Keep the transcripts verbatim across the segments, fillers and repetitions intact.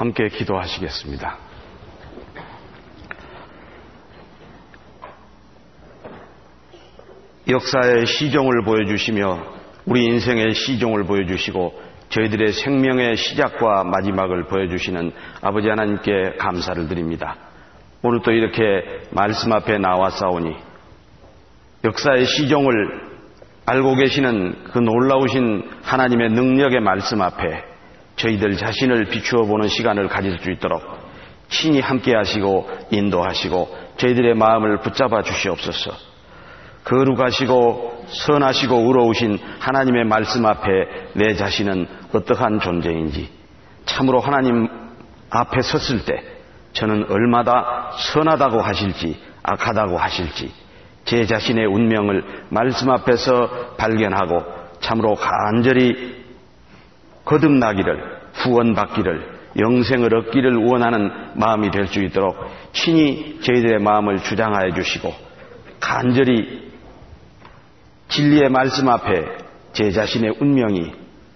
함께 기도하시겠습니다. 역사의 시종을 보여주시며 우리 인생의 시종을 보여주시고 저희들의 생명의 시작과 마지막을 보여주시는 아버지 하나님께 감사를 드립니다. 오늘 또 이렇게 말씀 앞에 나와싸우니 역사의 시종을 알고 계시는 그 놀라우신 하나님의 능력의 말씀 앞에 저희들 자신을 비추어 보는 시간을 가질 수 있도록 친히 함께 하시고 인도하시고 저희들의 마음을 붙잡아 주시옵소서. 거룩하시고 선하시고 의로우신 하나님의 말씀 앞에 내 자신은 어떠한 존재인지, 참으로 하나님 앞에 섰을 때 저는 얼마나 선하다고 하실지 악하다고 하실지 제 자신의 운명을 말씀 앞에서 발견하고 참으로 간절히 거듭나기를, 구원받기를, 영생을 얻기를 원하는 마음이 될 수 있도록 친히 저희들의 마음을 주장하여 주시고 간절히 진리의 말씀 앞에 제 자신의 운명이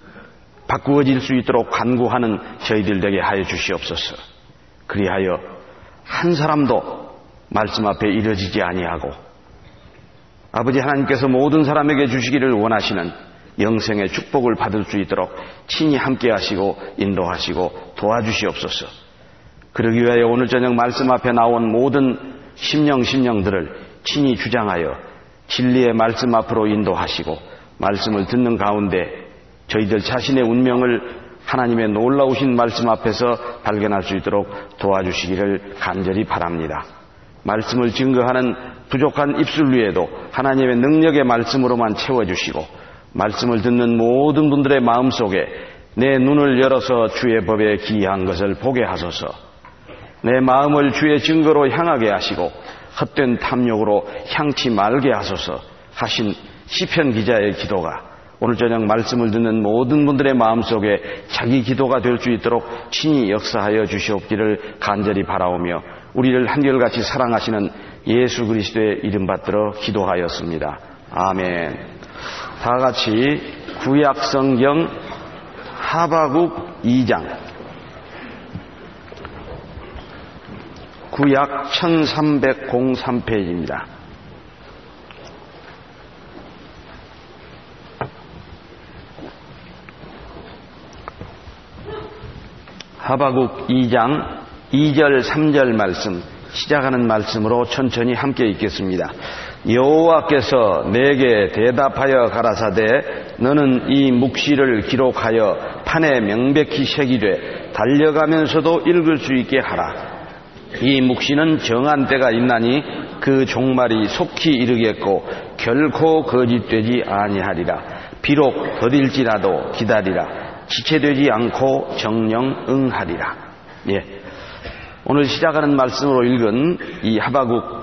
바꾸어질 수 있도록 간구하는 저희들 되게 하여 주시옵소서. 그리하여 한 사람도 말씀 앞에 이뤄지지 아니하고 아버지 하나님께서 모든 사람에게 주시기를 원하시는 영생의 축복을 받을 수 있도록 친히 함께 하시고 인도하시고 도와주시옵소서. 그러기 위하여 오늘 저녁 말씀 앞에 나온 모든 심령 심령들을 친히 주장하여 진리의 말씀 앞으로 인도하시고 말씀을 듣는 가운데 저희들 자신의 운명을 하나님의 놀라우신 말씀 앞에서 발견할 수 있도록 도와주시기를 간절히 바랍니다. 말씀을 증거하는 부족한 입술 위에도 하나님의 능력의 말씀으로만 채워주시고 말씀을 듣는 모든 분들의 마음속에 내 눈을 열어서 주의 법에 기이한 것을 보게 하소서. 내 마음을 주의 증거로 향하게 하시고 헛된 탐욕으로 향치 말게 하소서 하신 시편 기자의 기도가 오늘 저녁 말씀을 듣는 모든 분들의 마음속에 자기 기도가 될 수 있도록 친히 역사하여 주시옵기를 간절히 바라오며 우리를 한결같이 사랑하시는 예수 그리스도의 이름 받들어 기도하였습니다. 아멘. 다 같이 구약 성경 하바국 이 장 구약 천삼백삼 페이지입니다. 하바국 이 장 이 절 삼 절 말씀 시작하는 말씀으로 천천히 함께 읽겠습니다. 여호와께서 내게 대답하여 가라사대 너는 이 묵시를 기록하여 판에 명백히 새기되 달려가면서도 읽을 수 있게 하라. 이 묵시는 정한 때가 있나니 그 종말이 속히 이르겠고 결코 거짓되지 아니하리라. 비록 더딜지라도 기다리라. 지체되지 않고 정령 응하리라. 예. 오늘 시작하는 말씀으로 읽은 이 하바국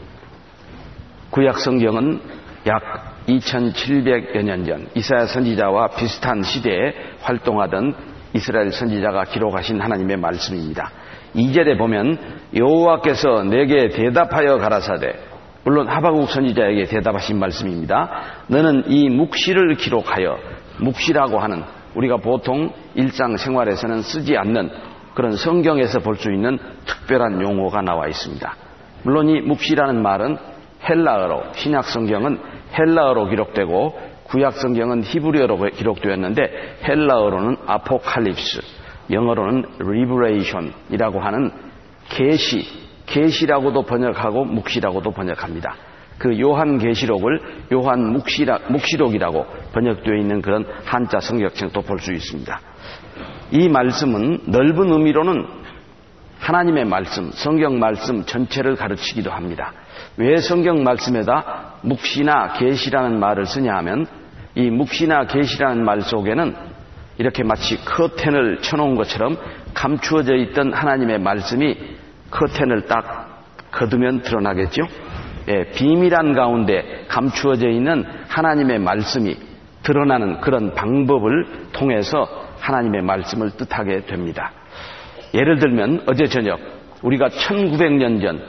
구약 성경은 약 이천칠백여 년 전 이사야 선지자와 비슷한 시대에 활동하던 이스라엘 선지자가 기록하신 하나님의 말씀입니다. 이 절에 보면 여호와께서 내게 대답하여 가라사대, 물론 하바국 선지자에게 대답하신 말씀입니다. 너는 이 묵시를 기록하여, 묵시라고 하는 우리가 보통 일상생활에서는 쓰지 않는 그런 성경에서 볼 수 있는 특별한 용어가 나와 있습니다. 물론 이 묵시라는 말은 헬라어로, 신약 성경은 헬라어로 기록되고 구약 성경은 히브리어로 기록되었는데 헬라어로는 아포칼립스, 영어로는 리브레이션이라고 하는 계시, 계시라고도 번역하고 묵시라고도 번역합니다. 그 요한 계시록을 요한 묵시라, 묵시록이라고 번역되어 있는 그런 한자 성경책도 볼 수 있습니다. 이 말씀은 넓은 의미로는 하나님의 말씀, 성경 말씀 전체를 가르치기도 합니다. 왜 성경 말씀에다 묵시나 계시라는 말을 쓰냐 하면 이 묵시나 계시라는 말 속에는 이렇게 마치 커튼을 쳐놓은 것처럼 감추어져 있던 하나님의 말씀이 커튼을 딱 걷으면 드러나겠죠. 예, 비밀한 가운데 감추어져 있는 하나님의 말씀이 드러나는 그런 방법을 통해서 하나님의 말씀을 뜻하게 됩니다. 예를 들면 어제 저녁 우리가 천구백 년 전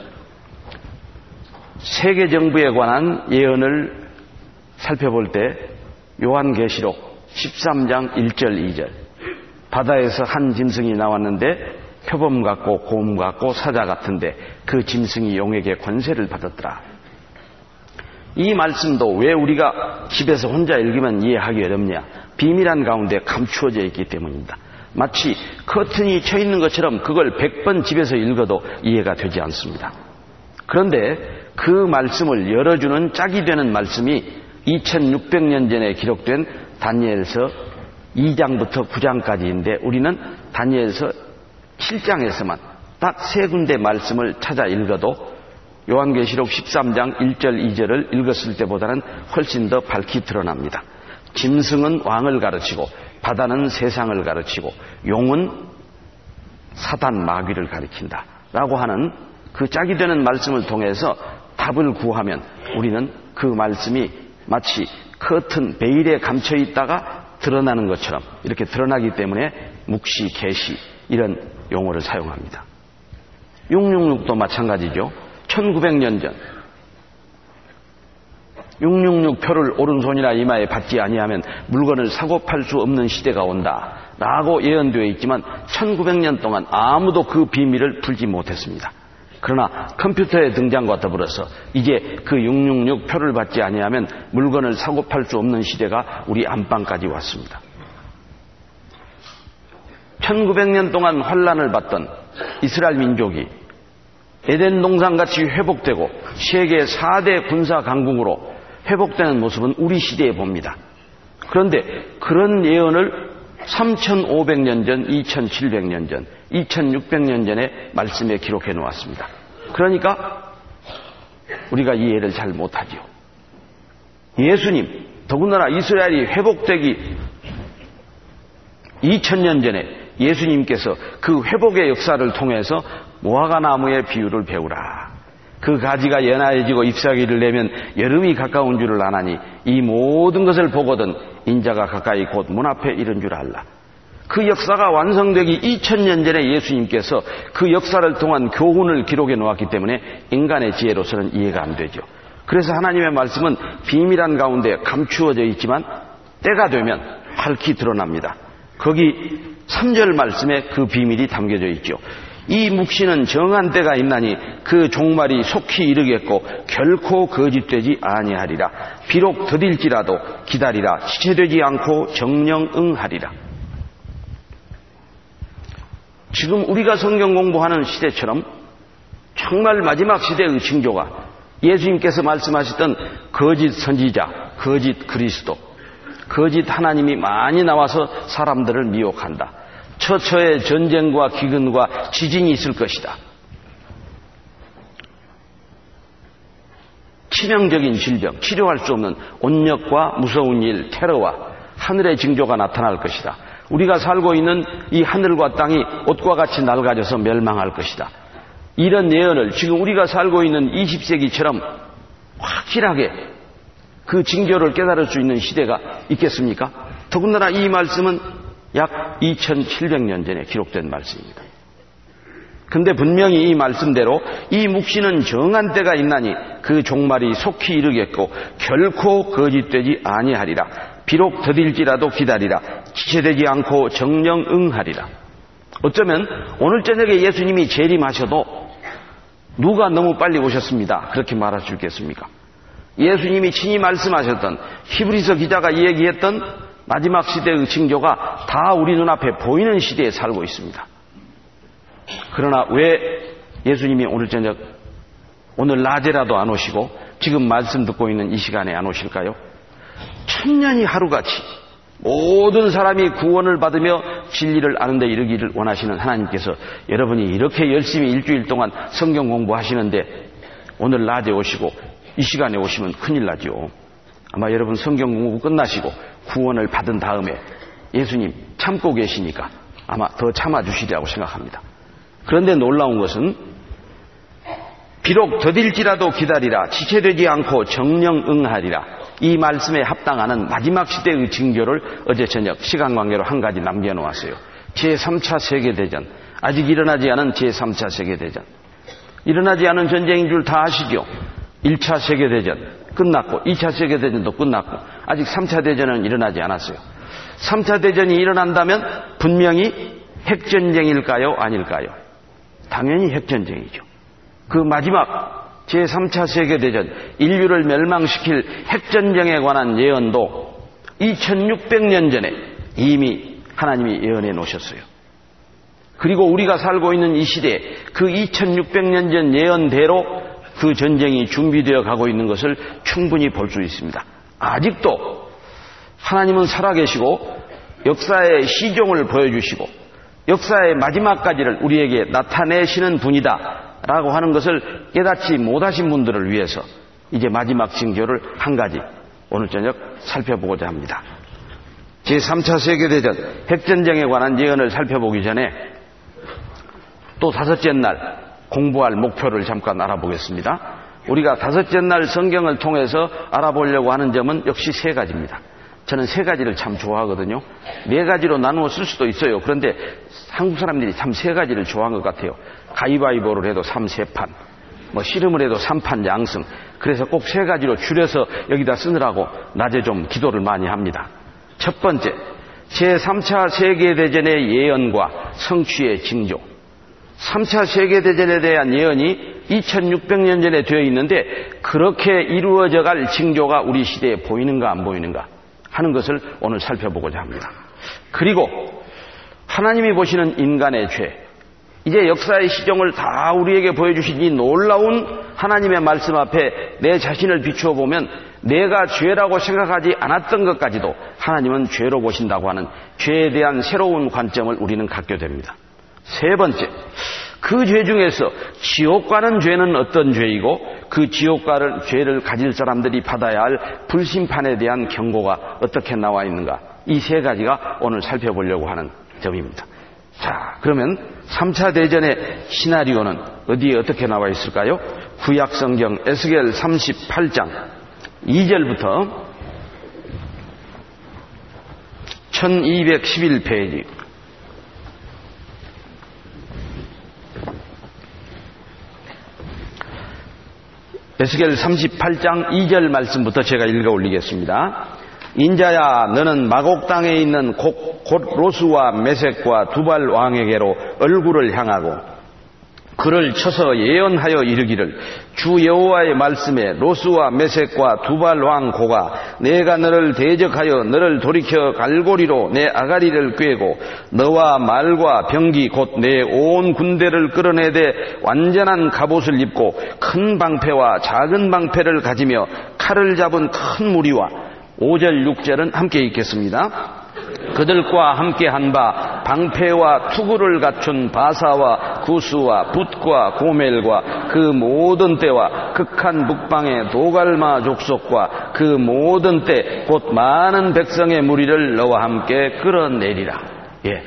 세계 정부에 관한 예언을 살펴볼 때 요한계시록 십삼 장 일 절 이 절 바다에서 한 짐승이 나왔는데 표범 같고 곰 같고 사자 같은데 그 짐승이 용에게 권세를 받았더라. 이 말씀도 왜 우리가 집에서 혼자 읽으면 이해하기 어렵냐? 비밀한 가운데 감추어져 있기 때문입니다. 마치 커튼이 쳐 있는 것처럼 그걸 백 번 집에서 읽어도 이해가 되지 않습니다. 그런데 그 말씀을 열어주는 짝이 되는 말씀이 이천육백 년 전에 기록된 다니엘서 이 장부터 구 장까지인데 우리는 다니엘서 칠 장에서만 딱 세 군데 말씀을 찾아 읽어도 요한계시록 십삼 장 일 절 이 절을 읽었을 때보다는 훨씬 더 밝히 드러납니다. 짐승은 왕을 가르치고 바다는 세상을 가르치고 용은 사단 마귀를 가리킨다 라고 하는 그 짝이 되는 말씀을 통해서 답을 구하면 우리는 그 말씀이 마치 커튼 베일에 감춰 있다가 드러나는 것처럼 이렇게 드러나기 때문에 묵시, 계시 이런 용어를 사용합니다. 육육육도 마찬가지죠. 천구백 년 전 육육육 표를 오른손이나 이마에 받지 아니하면 물건을 사고 팔 수 없는 시대가 온다 라고 예언되어 있지만 천구백 년 동안 아무도 그 비밀을 풀지 못했습니다. 그러나 컴퓨터의 등장과 더불어서 이제 그 육육육 표를 받지 아니하면 물건을 사고 팔 수 없는 시대가 우리 안방까지 왔습니다. 천구백 년 동안 환란을 받던 이스라엘 민족이 에덴 동산같이 회복되고 세계 사 대 군사 강국으로 회복되는 모습은 우리 시대에 봅니다. 그런데 그런 예언을 삼천오백 년 전, 이천칠백 년 전, 이천육백 년 전에 말씀에 기록해 놓았습니다. 그러니까 우리가 이해를 잘 못하지요. 예수님, 더군다나 이스라엘이 회복되기 이천 년 전에 예수님께서 그 회복의 역사를 통해서 무화과나무의 비유를 배우라. 그 가지가 연하해지고 잎사귀를 내면 여름이 가까운 줄을 아나니 이 모든 것을 보거든 인자가 가까이 곧 문 앞에 이른 줄 알라. 그 역사가 완성되기 이천 년 전에 예수님께서 그 역사를 통한 교훈을 기록해 놓았기 때문에 인간의 지혜로서는 이해가 안 되죠. 그래서 하나님의 말씀은 비밀한 가운데 감추어져 있지만 때가 되면 밝히 드러납니다. 거기 삼 절 말씀에 그 비밀이 담겨져 있죠. 이 묵시는 정한 때가 있나니 그 종말이 속히 이르겠고 결코 거짓되지 아니하리라. 비록 더딜지라도 기다리라. 지체되지 않고 정령 응하리라. 지금 우리가 성경 공부하는 시대처럼 정말 마지막 시대의 징조가 예수님께서 말씀하셨던 거짓 선지자, 거짓 그리스도, 거짓 하나님이 많이 나와서 사람들을 미혹한다. 처처에 전쟁과 기근과 지진이 있을 것이다. 치명적인 질병, 치료할 수 없는 온역과 무서운 일, 테러와 하늘의 징조가 나타날 것이다. 우리가 살고 있는 이 하늘과 땅이 옷과 같이 낡아져서 멸망할 것이다. 이런 예언을 지금 우리가 살고 있는 이십 세기처럼 확실하게 그 징조를 깨달을 수 있는 시대가 있겠습니까? 더군다나 이 말씀은 약 이천칠백 년 전에 기록된 말씀입니다. 근데 분명히 이 말씀대로 이 묵시는 정한 때가 있나니 그 종말이 속히 이르겠고 결코 거짓되지 아니하리라. 비록 더딜지라도 기다리라. 지체되지 않고 정령 응하리라. 어쩌면 오늘 저녁에 예수님이 재림하셔도 누가 너무 빨리 오셨습니다 그렇게 말할 수 있겠습니까? 예수님이 친히 말씀하셨던 히브리서 기자가 얘기했던 마지막 시대의 징조가 다 우리 눈앞에 보이는 시대에 살고 있습니다. 그러나 왜 예수님이 오늘 저녁, 오늘 낮에라도 안 오시고 지금 말씀 듣고 있는 이 시간에 안 오실까요? 천년이 하루같이 모든 사람이 구원을 받으며 진리를 아는 데 이르기를 원하시는 하나님께서 여러분이 이렇게 열심히 일주일 동안 성경 공부하시는데 오늘 낮에 오시고 이 시간에 오시면 큰일 나죠. 아마 여러분 성경 공부 끝나시고 구원을 받은 다음에 예수님 참고 계시니까 아마 더 참아주시리라고 생각합니다. 그런데 놀라운 것은 비록 더딜지라도 기다리라. 지체되지 않고 정령 응하리라. 이 말씀에 합당하는 마지막 시대의 징조를 어제 저녁 시간 관계로 한 가지 남겨놓았어요. 제삼 차 세계대전, 아직 일어나지 않은 제삼 차 세계대전. 일어나지 않은 전쟁인 줄 다 아시죠? 일 차 세계대전 끝났고 이 차 세계대전도 끝났고 아직 삼 차 대전은 일어나지 않았어요. 삼 차 대전이 일어난다면 분명히 핵전쟁일까요? 아닐까요? 당연히 핵전쟁이죠. 그 마지막 제삼 차 세계대전, 인류를 멸망시킬 핵전쟁에 관한 예언도 이천육백 년 전에 이미 하나님이 예언해 놓으셨어요. 그리고 우리가 살고 있는 이 시대에 그 이천육백 년 전 예언대로 그 전쟁이 준비되어 가고 있는 것을 충분히 볼 수 있습니다. 아직도 하나님은 살아계시고 역사의 시종을 보여주시고 역사의 마지막까지를 우리에게 나타내시는 분이다 라고 하는 것을 깨닫지 못하신 분들을 위해서 이제 마지막 징조를 한 가지 오늘 저녁 살펴보고자 합니다. 제삼 차 세계대전 핵전쟁에 관한 예언을 살펴보기 전에 또 다섯째 날 공부할 목표를 잠깐 알아보겠습니다. 우리가 다섯째 날 성경을 통해서 알아보려고 하는 점은 역시 세 가지입니다. 저는 세 가지를 참 좋아하거든요. 네 가지로 나누어 쓸 수도 있어요. 그런데 한국 사람들이 참 세 가지를 좋아하는 것 같아요. 가위바위보를 해도 삼 세 판, 뭐 씨름을 해도 삼 판 양승. 그래서 꼭 세 가지로 줄여서 여기다 쓰느라고 낮에 좀 기도를 많이 합니다. 첫 번째, 제삼 차 세계대전의 예언과 성취의 징조. 삼 차 세계대전에 대한 예언이 이천육백 년 전에 되어 있는데 그렇게 이루어져 갈 징조가 우리 시대에 보이는가 안 보이는가 하는 것을 오늘 살펴보고자 합니다. 그리고 하나님이 보시는 인간의 죄, 이제 역사의 시종을 다 우리에게 보여주신 이 놀라운 하나님의 말씀 앞에 내 자신을 비추어 보면 내가 죄라고 생각하지 않았던 것까지도 하나님은 죄로 보신다고 하는 죄에 대한 새로운 관점을 우리는 갖게 됩니다. 세 번째, 그 죄 중에서 지옥 가는 죄는 어떤 죄이고 그 지옥 가는 죄를 가질 사람들이 받아야 할 불심판에 대한 경고가 어떻게 나와 있는가, 이 세 가지가 오늘 살펴보려고 하는 점입니다. 자, 그러면 삼 차 대전의 시나리오는 어디에 어떻게 나와 있을까요? 구약성경 에스겔 삼십팔 장 이 절부터 천이백십일 페이지, 에스겔 삼십팔 장 이 절 말씀부터 제가 읽어 올리겠습니다. 인자야, 너는 마곡 땅에 있는 곧, 곧 로스와 메섹과 두발 왕에게로 얼굴을 향하고 그를 쳐서 예언하여 이르기를, 주 여호와의 말씀에 로스와 메섹과 두발 왕 고가 내가 너를 대적하여 너를 돌이켜 갈고리로 내 아가리를 꿰고 너와 말과 병기 곧 내 온 군대를 끌어내되 완전한 갑옷을 입고 큰 방패와 작은 방패를 가지며 칼을 잡은 큰 무리와 오 절 육 절은 함께 읽겠습니다. 그들과 함께 한 바 방패와 투구를 갖춘 바사와 구스와 붓과 고멜과 그 모든 때와 극한 북방의 도갈마 족속과 그 모든 때 곧 많은 백성의 무리를 너와 함께 끌어내리라. 예.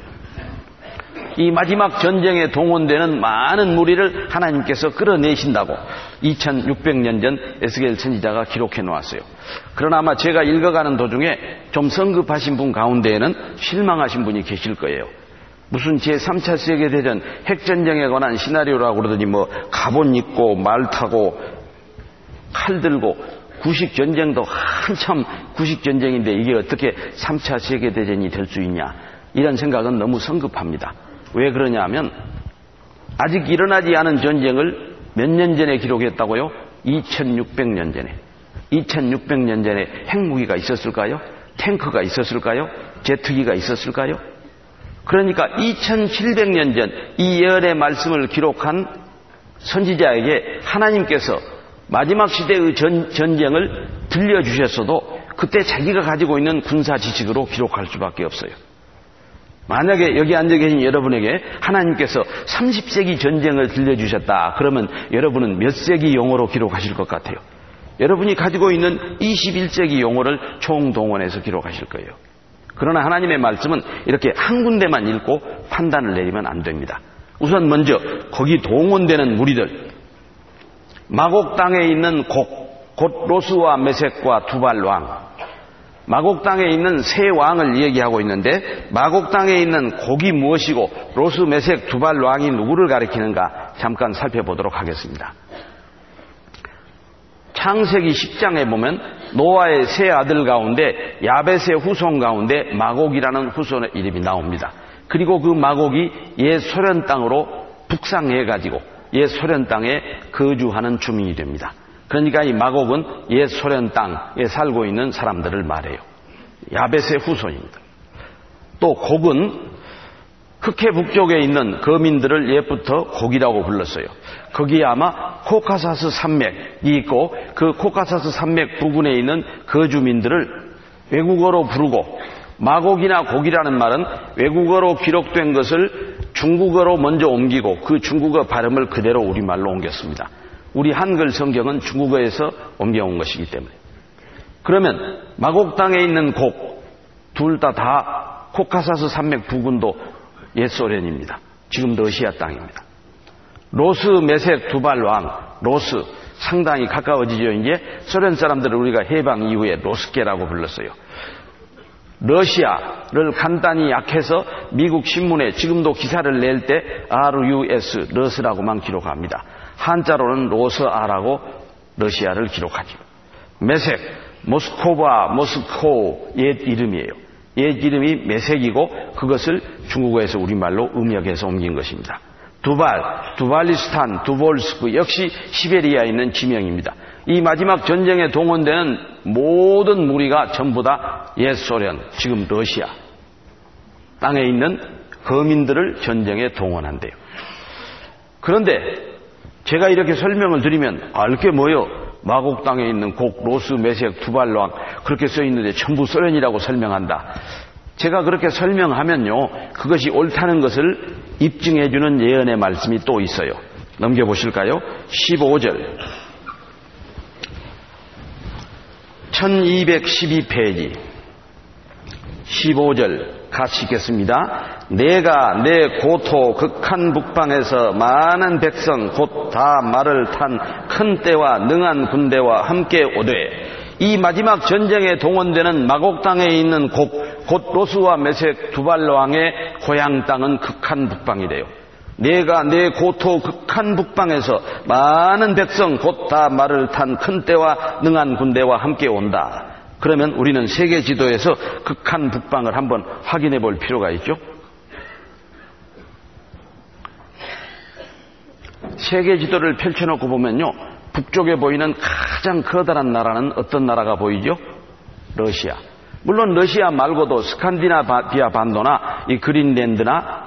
이 마지막 전쟁에 동원되는 많은 무리를 하나님께서 끌어내신다고 이천육백 년 전 에스겔 선지자가 기록해 놓았어요. 그러나 아마 제가 읽어가는 도중에 좀 성급하신 분 가운데에는 실망하신 분이 계실 거예요. 무슨 제삼 차 세계대전 핵전쟁에 관한 시나리오라고 그러더니 뭐 갑옷 입고 말 타고 칼 들고 구식전쟁도 한참 구식전쟁인데 이게 어떻게 삼 차 세계대전이 될 수 있냐, 이런 생각은 너무 성급합니다. 왜 그러냐 하면 아직 일어나지 않은 전쟁을 몇 년 전에 기록했다고요? 이천육백 년 전에. 이천육백 년 전에 핵무기가 있었을까요? 탱크가 있었을까요? 제트기가 있었을까요? 그러니까 이천칠백 년 전 이 예언의 말씀을 기록한 선지자에게 하나님께서 마지막 시대의 전, 전쟁을 들려주셨어도 그때 자기가 가지고 있는 군사 지식으로 기록할 수밖에 없어요. 만약에 여기 앉아 계신 여러분에게 하나님께서 삼십 세기 전쟁을 들려주셨다 그러면 여러분은 몇 세기 용어로 기록하실 것 같아요? 여러분이 가지고 있는 이십일 세기 용어를 총동원해서 기록하실 거예요. 그러나 하나님의 말씀은 이렇게 한 군데만 읽고 판단을 내리면 안 됩니다. 우선 먼저 거기 동원되는 무리들, 마곡 땅에 있는 곡, 곧 로스와 메섹과 두발 왕, 마곡 땅에 있는 세 왕을 얘기하고 있는데 마곡 땅에 있는 곡이 무엇이고 로스, 메섹, 두발 왕이 누구를 가리키는가 잠깐 살펴보도록 하겠습니다. 창세기 십 장에 보면 노아의 세 아들 가운데 야벳의 후손 가운데 마곡이라는 후손의 이름이 나옵니다. 그리고 그 마곡이 옛 소련 땅으로 북상해가지고 옛 소련 땅에 거주하는 주민이 됩니다. 그러니까 이 마곡은 옛 소련 땅에 살고 있는 사람들을 말해요. 야벳의 후손입니다. 또 곡은 흑해 북쪽에 있는 거민들을 옛부터 곡이라고 불렀어요. 거기에 아마 코카사스 산맥이 있고 그 코카사스 산맥 부근에 있는 거주민들을 외국어로 부르고, 마곡이나 곡이라는 말은 외국어로 기록된 것을 중국어로 먼저 옮기고 그 중국어 발음을 그대로 우리말로 옮겼습니다. 우리 한글 성경은 중국어에서 옮겨온 것이기 때문에. 그러면 마곡 땅에 있는 곡 둘 다 다 코카사스 산맥 부근도 옛 소련입니다. 지금 러시아 땅입니다. 로스 메색 두발 왕, 로스 상당히 가까워지죠. 이제 소련 사람들을 우리가 해방 이후에 로스계라고 불렀어요. 러시아를 간단히 약해서 미국 신문에 지금도 기사를 낼 때 알유에스, 러스라고만 기록합니다. 한자로는 로스아라고 러시아를 기록하죠. 메색, 모스코바, 모스코 옛 이름이에요. 옛 이름이 메색이고 그것을 중국어에서 우리말로 음역해서 옮긴 것입니다. 두발, 두발리스탄, 두볼스크 역시 시베리아에 있는 지명입니다. 이 마지막 전쟁에 동원되는 모든 무리가 전부 다 옛 소련, 지금 러시아 땅에 있는 거민들을 전쟁에 동원한대요. 그런데 제가 이렇게 설명을 드리면 알 게 뭐요? 마곡 땅에 있는 곡, 로스, 메색, 두발왕 그렇게 써 있는데 전부 소련이라고 설명한다. 제가 그렇게 설명하면요, 그것이 옳다는 것을 입증해주는 예언의 말씀이 또 있어요. 넘겨보실까요? 십오 절 천이백십이 페이지 십오 절 같이 읽겠습니다. 내가 내 고토 극한 북방에서 많은 백성 곧 다 말을 탄 큰 떼와 능한 군대와 함께 오되, 이 마지막 전쟁에 동원되는 마곡 땅에 있는 곡, 곧 로스와 메색 두발왕의 고향 땅은 극한 북방이래요. 내가 내 고토 극한 북방에서 많은 백성 곧 다 말을 탄 큰 떼와 능한 군대와 함께 온다. 그러면 우리는 세계 지도에서 극한 북방을 한번 확인해 볼 필요가 있죠. 세계 지도를 펼쳐놓고 보면요, 북쪽에 보이는 가장 커다란 나라는 어떤 나라가 보이죠? 러시아. 물론 러시아 말고도 스칸디나비아 반도나 이 그린랜드나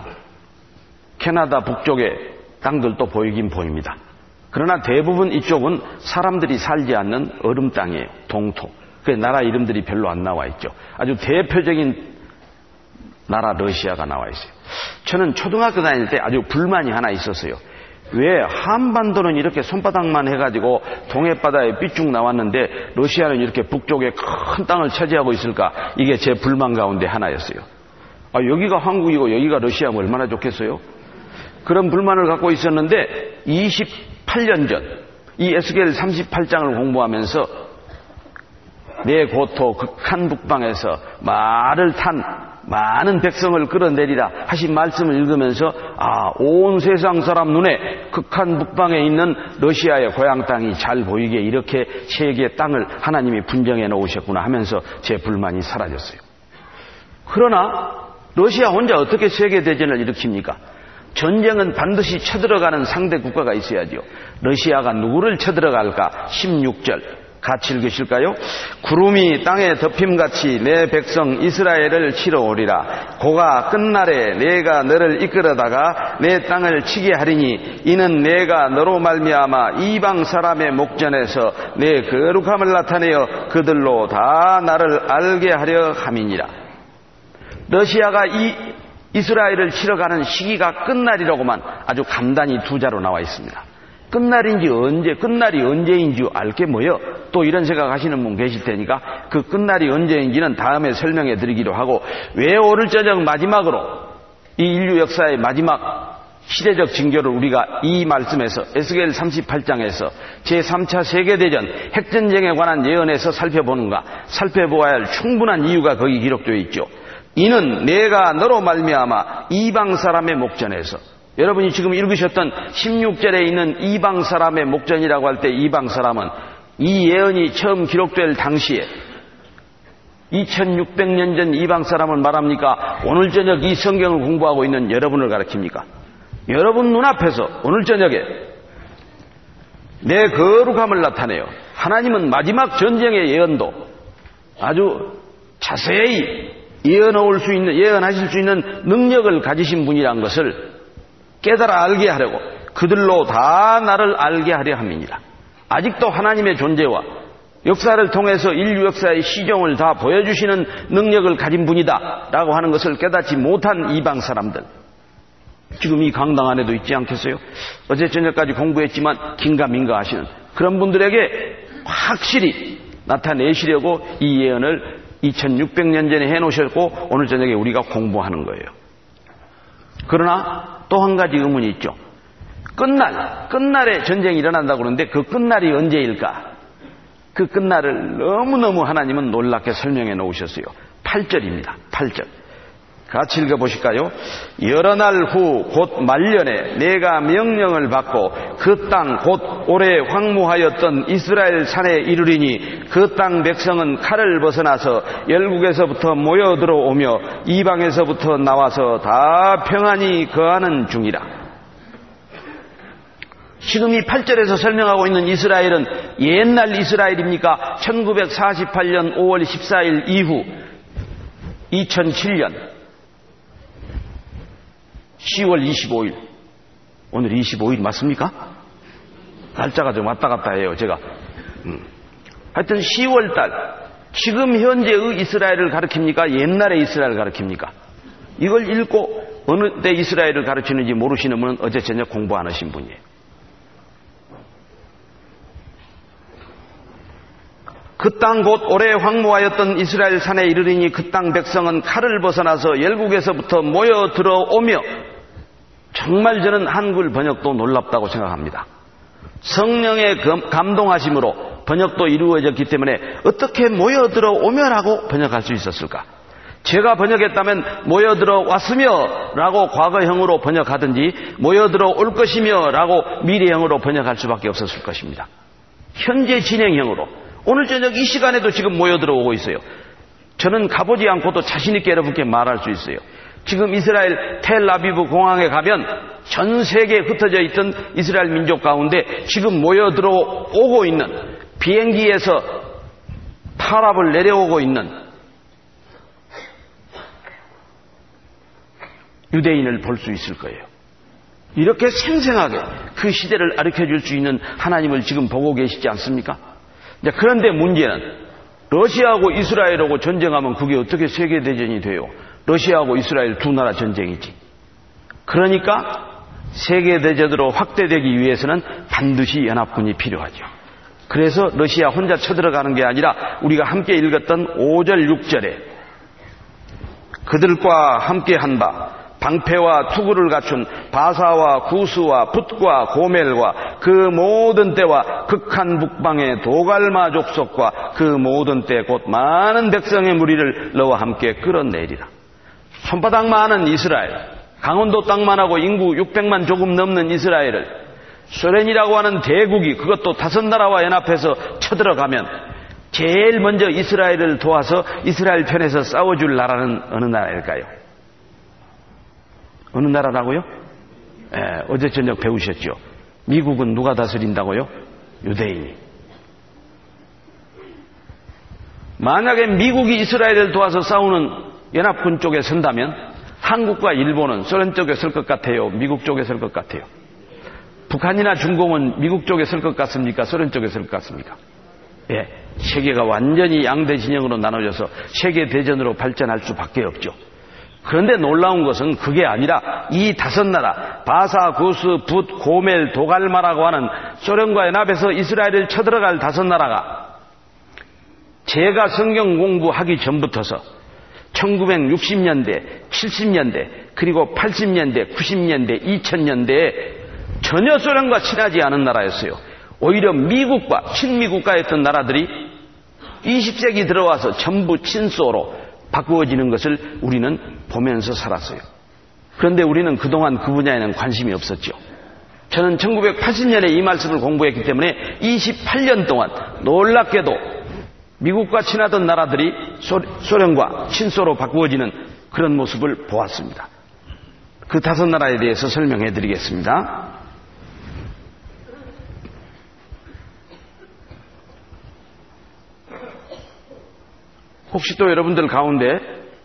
캐나다 북쪽의 땅들도 보이긴 보입니다. 그러나 대부분 이쪽은 사람들이 살지 않는 얼음 땅이에요. 동토. 그 나라 이름들이 별로 안 나와 있죠. 아주 대표적인 나라 러시아가 나와 있어요. 저는 초등학교 다닐 때 아주 불만이 하나 있었어요. 왜 한반도는 이렇게 손바닥만 해가지고 동해바다에 삐쭉 나왔는데 러시아는 이렇게 북쪽에 큰 땅을 차지하고 있을까? 이게 제 불만 가운데 하나였어요. 아, 여기가 한국이고 여기가 러시아면 얼마나 좋겠어요? 그런 불만을 갖고 있었는데 이십팔 년 전 이 에스겔 삼십팔 장을 공부하면서 내 고토 극한 북방에서 말을 탄 많은 백성을 끌어내리라 하신 말씀을 읽으면서, 아, 온 세상 사람 눈에 극한 북방에 있는 러시아의 고향 땅이 잘 보이게 이렇게 세계의 땅을 하나님이 분정해 놓으셨구나 하면서 제 불만이 사라졌어요. 그러나 러시아 혼자 어떻게 세계대전을 일으킵니까? 전쟁은 반드시 쳐들어가는 상대 국가가 있어야죠. 러시아가 누구를 쳐들어갈까? 십육 절 같이 읽으실까요? 구름이 땅에 덮임같이 내 백성 이스라엘을 치러 오리라. 고가 끝날에 내가 너를 이끌어다가 내 땅을 치게 하리니 이는 내가 너로 말미암아 이방 사람의 목전에서 내 거룩함을 나타내어 그들로 다 나를 알게 하려 함이니라. 러시아가 이 이스라엘을 치러 가는 시기가 끝날이라고만 아주 간단히 두 자로 나와 있습니다. 끝날인지 언제, 끝날이 언제인지 알게 뭐요? 또 이런 생각하시는 분 계실 테니까 그 끝날이 언제인지는 다음에 설명해 드리기로 하고, 왜 오늘 저녁 마지막으로 이 인류 역사의 마지막 시대적 징조를 우리가 이 말씀에서 에스겔 삼십팔 장에서 제삼 차 세계대전 핵전쟁에 관한 예언에서 살펴보는가? 살펴보아야 할 충분한 이유가 거기 기록되어 있죠. 이는 내가 너로 말미암아 이방 사람의 목전에서, 여러분이 지금 읽으셨던 십육 절에 있는 이방 사람의 목전이라고 할 때 이방 사람은 이 예언이 처음 기록될 당시에 이천육백 년 전 이방 사람을 말합니까? 오늘 저녁 이 성경을 공부하고 있는 여러분을 가리킵니까? 여러분 눈앞에서 오늘 저녁에 내 거룩함을 나타내요. 하나님은 마지막 전쟁의 예언도 아주 자세히 예언할 수 있는, 예언하실 수 있는 능력을 가지신 분이란 것을 깨달아 알게 하려고 그들로 다 나를 알게 하려 함이니라. 아직도 하나님의 존재와 역사를 통해서 인류 역사의 시종을 다 보여주시는 능력을 가진 분이다 라고 하는 것을 깨닫지 못한 이방 사람들, 지금 이 강당 안에도 있지 않겠어요? 어제 저녁까지 공부했지만 긴가민가 하시는 그런 분들에게 확실히 나타내시려고 이 예언을 이천육백 년 전에 해놓으셨고 오늘 저녁에 우리가 공부하는 거예요. 그러나 또 한 가지 의문이 있죠. 끝날, 끝날에 전쟁이 일어난다고 그러는데 그 끝날이 언제일까? 그 끝날을 너무너무 하나님은 놀랍게 설명해 놓으셨어요. 팔 절입니다. 팔 절. 같이 읽어보실까요? 여러 날 후 곧 말년에 내가 명령을 받고 그 땅 곧 오래 황무하였던 이스라엘 산에 이르리니 그 땅 백성은 칼을 벗어나서 열국에서부터 모여 들어오며 이방에서부터 나와서 다 평안히 거하는 중이라. 지금 이 팔 절에서 설명하고 있는 이스라엘은 옛날 이스라엘입니까? 천구백사십팔 년 오월 십사일 이후 이천칠 년 시월 이십오일, 오늘 이십오일 맞습니까? 날짜가 좀 왔다 갔다 해요 제가. 음. 하여튼 시월달, 지금 현재의 이스라엘을 가리킵니까? 옛날의 이스라엘을 가리킵니까? 이걸 읽고 어느 때 이스라엘을 가르치는지 모르시는 분은 어제 저녁 공부 안 하신 분이에요. 그 땅 곧 오래 황무하였던 이스라엘 산에 이르리니 그 땅 백성은 칼을 벗어나서 열국에서부터 모여 들어오며, 정말 저는 한글 번역도 놀랍다고 생각합니다. 성령의 감동하심으로 번역도 이루어졌기 때문에 어떻게 모여 들어오며라고 번역할 수 있었을까? 제가 번역했다면 모여 들어왔으며 라고 과거형으로 번역하든지 모여 들어올 것이며 라고 미래형으로 번역할 수밖에 없었을 것입니다. 현재 진행형으로 오늘 저녁 이 시간에도 지금 모여 들어오고 있어요. 저는 가보지 않고도 자신 있게 여러분께 말할 수 있어요. 지금 이스라엘 텔아비브 공항에 가면 전 세계에 흩어져 있던 이스라엘 민족 가운데 지금 모여 들어오고 있는, 비행기에서 타랍을 내려오고 있는 유대인을 볼 수 있을 거예요. 이렇게 생생하게 그 시대를 가르쳐줄 수 있는 하나님을 지금 보고 계시지 않습니까? 그런데 문제는 러시아하고 이스라엘하고 전쟁하면 그게 어떻게 세계대전이 돼요? 러시아하고 이스라엘 두 나라 전쟁이지. 그러니까 세계대전으로 확대되기 위해서는 반드시 연합군이 필요하죠. 그래서 러시아 혼자 쳐들어가는 게 아니라 우리가 함께 읽었던 오 절 육 절에 그들과 함께 한 바 방패와 투구를 갖춘 바사와 구스와 붓과 고멜과 그 모든 때와 극한 북방의 도갈마 족속과 그 모든 때 곧 많은 백성의 무리를 너와 함께 끌어내리라. 손바닥만한 이스라엘, 강원도 땅만하고 인구 육백만 조금 넘는 이스라엘을 소련이라고 하는 대국이, 그것도 다섯 나라와 연합해서 쳐들어가면 제일 먼저 이스라엘을 도와서 이스라엘 편에서 싸워줄 나라는 어느 나라일까요? 어느 나라라고요? 예, 어제 저녁 배우셨죠? 미국은 누가 다스린다고요? 유대인이. 만약에 미국이 이스라엘을 도와서 싸우는 연합군 쪽에 선다면 한국과 일본은 소련 쪽에 설 것 같아요? 미국 쪽에 설 것 같아요? 북한이나 중공은 미국 쪽에 설 것 같습니까? 소련 쪽에 설 것 같습니까? 예, 세계가 완전히 양대 진영으로 나눠져서 세계 대전으로 발전할 수밖에 없죠. 그런데 놀라운 것은 그게 아니라 이 다섯 나라, 바사, 구스, 붓, 고멜, 도갈마라고 하는 소련과 연합해서 이스라엘을 쳐들어갈 다섯 나라가 제가 성경 공부하기 전부터서 천구백육십 년대, 칠십 년대, 그리고 팔십 년대, 구십 년대, 이천 년대에 전혀 소련과 친하지 않은 나라였어요. 오히려 미국과 친미국가였던 나라들이 이십 세기 들어와서 전부 친소로 바꾸어지는 것을 우리는 보면서 살았어요. 그런데 우리는 그동안 그 분야에는 관심이 없었죠. 저는 천구백팔십 년에 이 말씀을 공부했기 때문에 이십팔 년 동안 놀랍게도 미국과 친하던 나라들이 소, 소련과 친소로 바꾸어지는 그런 모습을 보았습니다. 그런데 우리는 그동안 그 분야에는 관심이 없었죠. 저는 천구백팔십 년에 이 말씀을 공부했기 때문에 이십팔 년 동안 놀랍게도 미국과 친하던 나라들이 소, 소련과 친소로 바꾸어지는 그런 모습을 보았습니다. 그 다섯 나라에 대해서 설명해 드리겠습니다. 혹시 또 여러분들 가운데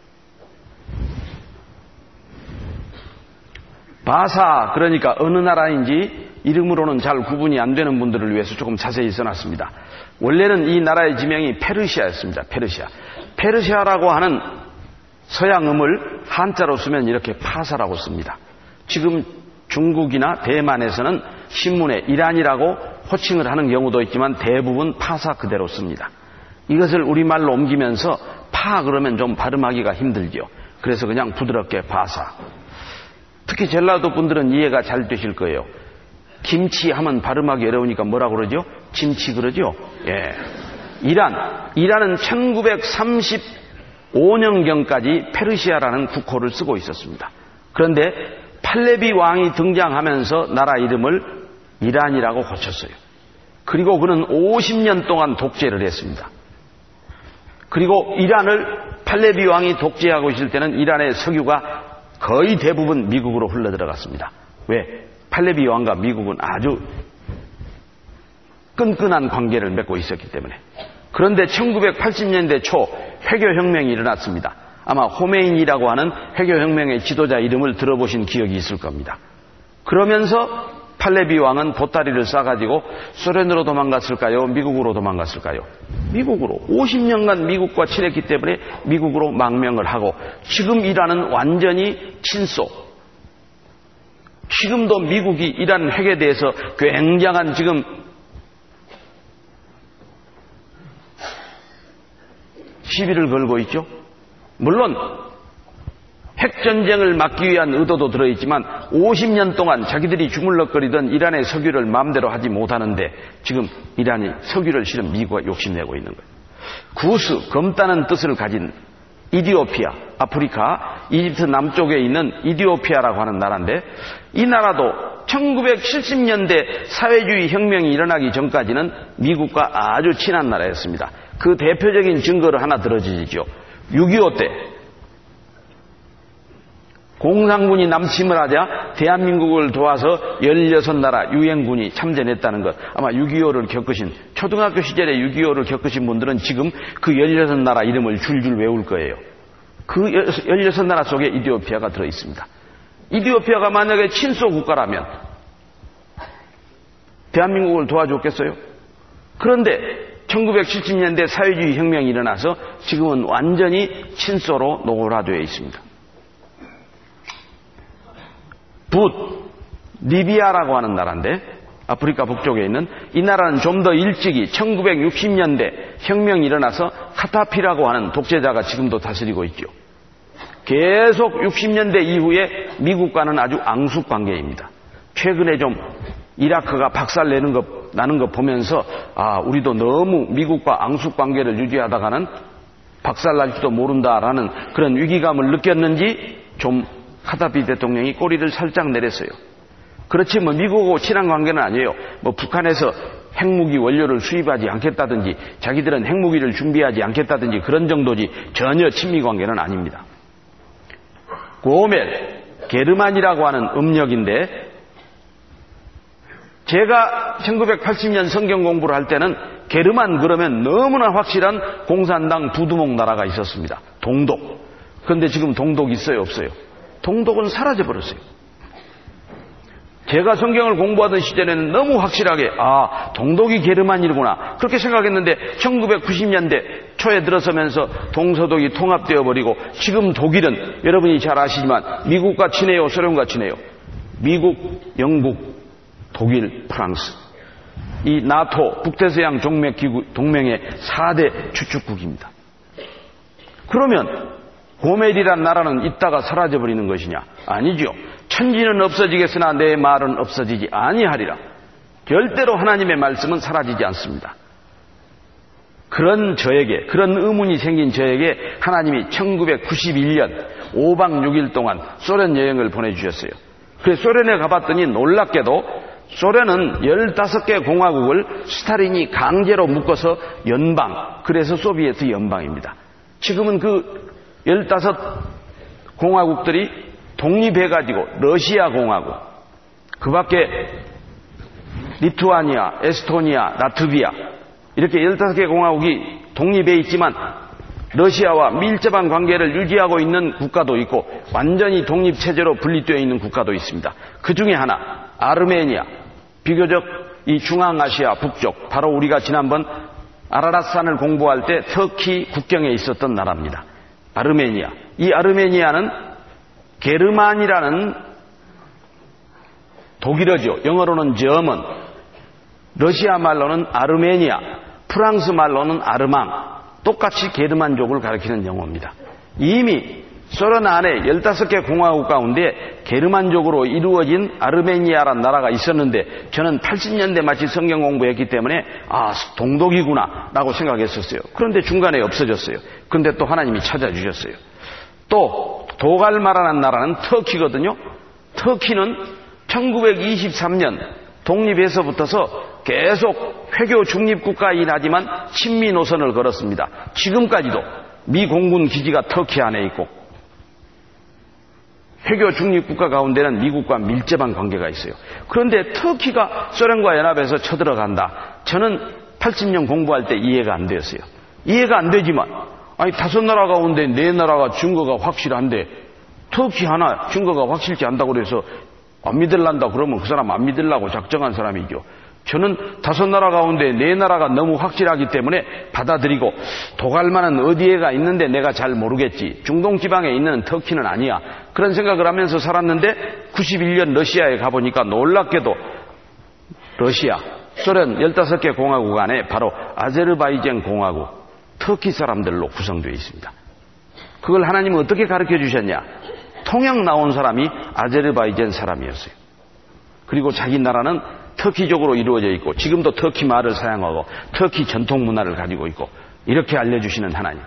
바사, 그러니까 어느 나라인지 이름으로는 잘 구분이 안 되는 분들을 위해서 조금 자세히 써놨습니다. 원래는 이 나라의 지명이 페르시아였습니다. 페르시아. 페르시아라고 하는 서양음을 한자로 쓰면 이렇게 파사라고 씁니다. 지금 중국이나 대만에서는 신문에 이란이라고 호칭을 하는 경우도 있지만 대부분 파사 그대로 씁니다. 이것을 우리말로 옮기면서 파 그러면 좀 발음하기가 힘들죠. 그래서 그냥 부드럽게 바사. 특히 전라도 분들은 이해가 잘 되실 거예요. 김치 하면 발음하기 어려우니까 뭐라고 그러죠? 김치 그러죠? 예. 이란. 이란은 천구백삼십오 년경까지 페르시아라는 국호를 쓰고 있었습니다. 그런데 팔레비 왕이 등장하면서 나라 이름을 이란이라고 고쳤어요. 그리고 그는 오십 년 동안 독재를 했습니다. 그리고 이란을 팔레비 왕이 독재하고 있을 때는 이란의 석유가 거의 대부분 미국으로 흘러들어갔습니다. 왜? 팔레비 왕과 미국은 아주 끈끈한 관계를 맺고 있었기 때문에. 그런데 천구백팔십 년대 초 회교혁명이 일어났습니다. 아마 호메인이라고 하는 회교혁명의 지도자 이름을 들어보신 기억이 있을 겁니다. 그러면서 팔레비 왕은 보따리를 싸가지고 소련으로 도망갔을까요? 미국으로 도망갔을까요? 미국으로. 오십 년간 미국과 친했기 때문에 미국으로 망명을 하고 지금 이란은 완전히 친소. 지금도 미국이 이란 핵에 대해서 굉장한 지금 시비를 걸고 있죠. 물론 핵전쟁을 막기 위한 의도도 들어있지만 오십 년 동안 자기들이 주물럭거리던 이란의 석유를 마음대로 하지 못하는데 지금 이란이 석유를 실은 미국과 욕심내고 있는 거예요. 구스, 검다는 뜻을 가진 이디오피아, 아프리카, 이집트 남쪽에 있는 이디오피아라고 하는 나라인데 이 나라도 천구백칠십 년대 사회주의 혁명이 일어나기 전까지는 미국과 아주 친한 나라였습니다. 그 대표적인 증거를 하나 들어주시죠. 육이오 때 공산군이 남침을 하자 대한민국을 도와서 열여섯 나라 유엔군이 참전했다는 것. 아마 육이오를 겪으신, 초등학교 시절에 육이오를 겪으신 분들은 지금 그 열여섯 나라 이름을 줄줄 외울 거예요. 그 열여섯 나라 속에 이디오피아가 들어있습니다. 이디오피아가 만약에 친소 국가라면 대한민국을 도와줬겠어요? 그런데 천구백칠십 년대 사회주의 혁명이 일어나서 지금은 완전히 친소로 노골화되어 있습니다. 붓, 리비아라고 하는 나라인데 아프리카 북쪽에 있는 이 나라는 좀 더 일찍이 천구백육십 년대 혁명이 일어나서 카타피라고 하는 독재자가 지금도 다스리고 있죠. 계속 육십 년대 이후에 미국과는 아주 앙숙 관계입니다. 최근에 좀 이라크가 박살내는 것, 나는 것 보면서 아, 우리도 너무 미국과 앙숙 관계를 유지하다가는 박살날지도 모른다라는 그런 위기감을 느꼈는지 좀 카다피 대통령이 꼬리를 살짝 내렸어요. 그렇지 뭐 미국하고 친한 관계는 아니에요. 뭐 북한에서 핵무기 원료를 수입하지 않겠다든지 자기들은 핵무기를 준비하지 않겠다든지 그런 정도지 전혀 친미 관계는 아닙니다. 고멜, 게르만이라고 하는 음력인데 제가 천구백팔십 년 성경 공부를 할 때는 게르만 그러면 너무나 확실한 공산당 두두목 나라가 있었습니다. 동독. 그런데 지금 동독 있어요, 없어요? 동독은 사라져버렸어요. 제가 성경을 공부하던 시절에는 너무 확실하게 아, 동독이 게르만이구나 그렇게 생각했는데 천구백구십 년대 초에 들어서면서 동서독이 통합되어 버리고 지금 독일은 여러분이 잘 아시지만 미국과 친해요, 소련과 친해요? 미국, 영국, 독일, 프랑스. 이 나토 북대서양 동맹의 사 대 주축국입니다. 그러면 고멜이란 나라는 있다가 사라져버리는 것이냐? 아니죠. 천지는 없어지겠으나 내 말은 없어지지 아니하리라. 절대로 하나님의 말씀은 사라지지 않습니다. 그런 저에게, 그런 의문이 생긴 저에게 하나님이 천구백구십일 년 오 박 육 일 동안 소련 여행을 보내주셨어요. 그래서 소련에 가봤더니 놀랍게도 소련은 열다섯 개 공화국을 스탈린이 강제로 묶어서 연방, 그래서 소비에트 연방입니다. 지금은 그 열다섯 공화국들이 독립해가지고 러시아 공화국, 그 밖에 리투아니아, 에스토니아, 라트비아 이렇게 열다섯 개 공화국이 독립해 있지만 러시아와 밀접한 관계를 유지하고 있는 국가도 있고 완전히 독립체제로 분리되어 있는 국가도 있습니다. 그 중에 하나 아르메니아, 비교적 이 중앙아시아 북쪽, 바로 우리가 지난번 아라랏산을 공부할 때 터키 국경에 있었던 나라입니다. 아르메니아. 이 아르메니아는 게르만이라는 독일어죠. 영어로는 저먼, 러시아 말로는 아르메니아, 프랑스 말로는 아르망, 똑같이 게르만족을 가리키는 영어입니다. 이미 소련 안에 열다섯 개 공화국 가운데 게르만족으로 이루어진 아르메니아라는 나라가 있었는데 저는 팔십 년대 마치 성경 공부했기 때문에 아 동독이구나 라고 생각했었어요. 그런데 중간에 없어졌어요. 그런데 또 하나님이 찾아주셨어요. 또 도갈마라는 나라는 터키거든요. 터키는 천구백이십삼 년 독립해서부터서 계속 회교 중립국가이긴 하지만 친미 노선을 걸었습니다. 지금까지도 미 공군 기지가 터키 안에 있고 회교 중립국가 가운데는 미국과 밀접한 관계가 있어요. 그런데 터키가 소련과 연합해서 쳐들어간다. 저는 팔십 년 공부할 때 이해가 안 되었어요. 이해가 안 되지만 아니 다섯 나라 가운데 네 나라가 증거가 확실한데 터키 하나 증거가 확실치 않다고 그래서 안 믿을란다 그러면 그 사람 안 믿으려고 작정한 사람이죠. 저는 다섯 나라 가운데 네 나라가 너무 확실하기 때문에 받아들이고 도갈마는 어디에가 있는데 내가 잘 모르겠지. 중동 지방에 있는 터키는 아니야. 그런 생각을 하면서 살았는데 구십일 년 러시아에 가보니까 놀랍게도 러시아, 소련 열다섯 개 공화국 안에 바로 아제르바이잔 공화국, 터키 사람들로 구성되어 있습니다. 그걸 하나님은 어떻게 가르쳐 주셨냐? 통역 나온 사람이 아제르바이잔 사람이었어요. 그리고 자기 나라는 터키적으로 이루어져 있고 지금도 터키 말을 사용하고 터키 전통 문화를 가지고 있고 이렇게 알려주시는 하나님.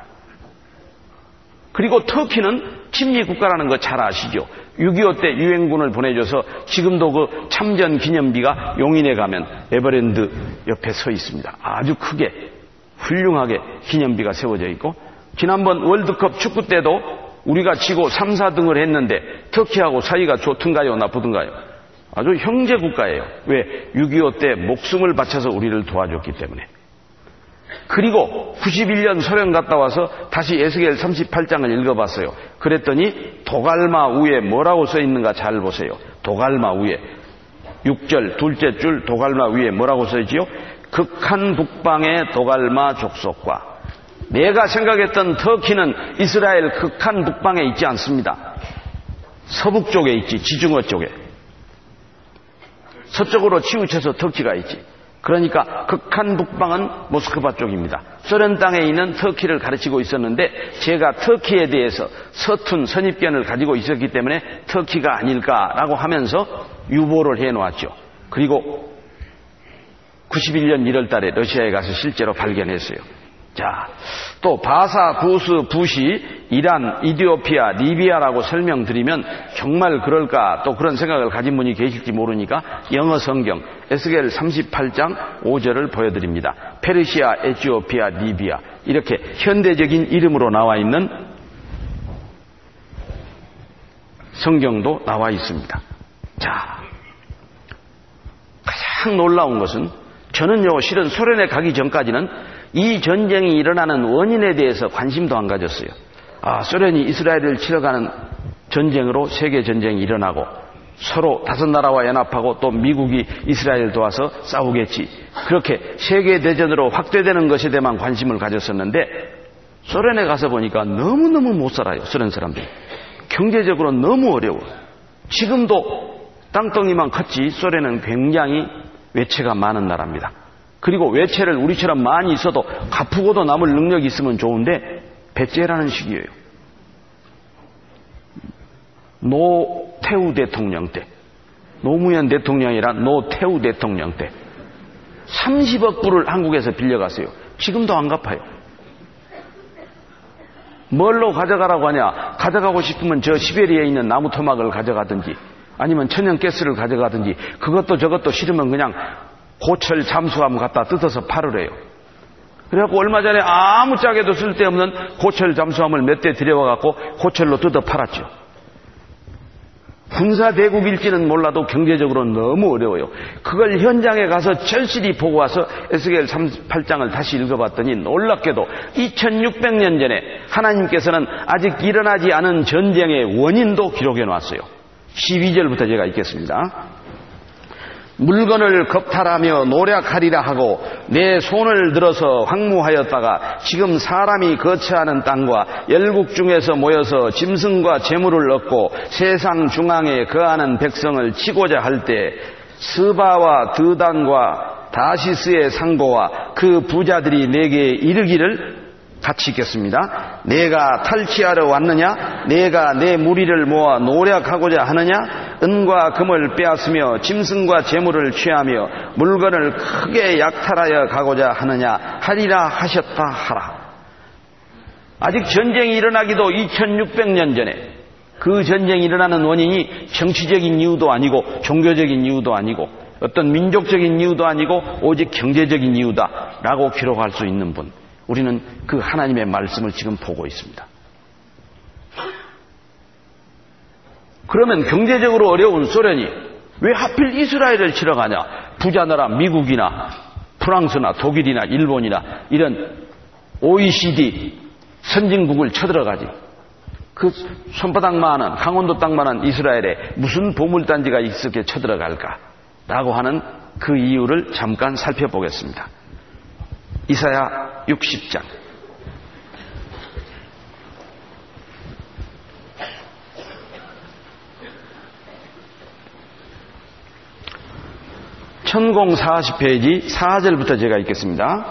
그리고 터키는 침략 국가라는 거 잘 아시죠? 육이오 때 유엔군을 보내줘서 지금도 그 참전 기념비가 용인에 가면 에버랜드 옆에 서 있습니다. 아주 크게 훌륭하게 기념비가 세워져 있고 지난번 월드컵 축구 때도 우리가 지고 삼, 사 등을 했는데 터키하고 사이가 좋든가요 나쁘든가요? 아주 형제 국가예요. 왜? 육이오 때 목숨을 바쳐서 우리를 도와줬기 때문에. 그리고 구십일 년 소련 갔다 와서 다시 에스겔 삼십팔 장을 읽어봤어요. 그랬더니 도갈마 위에 뭐라고 써있는가 잘 보세요. 도갈마 위에 육 절 둘째 줄 도갈마 위에 뭐라고 써있지요? 극한 북방의 도갈마 족속과. 내가 생각했던 터키는 이스라엘 극한 북방에 있지 않습니다. 서북 쪽에 있지. 지중해 쪽에. 서쪽으로 치우쳐서 터키가 있지. 그러니까 극한 북방은 모스크바 쪽입니다. 소련 땅에 있는 터키를 가르치고 있었는데 제가 터키에 대해서 서툰 선입견을 가지고 있었기 때문에 터키가 아닐까라고 하면서 유보를 해놓았죠. 그리고 구십일 년 일월 달에 러시아에 가서 실제로 발견했어요. 자, 또 바사, 부스, 부시, 이란, 이디오피아, 리비아라고 설명드리면 정말 그럴까 또 그런 생각을 가진 분이 계실지 모르니까 영어 성경 에스겔 삼십팔 장 오 절을 보여드립니다. 페르시아, 에티오피아, 리비아 이렇게 현대적인 이름으로 나와 있는 성경도 나와 있습니다. 자, 가장 놀라운 것은 저는요 실은 소련에 가기 전까지는 이 전쟁이 일어나는 원인에 대해서 관심도 안 가졌어요. 아, 소련이 이스라엘을 치러가는 전쟁으로 세계 전쟁이 일어나고 서로 다섯 나라와 연합하고 또 미국이 이스라엘 도와서 싸우겠지. 그렇게 세계 대전으로 확대되는 것에 대해만 관심을 가졌었는데 소련에 가서 보니까 너무너무 못 살아요. 소련 사람들이. 경제적으로 너무 어려워. 지금도 땅덩이만 컸지 소련은 굉장히 외채가 많은 나라입니다. 그리고 외채를 우리처럼 많이 있어도 갚고도 남을 능력이 있으면 좋은데 배째라는 식이에요. 노태우 대통령 때, 노무현 대통령이라 노태우 대통령 때 삼십억 불을 한국에서 빌려갔어요. 지금도 안 갚아요. 뭘로 가져가라고 하냐? 가져가고 싶으면 저 시베리아에 있는 나무 토막을 가져가든지 아니면 천연가스를 가져가든지 그것도 저것도 싫으면 그냥 고철 잠수함 갖다 뜯어서 팔으래요. 그래갖고 얼마 전에 아무짝에도 쓸데없는 고철 잠수함을 몇 대 들여와갖고 고철로 뜯어 팔았죠. 군사대국일지는 몰라도 경제적으로 너무 어려워요. 그걸 현장에 가서 절실히 보고 와서 에스겔 삼십팔 장을 다시 읽어봤더니 놀랍게도 이천육백 년 전에 하나님께서는 아직 일어나지 않은 전쟁의 원인도 기록해 놨어요. 십이 절부터 제가 읽겠습니다. 물건을 겁탈하며 노략하리라 하고 내 손을 들어서 황무하였다가 지금 사람이 거처하는 땅과 열국 중에서 모여서 짐승과 재물을 얻고 세상 중앙에 거하는 백성을 치고자 할 때 스바와 드단과 다시스의 상고와 그 부자들이 내게 이르기를 같이 읽겠습니다. 내가 탈취하러 왔느냐? 내가 내 무리를 모아 노략하고자 하느냐? 은과 금을 빼앗으며 짐승과 재물을 취하며 물건을 크게 약탈하여 가고자 하느냐? 하리라 하셨다 하라. 아직 전쟁이 일어나기도 이천육백 년 전에 그 전쟁이 일어나는 원인이 정치적인 이유도 아니고 종교적인 이유도 아니고 어떤 민족적인 이유도 아니고 오직 경제적인 이유다라고 기록할 수 있는 분, 우리는 그 하나님의 말씀을 지금 보고 있습니다. 그러면 경제적으로 어려운 소련이 왜 하필 이스라엘을 치러 가냐? 부자나라 미국이나 프랑스나 독일이나 일본이나 이런 오이시디 선진국을 쳐들어가지. 그 손바닥만한 강원도 땅만한 이스라엘에 무슨 보물단지가 있었기에 쳐들어갈까? 라고 하는 그 이유를 잠깐 살펴보겠습니다. 이사야 육십 장 천공사십 페이지 사 절부터 제가 읽겠습니다.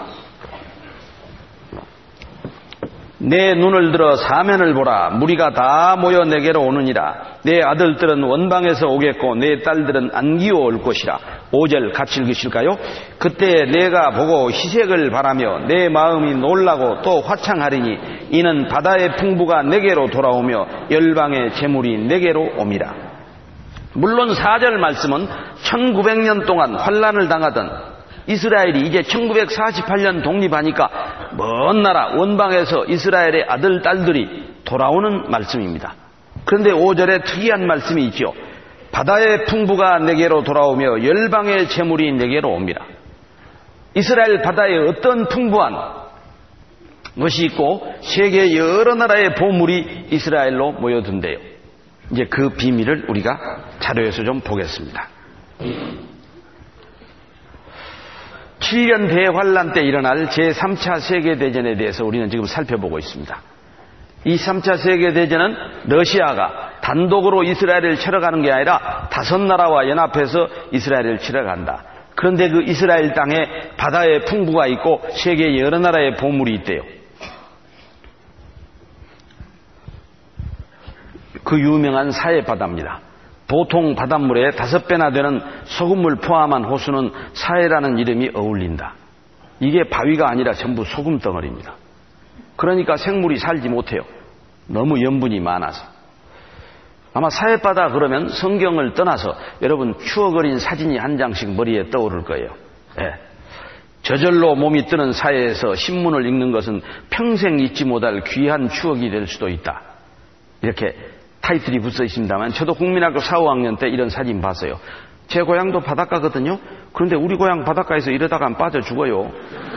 내 눈을 들어 사면을 보라. 무리가 다 모여 내게로 오느니라. 내 아들들은 원방에서 오겠고 내 딸들은 안기어 올 것이라. 오 절 같이 읽으실까요? 그때 내가 보고 희색을 바라며 내 마음이 놀라고 또 화창하리니 이는 바다의 풍부가 내게로 돌아오며 열방의 재물이 내게로 옴이라. 물론 사 절 말씀은 천구백 년 동안 환란을 당하던 이스라엘이 이제 천구백사십팔 년 독립하니까 먼 나라 원방에서 이스라엘의 아들 딸들이 돌아오는 말씀입니다. 그런데 오 절에 특이한 말씀이 있죠. 바다의 풍부가 내게로 돌아오며 열방의 재물이 내게로 옵니다. 이스라엘 바다에 어떤 풍부한 것이 있고 세계 여러 나라의 보물이 이스라엘로 모여든대요. 이제 그 비밀을 우리가 자료에서 좀 보겠습니다. 칠 년 대환란 때 일어날 제삼 차 세계대전에 대해서 우리는 지금 살펴보고 있습니다. 이 삼 차 세계대전은 러시아가 단독으로 이스라엘을 치러 가는 게 아니라 다섯 나라와 연합해서 이스라엘을 치러 간다. 그런데 그 이스라엘 땅에 바다의 풍부가 있고 세계 여러 나라의 보물이 있대요. 그 유명한 사해바다입니다. 보통 바닷물에 다섯 배나 되는 소금물 포함한 호수는 사해라는 이름이 어울린다. 이게 바위가 아니라 전부 소금 덩어리입니다. 그러니까 생물이 살지 못해요. 너무 염분이 많아서. 아마 사해바다 그러면 성경을 떠나서 여러분 추억 어린 사진이 한 장씩 머리에 떠오를 거예요. 예. 저절로 몸이 뜨는 사해에서 신문을 읽는 것은 평생 잊지 못할 귀한 추억이 될 수도 있다. 이렇게 타이틀이 붙어 있습니다만 저도 국민학교 사, 오 학년 때 이런 사진 봤어요. 제 고향도 바닷가거든요. 그런데 우리 고향 바닷가에서 이러다가 빠져 죽어요.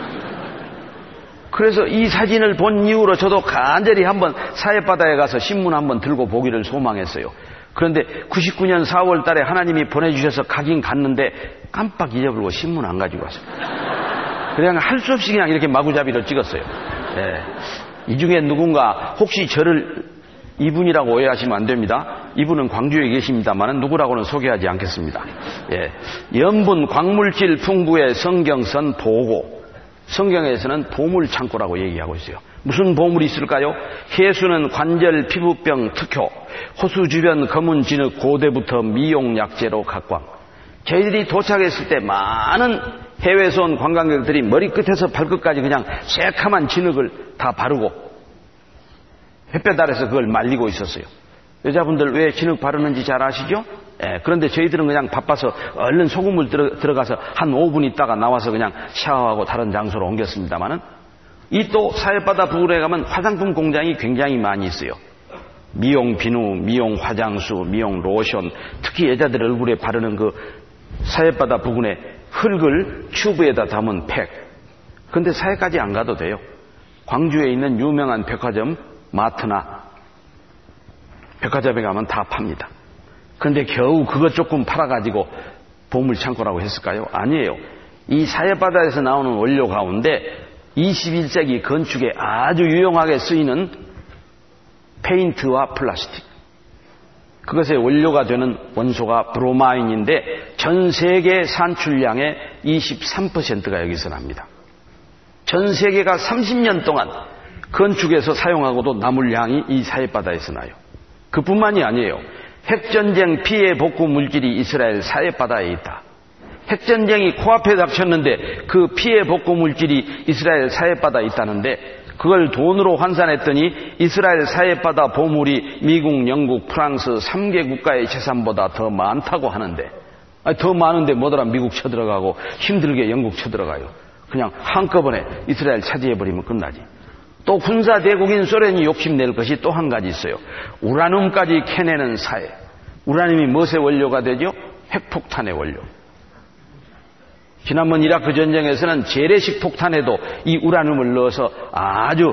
그래서 이 사진을 본 이후로 저도 간절히 한번 사해바다에 가서 신문 한번 들고 보기를 소망했어요. 그런데 구십구 년 사월 달에 하나님이 보내주셔서 가긴 갔는데 깜빡 잊어버리고 신문 안 가지고 왔어요. 그냥 할 수 없이 그냥 이렇게 마구잡이로 찍었어요. 네. 이 중에 누군가 혹시 저를 이분이라고 오해하시면 안 됩니다. 이분은 광주에 계십니다만 누구라고는 소개하지 않겠습니다. 예. 염분, 광물질 풍부의 성경선 보고, 성경에서는 보물창고라고 얘기하고 있어요. 무슨 보물이 있을까요? 해수는 관절, 피부병, 특효, 호수 주변 검은 진흙, 고대부터 미용 약재로 각광. 저희들이 도착했을 때 많은 해외에서 온 관광객들이 머리끝에서 발끝까지 그냥 새카만 진흙을 다 바르고 햇볕 아래서 그걸 말리고 있었어요. 여자분들 왜 진흙 바르는지 잘 아시죠? 예, 그런데 저희들은 그냥 바빠서 얼른 소금물 들어, 들어가서 한 오 분 있다가 나와서 그냥 샤워하고 다른 장소로 옮겼습니다만은 이 또 사해바다 부근에 가면 화장품 공장이 굉장히 많이 있어요. 미용 비누, 미용 화장수, 미용 로션, 특히 여자들 얼굴에 바르는 그 사회바다 부근에 흙을 튜브에다 담은 팩. 근데 사회까지 안 가도 돼요. 광주에 있는 유명한 백화점 마트나 백화점에 가면 다 팝니다. 그런데 겨우 그것 조금 팔아가지고 보물창고라고 했을까요? 아니에요. 이 사회바다에서 나오는 원료 가운데 이십일 세기 건축에 아주 유용하게 쓰이는 페인트와 플라스틱, 그것의 원료가 되는 원소가 브로마인인데 전 세계 산출량의 이십삼 퍼센트가 여기서 납니다. 전 세계가 삼십 년 동안 건축에서 사용하고도 남을 양이 이 사해바다에서 나요. 그뿐만이 아니에요. 핵전쟁 피해 복구 물질이 이스라엘 사해바다에 있다. 핵전쟁이 코앞에 닥쳤는데 그 피해 복구 물질이 이스라엘 사해바다에 있다는데 그걸 돈으로 환산했더니 이스라엘 사해바다 보물이 미국, 영국, 프랑스 삼 개 국가의 재산보다 더 많다고 하는데, 아니, 더 많은데 뭐더라 미국 쳐들어가고 힘들게 영국 쳐들어가요. 그냥 한꺼번에 이스라엘 차지해버리면 끝나지. 또 군사대국인 소련이 욕심낼 것이 또 한 가지 있어요. 우라늄까지 캐내는 사해. 우라늄이 무엇의 원료가 되죠? 핵폭탄의 원료. 지난번 이라크 전쟁에서는 재래식 폭탄에도 이 우라늄을 넣어서 아주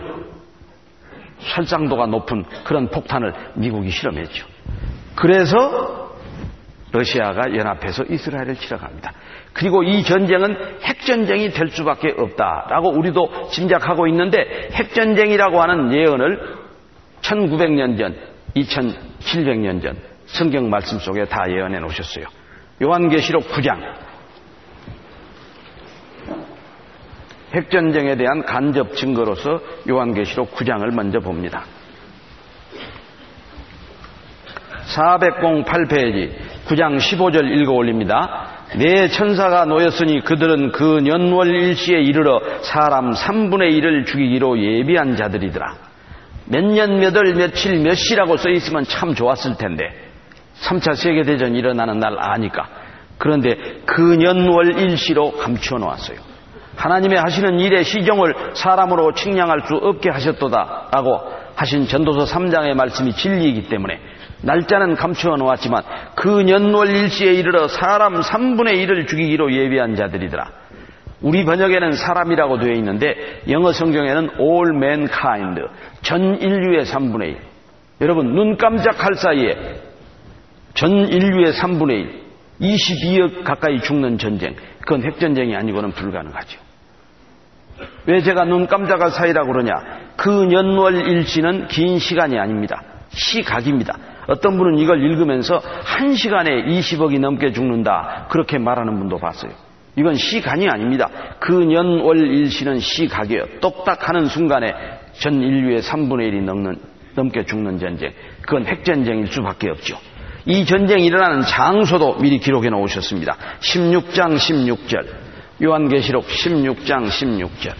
설상도가 높은 그런 폭탄을 미국이 실험했죠. 그래서 러시아가 연합해서 이스라엘을 치러 갑니다. 그리고 이 전쟁은 핵전쟁이 될 수밖에 없다라고 우리도 짐작하고 있는데, 핵전쟁이라고 하는 예언을 천구백 년 전, 이천칠백 년 전 성경 말씀 속에 다 예언해 놓으셨어요. 요한계시록 구 장. 핵전쟁에 대한 간접 증거로서 요한계시록 구 장을 먼저 봅니다. 사백팔 페이지 구 장 십오 절 읽어 올립니다. 네 천사가 놓였으니 그들은 그 년월 일시에 이르러 사람 삼분의 일을 죽이기로 예비한 자들이더라. 몇 년, 몇 월, 며칠, 몇 시라고 써있으면 참 좋았을 텐데, 삼 차 세계대전이 일어나는 날 아니까. 그런데 그 년월 일시로 감추어 놓았어요. 하나님의 하시는 일의 시정을 사람으로 측량할 수 없게 하셨도다 라고 하신 전도서 삼 장의 말씀이 진리이기 때문에 날짜는 감추어 놓았지만 그 년월 일시에 이르러 사람 삼분의 일을 죽이기로 예비한 자들이더라. 우리 번역에는 사람이라고 되어 있는데 영어 성경에는 all mankind, 전 인류의 삼분의 일. 여러분, 눈 깜짝할 사이에 전 인류의 삼분의 일, 이십이억 가까이 죽는 전쟁, 그건 핵전쟁이 아니고는 불가능하죠. 왜 제가 눈 깜짝할 사이라고 그러냐? 그 년월 일시는 긴 시간이 아닙니다. 시각입니다. 어떤 분은 이걸 읽으면서 한 시간에 이십억이 넘게 죽는다, 그렇게 말하는 분도 봤어요. 이건 시간이 아닙니다. 그 년월 일시는 시각이에요. 똑딱하는 순간에 전 인류의 삼분의 일이 넘는, 넘게 죽는 전쟁, 그건 핵전쟁일 수밖에 없죠. 이 전쟁이 일어나는 장소도 미리 기록해 놓으셨습니다. 십육 장 십육 절, 요한계시록 십육 장 십육 절,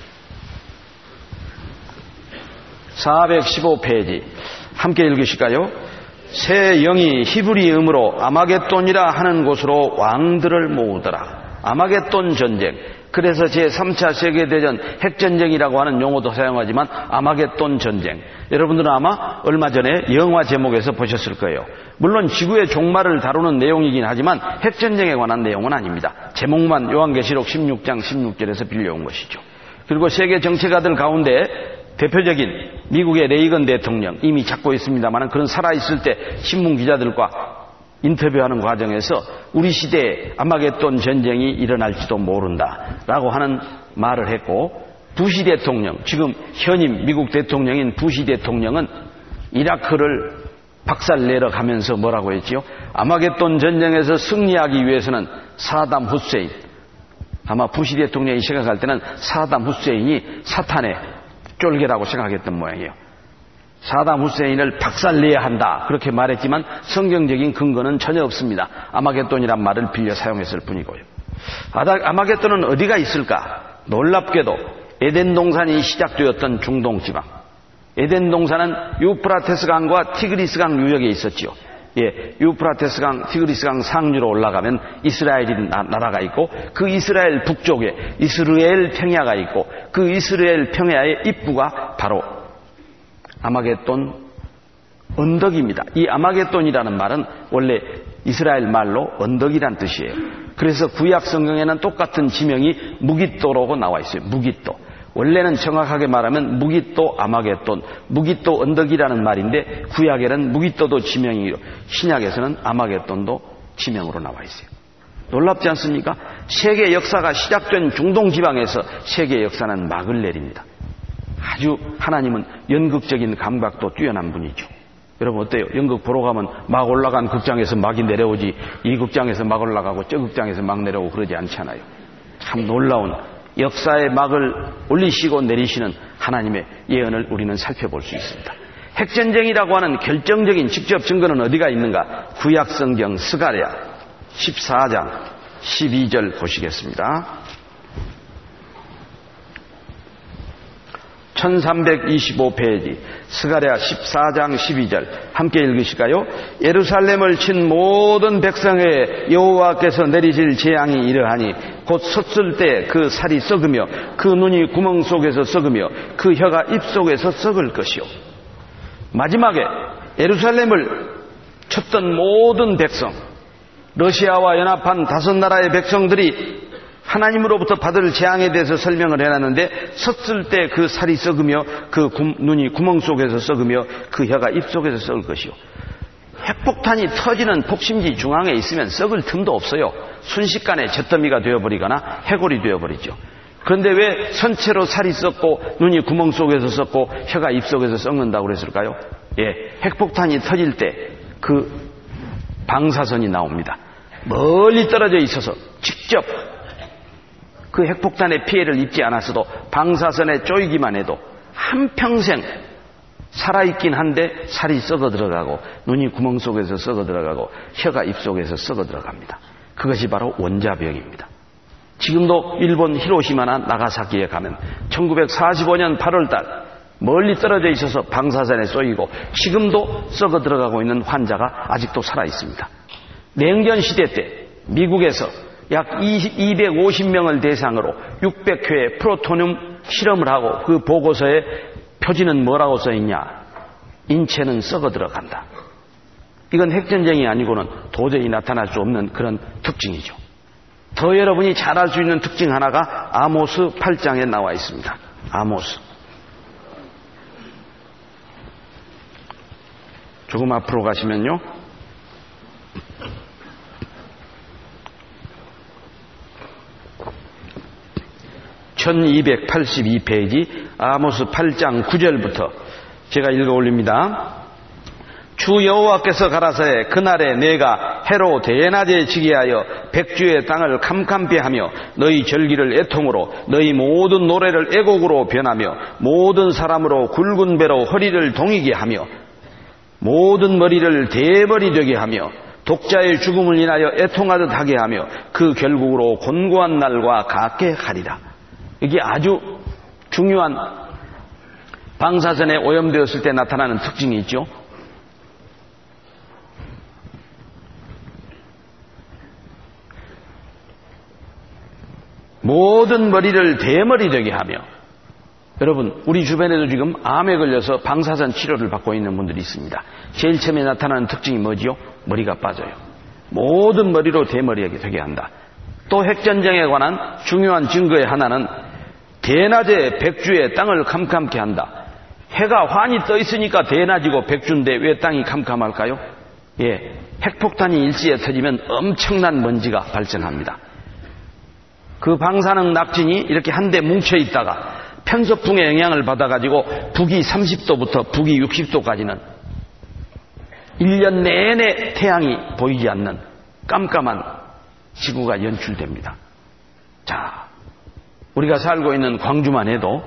사백십오 페이지 함께 읽으실까요? 새 영이 히브리 음으로 아마겟돈이라 하는 곳으로 왕들을 모으더라. 아마겟돈 전쟁. 그래서 제삼 차 세계대전 핵전쟁이라고 하는 용어도 사용하지만 아마겟돈 전쟁. 여러분들은 아마 얼마 전에 영화 제목에서 보셨을 거예요. 물론 지구의 종말을 다루는 내용이긴 하지만 핵전쟁에 관한 내용은 아닙니다. 제목만 요한계시록 십육 장 십육 절에서 빌려온 것이죠. 그리고 세계 정치가들 가운데 대표적인 미국의 레이건 대통령, 이미 잡고 있습니다만 그런 살아있을 때 신문 기자들과 인터뷰하는 과정에서 우리 시대에 아마겟돈 전쟁이 일어날지도 모른다라고 하는 말을 했고, 부시 대통령, 지금 현임 미국 대통령인 부시 대통령은 이라크를 박살내러 가면서 뭐라고 했지요? 아마겟돈 전쟁에서 승리하기 위해서는 사담 후세인, 아마 부시 대통령이 생각할 때는 사담 후세인이 사탄의 쫄개라고 생각했던 모양이에요. 사담 후세인을 박살내야 한다, 그렇게 말했지만 성경적인 근거는 전혀 없습니다. 아마겟돈이란 말을 빌려 사용했을 뿐이고요. 아마겟돈은 어디가 있을까? 놀랍게도 에덴 동산이 시작되었던 중동 지방. 에덴 동산은 유프라테스 강과 티그리스 강 유역에 있었지요. 예, 유프라테스 강, 티그리스 강 상류로 올라가면 이스라엘이 나, 나라가 있고, 그 이스라엘 북쪽에 이스라엘 평야가 있고, 그 이스라엘 평야의 입구가 바로 아마겟돈 언덕입니다. 이 아마겟돈이라는 말은 원래 이스라엘 말로 언덕이란 뜻이에요. 그래서 구약 성경에는 똑같은 지명이 무깃도라고 나와 있어요. 무깃도. 원래는 정확하게 말하면 무깃도 아마겟돈, 무깃도 언덕이라는 말인데 구약에는 무깃도도 지명이고 신약에서는 아마겟돈도 지명으로 나와 있어요. 놀랍지 않습니까? 세계 역사가 시작된 중동 지방에서 세계 역사는 막을 내립니다. 아주 하나님은 연극적인 감각도 뛰어난 분이죠. 여러분 어때요? 연극 보러 가면 막 올라간 극장에서 막이 내려오지 이 극장에서 막 올라가고 저 극장에서 막 내려오고 그러지 않잖아요. 참 놀라운 역사의 막을 올리시고 내리시는 하나님의 예언을 우리는 살펴볼 수 있습니다. 핵전쟁이라고 하는 결정적인 직접 증거는 어디가 있는가? 구약성경 스가랴 십사 장 십이 절 보시겠습니다. 천삼백이십오 페이지 스가랴 십사 장 십이 절 함께 읽으실까요? 예루살렘을 친 모든 백성에 여호와께서 내리실 재앙이 이러하니 곧 섰을 때 그 살이 썩으며 그 눈이 구멍 속에서 썩으며 그 혀가 입 속에서 썩을 것이요. 마지막에 예루살렘을 쳤던 모든 백성, 러시아와 연합한 다섯 나라의 백성들이 하나님으로부터 받을 재앙에 대해서 설명을 해놨는데 섰을 때 그 살이 썩으며 그 구, 눈이 구멍 속에서 썩으며 그 혀가 입 속에서 썩을 것이요. 핵폭탄이 터지는 폭심지 중앙에 있으면 썩을 틈도 없어요. 순식간에 잿더미가 되어버리거나 해골이 되어버리죠. 그런데 왜 선체로 살이 썩고 눈이 구멍 속에서 썩고 혀가 입 속에서 썩는다고 그랬을까요? 예, 핵폭탄이 터질 때 그 방사선이 나옵니다. 멀리 떨어져 있어서 직접 그 핵폭탄의 피해를 입지 않았어도 방사선에 쪼이기만 해도 한평생 살아있긴 한데 살이 썩어 들어가고 눈이 구멍 속에서 썩어 들어가고 혀가 입 속에서 썩어 들어갑니다. 그것이 바로 원자병입니다. 지금도 일본 히로시마나 나가사키에 가면 천구백사십오 년 팔월 달 멀리 떨어져 있어서 방사선에 쏘이고 지금도 썩어 들어가고 있는 환자가 아직도 살아있습니다. 냉전 시대 때 미국에서 약 이백오십 명을 대상으로 육백 회의 프로토늄 실험을 하고 그 보고서에 표지는 뭐라고 써있냐? 인체는 썩어 들어간다. 이건 핵전쟁이 아니고는 도저히 나타날 수 없는 그런 특징이죠. 더 여러분이 잘 알 수 있는 특징 하나가 아모스 팔 장에 나와 있습니다. 아모스. 조금 앞으로 가시면요. 천이백팔십이 페이지 아모스 팔 장 구 절부터 제가 읽어 올립니다. 주 여호와께서 가라사대 그날에 내가 해로 대낮에 지게 하여 백주의 땅을 캄캄케 하며 너희 절기를 애통으로 너희 모든 노래를 애곡으로 변하며 모든 사람으로 굵은 배로 허리를 동이게 하며 모든 머리를 대머리 되게 하며 독자의 죽음을 인하여 애통하듯 하게 하며 그 결국으로 곤고한 날과 같게 하리라. 이게 아주 중요한 방사선에 오염되었을 때 나타나는 특징이 있죠. 모든 머리를 대머리 되게 하며, 여러분 우리 주변에도 지금 암에 걸려서 방사선 치료를 받고 있는 분들이 있습니다. 제일 처음에 나타나는 특징이 뭐지요? 머리가 빠져요. 모든 머리로 대머리하게 되게 한다. 또 핵전쟁에 관한 중요한 증거의 하나는 대낮에 백주의 땅을 캄캄케 한다. 해가 환히 떠 있으니까 대낮이고 백주인데 왜 땅이 캄캄할까요? 예, 핵폭탄이 일시에 터지면 엄청난 먼지가 발생합니다. 그 방사능 낙진이 이렇게 한데 뭉쳐 있다가 편서풍의 영향을 받아가지고 북위 삼십 도부터 북위 육십 도까지는 일 년 내내 태양이 보이지 않는 깜깜한 지구가 연출됩니다. 자, 우리가 살고 있는 광주만 해도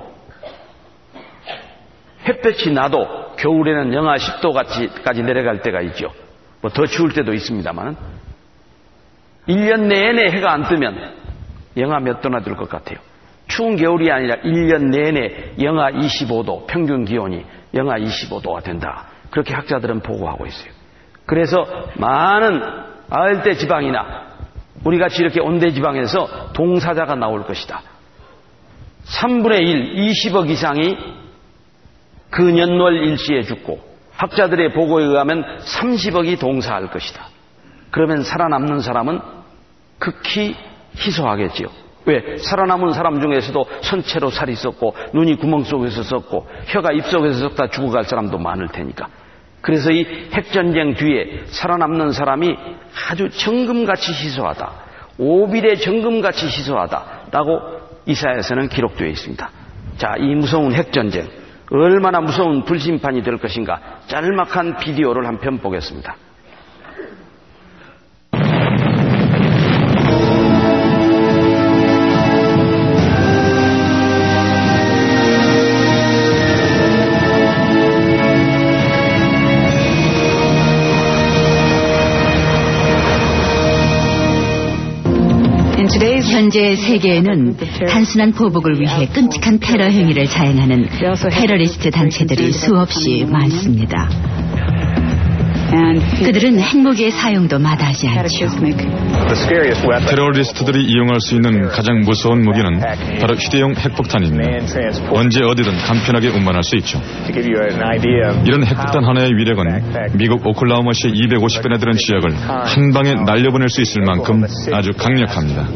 햇볕이 나도 겨울에는 영하 십 도까지 내려갈 때가 있죠. 뭐 더 추울 때도 있습니다만 일 년 내내 해가 안 뜨면 영하 몇 도나 될 것 같아요. 추운 겨울이 아니라 일 년 내내 영하 이십오 도, 평균 기온이 영하 이십오 도가 된다. 그렇게 학자들은 보고하고 있어요. 그래서 많은 아열대 지방이나 우리같이 이렇게 온대 지방에서 동사자가 나올 것이다. 삼분의 일, 이십억 이상이 그 년월 일시에 죽고 학자들의 보고에 의하면 삼십억이 동사할 것이다. 그러면 살아남는 사람은 극히 희소하겠지요. 왜? 살아남은 사람 중에서도 선체로 살이 썩고 눈이 구멍 속에서 썩고 혀가 입 속에서 썩다 죽어갈 사람도 많을 테니까. 그래서 이 핵전쟁 뒤에 살아남는 사람이 아주 정금같이 희소하다, 오빌의 정금같이 희소하다라고 이사야에서는 기록되어 있습니다. 자, 이 무서운 핵전쟁, 얼마나 무서운 불심판이 될 것인가, 짤막한 비디오를 한 편 보겠습니다. 현재 세계에는 단순한 보복을 위해 끔찍한 테러 행위를 자행하는 테러리스트 단체들이 수없이 많습니다. 그들은 핵무기의 사용도 마다하지 않죠. 테러리스트들이 이용할 수 있는 가장 무서운 무기는 바로 휴대용 핵폭탄입니다. 언제 어디든 간편하게 운반할 수 있죠. 이런 핵폭탄 하나의 위력은 미국 오클라호마시 이백오십 번에 드는 지역을 한 방에 날려보낼 수 있을 만큼 아주 강력합니다.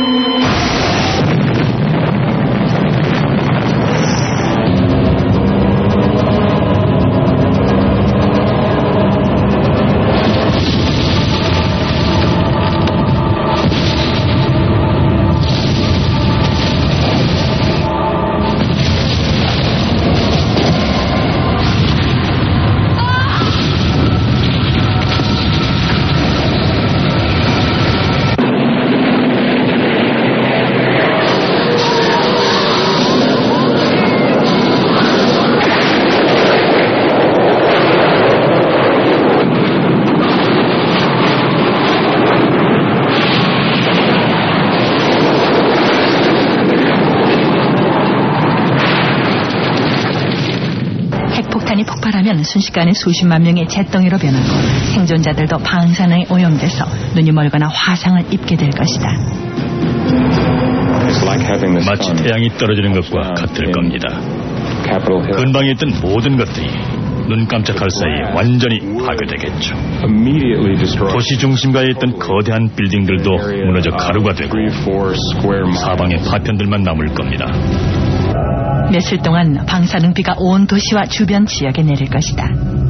폭발하면 순식간에 수십만 명의 잿덩이로 변하고 생존자들도 방사능에 오염돼서 눈이 멀거나 화상을 입게 될 것이다. 마치 태양이 떨어지는 것과 같을 겁니다. 근방에 있던 모든 것들이 눈 깜짝할 사이에 완전히 파괴되겠죠. 도시 중심가에 있던 거대한 빌딩들도 무너져 가루가 되고 사방에 파편들만 남을 겁니다. 며칠 동안 방사능비가 온 도시와 주변 지역에 내릴 것이다.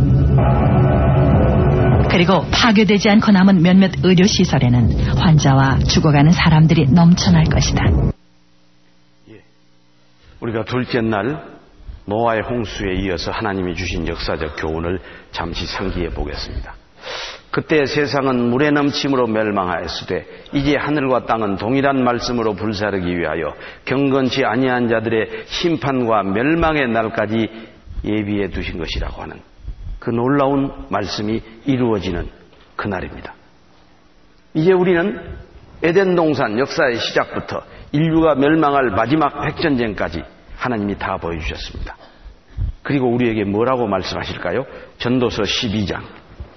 그리고 파괴되지 않고 남은 몇몇 의료시설에는 환자와 죽어가는 사람들이 넘쳐날 것이다. 예. 우리가 둘째 날 노아의 홍수에 이어서 하나님이 주신 역사적 교훈을 잠시 상기해 보겠습니다. 그때 세상은 물에 넘침으로 멸망하였으되 이제 하늘과 땅은 동일한 말씀으로 불사르기 위하여 경건치 아니한 자들의 심판과 멸망의 날까지 예비해 두신 것이라고 하는 그 놀라운 말씀이 이루어지는 그날입니다. 이제 우리는 에덴 동산 역사의 시작부터 인류가 멸망할 마지막 핵전쟁까지 하나님이 다 보여주셨습니다. 그리고 우리에게 뭐라고 말씀하실까요? 전도서 십이 장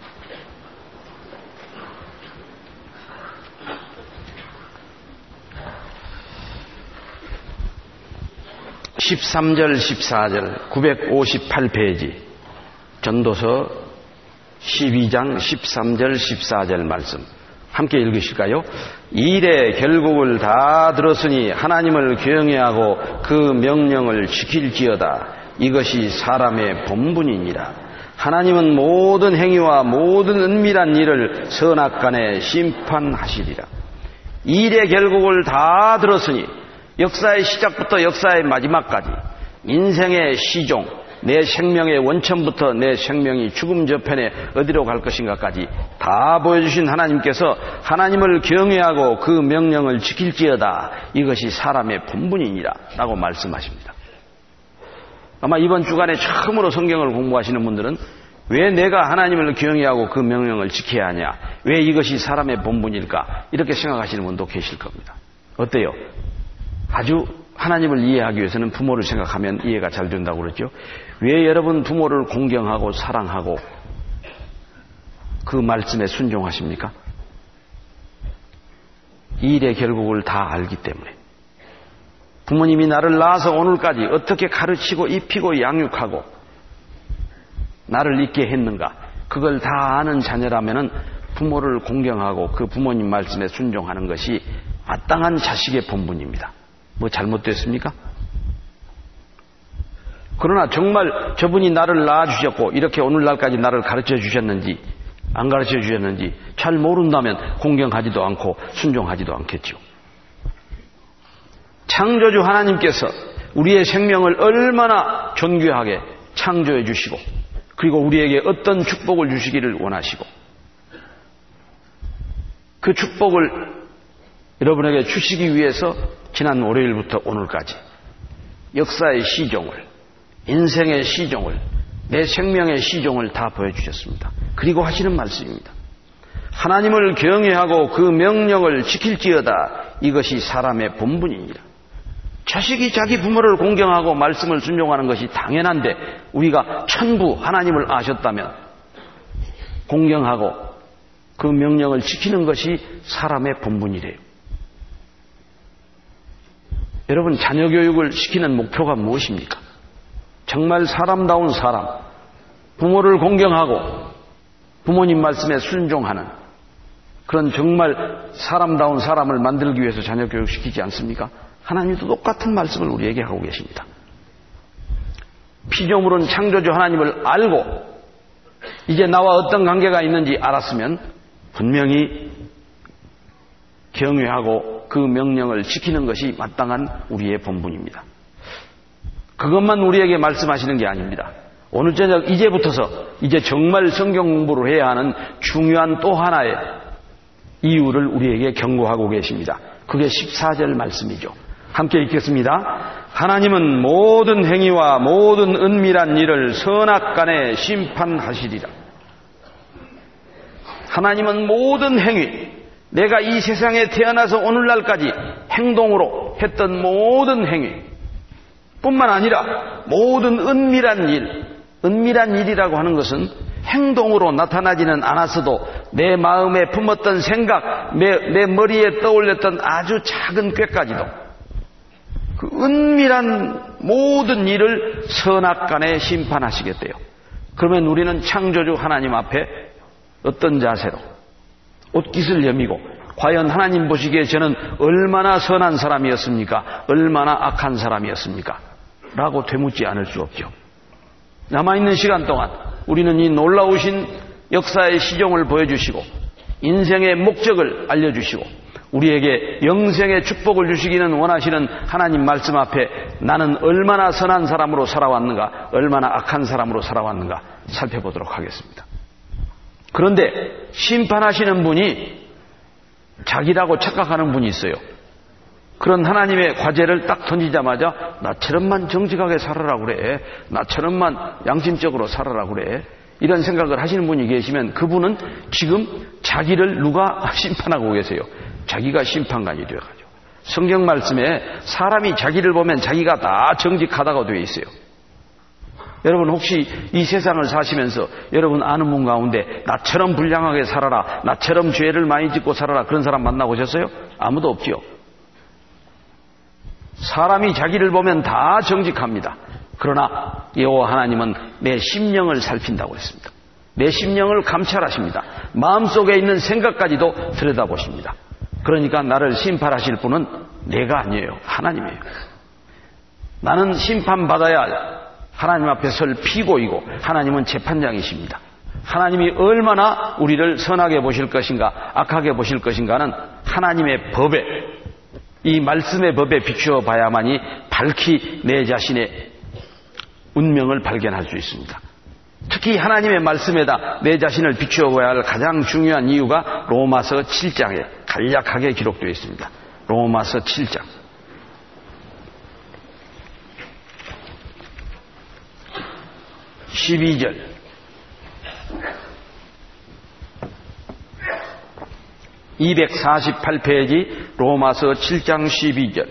십삼 절 십사 절 구백오십팔 페이지 전도서 십이 장 십삼 절 십사 절 말씀 함께 읽으실까요? 일의 결국을 다 들었으니 하나님을 경외하고 그 명령을 지킬지어다. 이것이 사람의 본분이니라. 하나님은 모든 행위와 모든 은밀한 일을 선악간에 심판하시리라. 일의 결국을 다 들었으니 역사의 시작부터 역사의 마지막까지 인생의 시종, 내 생명의 원천부터 내 생명이 죽음 저편에 어디로 갈 것인가까지 다 보여주신 하나님께서 하나님을 경외하고 그 명령을 지킬지어다. 이것이 사람의 본분이니라 라고 말씀하십니다. 아마 이번 주간에 처음으로 성경을 공부하시는 분들은 왜 내가 하나님을 경외하고 그 명령을 지켜야 하냐, 왜 이것이 사람의 본분일까, 이렇게 생각하시는 분도 계실 겁니다. 어때요? 아주 하나님을 이해하기 위해서는 부모를 생각하면 이해가 잘 된다고 그랬죠. 왜 여러분 부모를 공경하고 사랑하고 그 말씀에 순종하십니까? 이 일의 결국을 다 알기 때문에. 부모님이 나를 낳아서 오늘까지 어떻게 가르치고 입히고 양육하고 나를 잊게 했는가? 그걸 다 아는 자녀라면은 부모를 공경하고 그 부모님 말씀에 순종하는 것이 마땅한 자식의 본분입니다. 뭐 잘못됐습니까? 그러나 정말 저분이 나를 낳아주셨고 이렇게 오늘날까지 나를 가르쳐 주셨는지 안 가르쳐 주셨는지 잘 모른다면 공경하지도 않고 순종하지도 않겠죠. 창조주 하나님께서 우리의 생명을 얼마나 존귀하게 창조해 주시고 그리고 우리에게 어떤 축복을 주시기를 원하시고 그 축복을 여러분에게 주시기 위해서 지난 월요일부터 오늘까지 역사의 시종을, 인생의 시종을, 내 생명의 시종을 다 보여주셨습니다. 그리고 하시는 말씀입니다. 하나님을 경외하고 그 명령을 지킬지어다. 이것이 사람의 본분입니다. 자식이 자기 부모를 공경하고 말씀을 순종하는 것이 당연한데 우리가 천부 하나님을 아셨다면 공경하고 그 명령을 지키는 것이 사람의 본분이래요. 여러분, 자녀 교육을 시키는 목표가 무엇입니까? 정말 사람다운 사람, 부모를 공경하고 부모님 말씀에 순종하는 그런 정말 사람다운 사람을 만들기 위해서 자녀 교육시키지 않습니까? 하나님도 똑같은 말씀을 우리에게 하고 계십니다. 피조물은 창조주 하나님을 알고 이제 나와 어떤 관계가 있는지 알았으면 분명히 경외하고 그 명령을 지키는 것이 마땅한 우리의 본분입니다. 그것만 우리에게 말씀하시는 게 아닙니다. 오늘 저녁 이제부터서 이제 정말 성경 공부를 해야 하는 중요한 또 하나의 이유를 우리에게 경고하고 계십니다. 그게 십사 절 말씀이죠. 함께 읽겠습니다. 하나님은 모든 행위와 모든 은밀한 일을 선악간에 심판하시리라. 하나님은 모든 행위, 내가 이 세상에 태어나서 오늘날까지 행동으로 했던 모든 행위 뿐만 아니라 모든 은밀한 일, 은밀한 일이라고 하는 것은 행동으로 나타나지는 않았어도 내 마음에 품었던 생각, 내, 내 머리에 떠올렸던 아주 작은 꾀까지도 그 은밀한 모든 일을 선악간에 심판하시겠대요. 그러면 우리는 창조주 하나님 앞에 어떤 자세로 옷깃을 여미고 과연 하나님 보시기에 저는 얼마나 선한 사람이었습니까? 얼마나 악한 사람이었습니까? 라고 되묻지 않을 수 없죠. 남아있는 시간 동안 우리는 이 놀라우신 역사의 시종을 보여주시고 인생의 목적을 알려주시고 우리에게 영생의 축복을 주시기는 원하시는 하나님 말씀 앞에 나는 얼마나 선한 사람으로 살아왔는가, 얼마나 악한 사람으로 살아왔는가 살펴보도록 하겠습니다. 그런데 심판하시는 분이 자기라고 착각하는 분이 있어요. 그런 하나님의 과제를 딱 던지자마자 나처럼만 정직하게 살아라 그래, 나처럼만 양심적으로 살아라 그래, 이런 생각을 하시는 분이 계시면 그분은 지금 자기를 누가 심판하고 계세요? 자기가 심판관이 되어가지고. 성경 말씀에 사람이 자기를 보면 자기가 다 정직하다고 되어 있어요. 여러분 혹시 이 세상을 사시면서 여러분 아는 분 가운데 나처럼 불량하게 살아라, 나처럼 죄를 많이 짓고 살아라, 그런 사람 만나보셨어요? 아무도 없지요. 사람이 자기를 보면 다 정직합니다. 그러나 여호와 하나님은 내 심령을 살핀다고 했습니다. 내 심령을 감찰하십니다. 마음속에 있는 생각까지도 들여다보십니다. 그러니까 나를 심판하실 분은 내가 아니에요. 하나님이에요. 나는 심판받아야 하나님 앞에 설 피고이고 하나님은 재판장이십니다. 하나님이 얼마나 우리를 선하게 보실 것인가 악하게 보실 것인가는 하나님의 법에, 이 말씀의 법에 비추어 봐야만이 밝히 내 자신의 운명을 발견할 수 있습니다. 특히 하나님의 말씀에다 내 자신을 비추어 봐야 할 가장 중요한 이유가 로마서 칠 장에 간략하게 기록되어 있습니다. 로마서 칠 장 십이 절 이백사십팔 페이지 로마서 칠 장 십이 절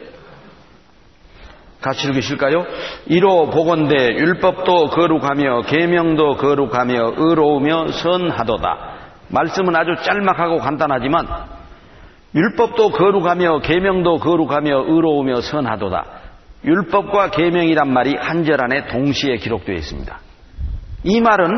같이 읽으실까요? 이로 보건대 율법도 거룩하며 계명도 거룩하며 의로우며 선하도다. 말씀은 아주 짤막하고 간단하지만 율법도 거룩하며 계명도 거룩하며 의로우며 선하도다. 율법과 계명이란 말이 한 절 안에 동시에 기록되어 있습니다. 이 말은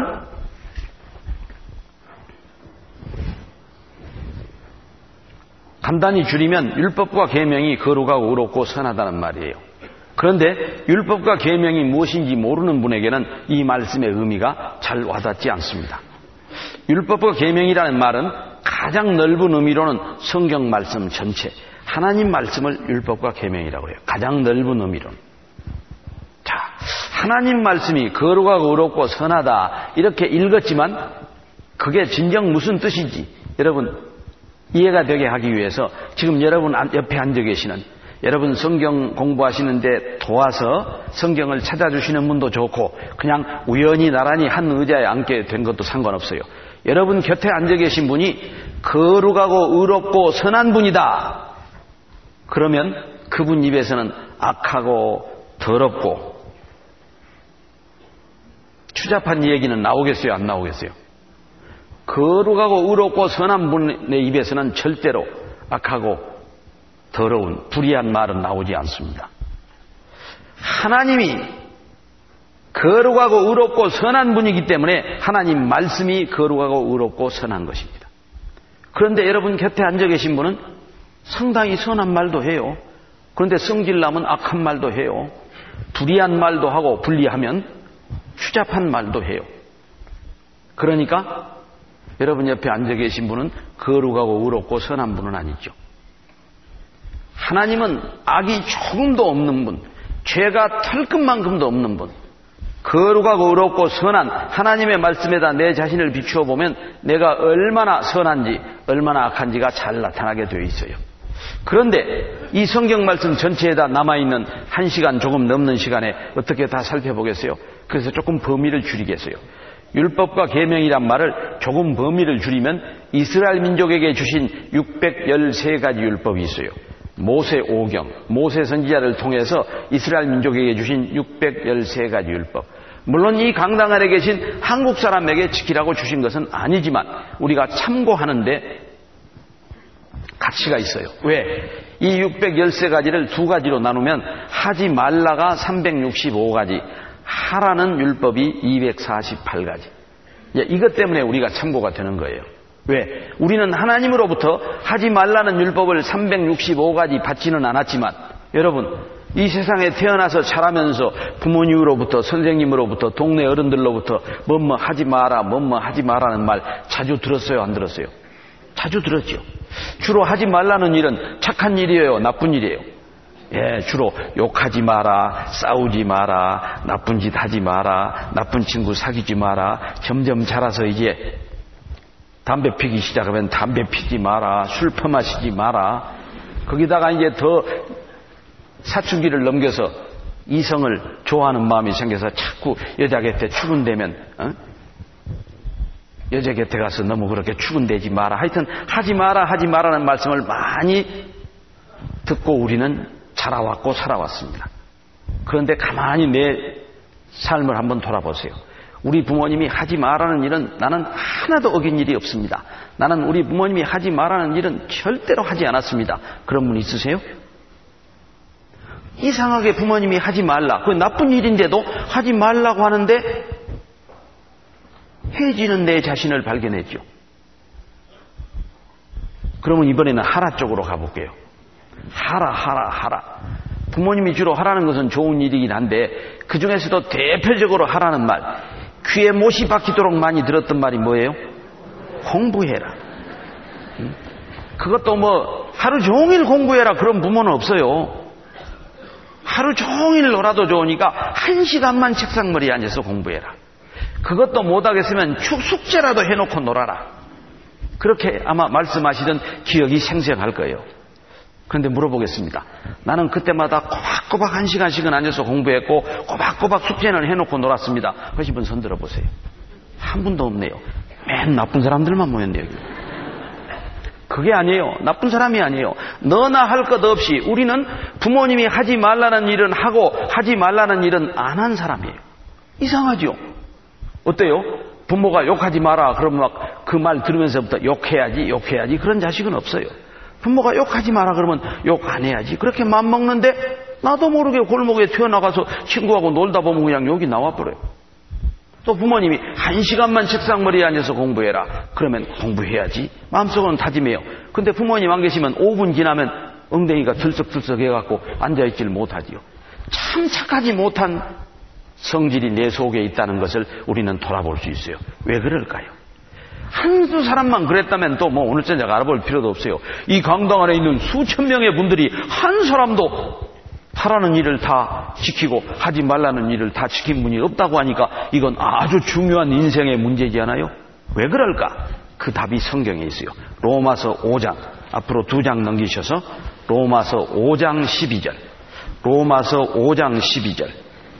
간단히 줄이면 율법과 계명이 거룩하고 의롭고 선하다는 말이에요. 그런데 율법과 계명이 무엇인지 모르는 분에게는 이 말씀의 의미가 잘 와닿지 않습니다. 율법과 계명이라는 말은 가장 넓은 의미로는 성경 말씀 전체, 하나님 말씀을 율법과 계명이라고 해요. 가장 넓은 의미로는. 자, 하나님 말씀이 거룩하고 의롭고 선하다 이렇게 읽었지만 그게 진정 무슨 뜻인지 여러분 이해가 되게 하기 위해서 지금 여러분 옆에 앉아 계시는 여러분 성경 공부하시는데 도와서 성경을 찾아주시는 분도 좋고 그냥 우연히 나란히 한 의자에 앉게 된 것도 상관없어요. 여러분 곁에 앉아 계신 분이 거룩하고 의롭고 선한 분이다. 그러면 그분 입에서는 악하고 더럽고 추잡한 얘기는 나오겠어요? 안 나오겠어요? 거룩하고 의롭고 선한 분의 입에서는 절대로 악하고 더러운 불의한 말은 나오지 않습니다. 하나님이 거룩하고 의롭고 선한 분이기 때문에 하나님 말씀이 거룩하고 의롭고 선한 것입니다. 그런데 여러분 곁에 앉아 계신 분은 상당히 선한 말도 해요. 그런데 성질나면 악한 말도 해요. 불의한 말도 하고 불리하면 추잡한 말도 해요. 그러니까 여러분 옆에 앉아 계신 분은 거룩하고 의롭고 선한 분은 아니죠. 하나님은 악이 조금도 없는 분, 죄가 털끝만큼도 없는 분, 거룩하고 의롭고 선한 하나님의 말씀에다 내 자신을 비추어 보면 내가 얼마나 선한지 얼마나 악한지가 잘 나타나게 되어 있어요. 그런데 이 성경 말씀 전체에다 남아있는 한 시간 조금 넘는 시간에 어떻게 다 살펴보겠어요? 그래서 조금 범위를 줄이겠어요. 율법과 계명이란 말을 조금 범위를 줄이면 이스라엘 민족에게 주신 육백십삼 가지 율법이 있어요. 모세 오경, 모세 선지자를 통해서 이스라엘 민족에게 주신 육백십삼 가지 율법. 물론 이 강당 안에 계신 한국 사람에게 지키라고 주신 것은 아니지만 우리가 참고하는데 가치가 있어요. 왜? 이 육백십삼 가지를 두 가지로 나누면 하지 말라가 삼백육십오 가지, 하라는 율법이 이백사십팔 가지. 이것 때문에 우리가 참고가 되는 거예요. 왜? 우리는 하나님으로부터 하지 말라는 율법을 삼백육십오 가지 받지는 않았지만 여러분 이 세상에 태어나서 자라면서 부모님으로부터 선생님으로부터 동네 어른들로부터 뭐뭐 하지 마라 뭐뭐 하지 마라는 말 자주 들었어요? 안 들었어요? 자주 들었죠. 주로 하지 말라는 일은 착한 일이에요? 나쁜 일이에요? 예, 주로 욕하지 마라, 싸우지 마라, 나쁜 짓 하지 마라, 나쁜 친구 사귀지 마라, 점점 자라서 이제 담배 피기 시작하면 담배 피지 마라, 술 퍼마시지 마라. 거기다가 이제 더 사춘기를 넘겨서 이성을 좋아하는 마음이 생겨서 자꾸 여자 곁에 추근대면 어? 여자 곁에 가서 너무 그렇게 추근대지 마라. 하여튼 하지 마라 하지 마라는 말씀을 많이 듣고 우리는 자라왔고 살아왔습니다. 그런데 가만히 내 삶을 한번 돌아보세요. 우리 부모님이 하지 마라는 일은 나는 하나도 어긴 일이 없습니다. 나는 우리 부모님이 하지 마라는 일은 절대로 하지 않았습니다. 그런 분 있으세요? 이상하게 부모님이 하지 말라. 그건 나쁜 일인데도 하지 말라고 하는데 해지는 내 자신을 발견했죠. 그러면 이번에는 하라 쪽으로 가볼게요. 하라 하라 하라. 부모님이 주로 하라는 것은 좋은 일이긴 한데 그 중에서도 대표적으로 하라는 말, 귀에 못이 박히도록 많이 들었던 말이 뭐예요? 공부해라. 그것도 뭐 하루 종일 공부해라 그런 부모는 없어요. 하루 종일 놀아도 좋으니까 한 시간만 책상머리에 앉아서 공부해라. 그것도 못하겠으면 숙제라도 해놓고 놀아라. 그렇게 아마 말씀하시던 기억이 생생할 거예요. 그런데 물어보겠습니다. 나는 그때마다 꼬박꼬박 한 시간씩은 앉아서 공부했고 꼬박꼬박 숙제는 해놓고 놀았습니다. 하신 분 손 들어보세요. 한 분도 없네요. 맨 나쁜 사람들만 모였네요. 그게 아니에요. 나쁜 사람이 아니에요. 너나 할 것 없이 우리는 부모님이 하지 말라는 일은 하고 하지 말라는 일은 안 한 사람이에요. 이상하죠? 어때요? 부모가 욕하지 마라 그러면 막 그 말 들으면서부터 욕해야지 욕해야지 그런 자식은 없어요. 부모가 욕하지 마라 그러면 욕 안 해야지 그렇게 맘먹는데 나도 모르게 골목에 튀어나가서 친구하고 놀다 보면 그냥 욕이 나와버려요. 또 부모님이 한 시간만 책상머리에 앉아서 공부해라. 그러면 공부해야지. 마음속으로는 다짐해요. 근데 부모님 안 계시면 오 분 지나면 엉덩이가 들썩들썩 해갖고 앉아있지를 못하지요. 참 착하지 못한 성질이 내 속에 있다는 것을 우리는 돌아볼 수 있어요. 왜 그럴까요? 한두 사람만 그랬다면 또 뭐 오늘 저녁 알아볼 필요도 없어요. 이 강당 안에 있는 수천 명의 분들이 한 사람도 하라는 일을 다 지키고 하지 말라는 일을 다 지킨 분이 없다고 하니까 이건 아주 중요한 인생의 문제지 않아요? 왜 그럴까? 그 답이 성경에 있어요. 로마서 오 장, 앞으로 두 장 넘기셔서 로마서 오 장 십이 절, 로마서 오 장 십이 절,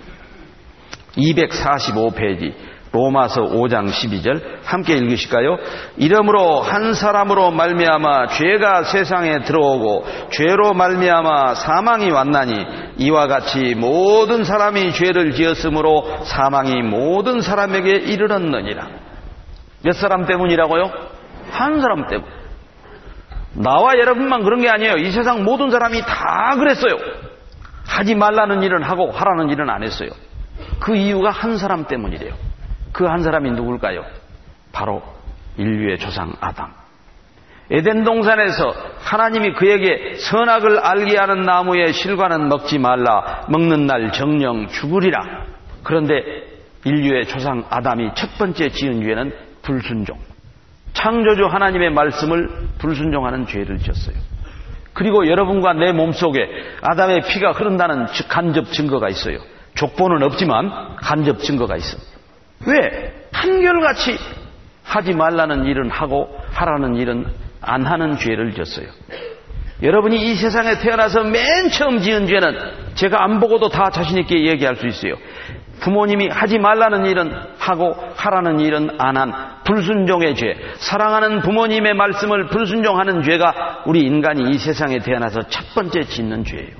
이백사십오 페이지 로마서 오 장 십이 절 함께 읽으실까요? 이러므로 한 사람으로 말미암아 죄가 세상에 들어오고 죄로 말미암아 사망이 왔나니 이와 같이 모든 사람이 죄를 지었으므로 사망이 모든 사람에게 이르렀느니라. 몇 사람 때문이라고요? 한 사람 때문. 나와 여러분만 그런 게 아니에요. 이 세상 모든 사람이 다 그랬어요. 하지 말라는 일은 하고 하라는 일은 안 했어요. 그 이유가 한 사람 때문이래요. 그 한 사람이 누굴까요? 바로 인류의 조상 아담. 에덴 동산에서 하나님이 그에게 선악을 알게 하는 나무의 실과는 먹지 말라. 먹는 날 정령 죽으리라. 그런데 인류의 조상 아담이 첫 번째 지은 죄는 불순종. 창조주 하나님의 말씀을 불순종하는 죄를 지었어요. 그리고 여러분과 내 몸속에 아담의 피가 흐른다는 간접 증거가 있어요. 족보는 없지만 간접 증거가 있어. 왜? 한결같이 하지 말라는 일은 하고 하라는 일은 안 하는 죄를 졌어요. 여러분이 이 세상에 태어나서 맨 처음 지은 죄는 제가 안 보고도 다 자신 있게 얘기할 수 있어요. 부모님이 하지 말라는 일은 하고 하라는 일은 안 한 불순종의 죄. 사랑하는 부모님의 말씀을 불순종하는 죄가 우리 인간이 이 세상에 태어나서 첫 번째 짓는 죄예요.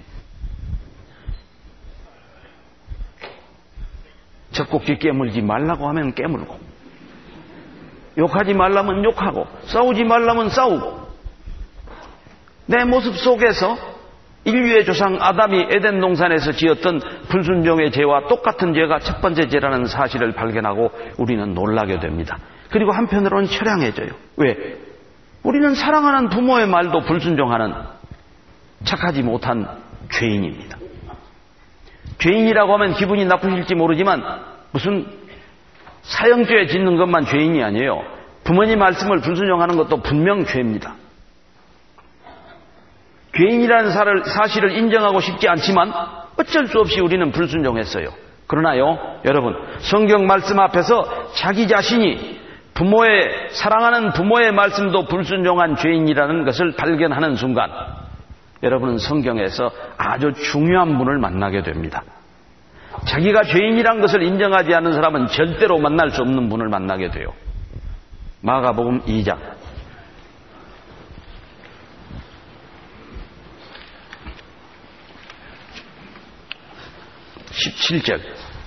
젖꼭지 깨물지 말라고 하면 깨물고, 욕하지 말라면 욕하고, 싸우지 말라면 싸우고, 내 모습 속에서 인류의 조상 아담이 에덴 동산에서 지었던 불순종의 죄와 똑같은 죄가 첫 번째 죄라는 사실을 발견하고 우리는 놀라게 됩니다. 그리고 한편으로는 처량해져요. 왜? 우리는 사랑하는 부모의 말도 불순종하는 착하지 못한 죄인입니다. 죄인이라고 하면 기분이 나쁘실지 모르지만 무슨 사형죄 짓는 것만 죄인이 아니에요. 부모님 말씀을 불순종하는 것도 분명 죄입니다. 죄인이라는 사실을 인정하고 싶지 않지만 어쩔 수 없이 우리는 불순종했어요. 그러나요, 여러분, 성경 말씀 앞에서 자기 자신이 부모의, 사랑하는 부모의 말씀도 불순종한 죄인이라는 것을 발견하는 순간 여러분은 성경에서 아주 중요한 분을 만나게 됩니다. 자기가 죄인이란 것을 인정하지 않는 사람은 절대로 만날 수 없는 분을 만나게 돼요. 마가복음 이 장 십칠 절,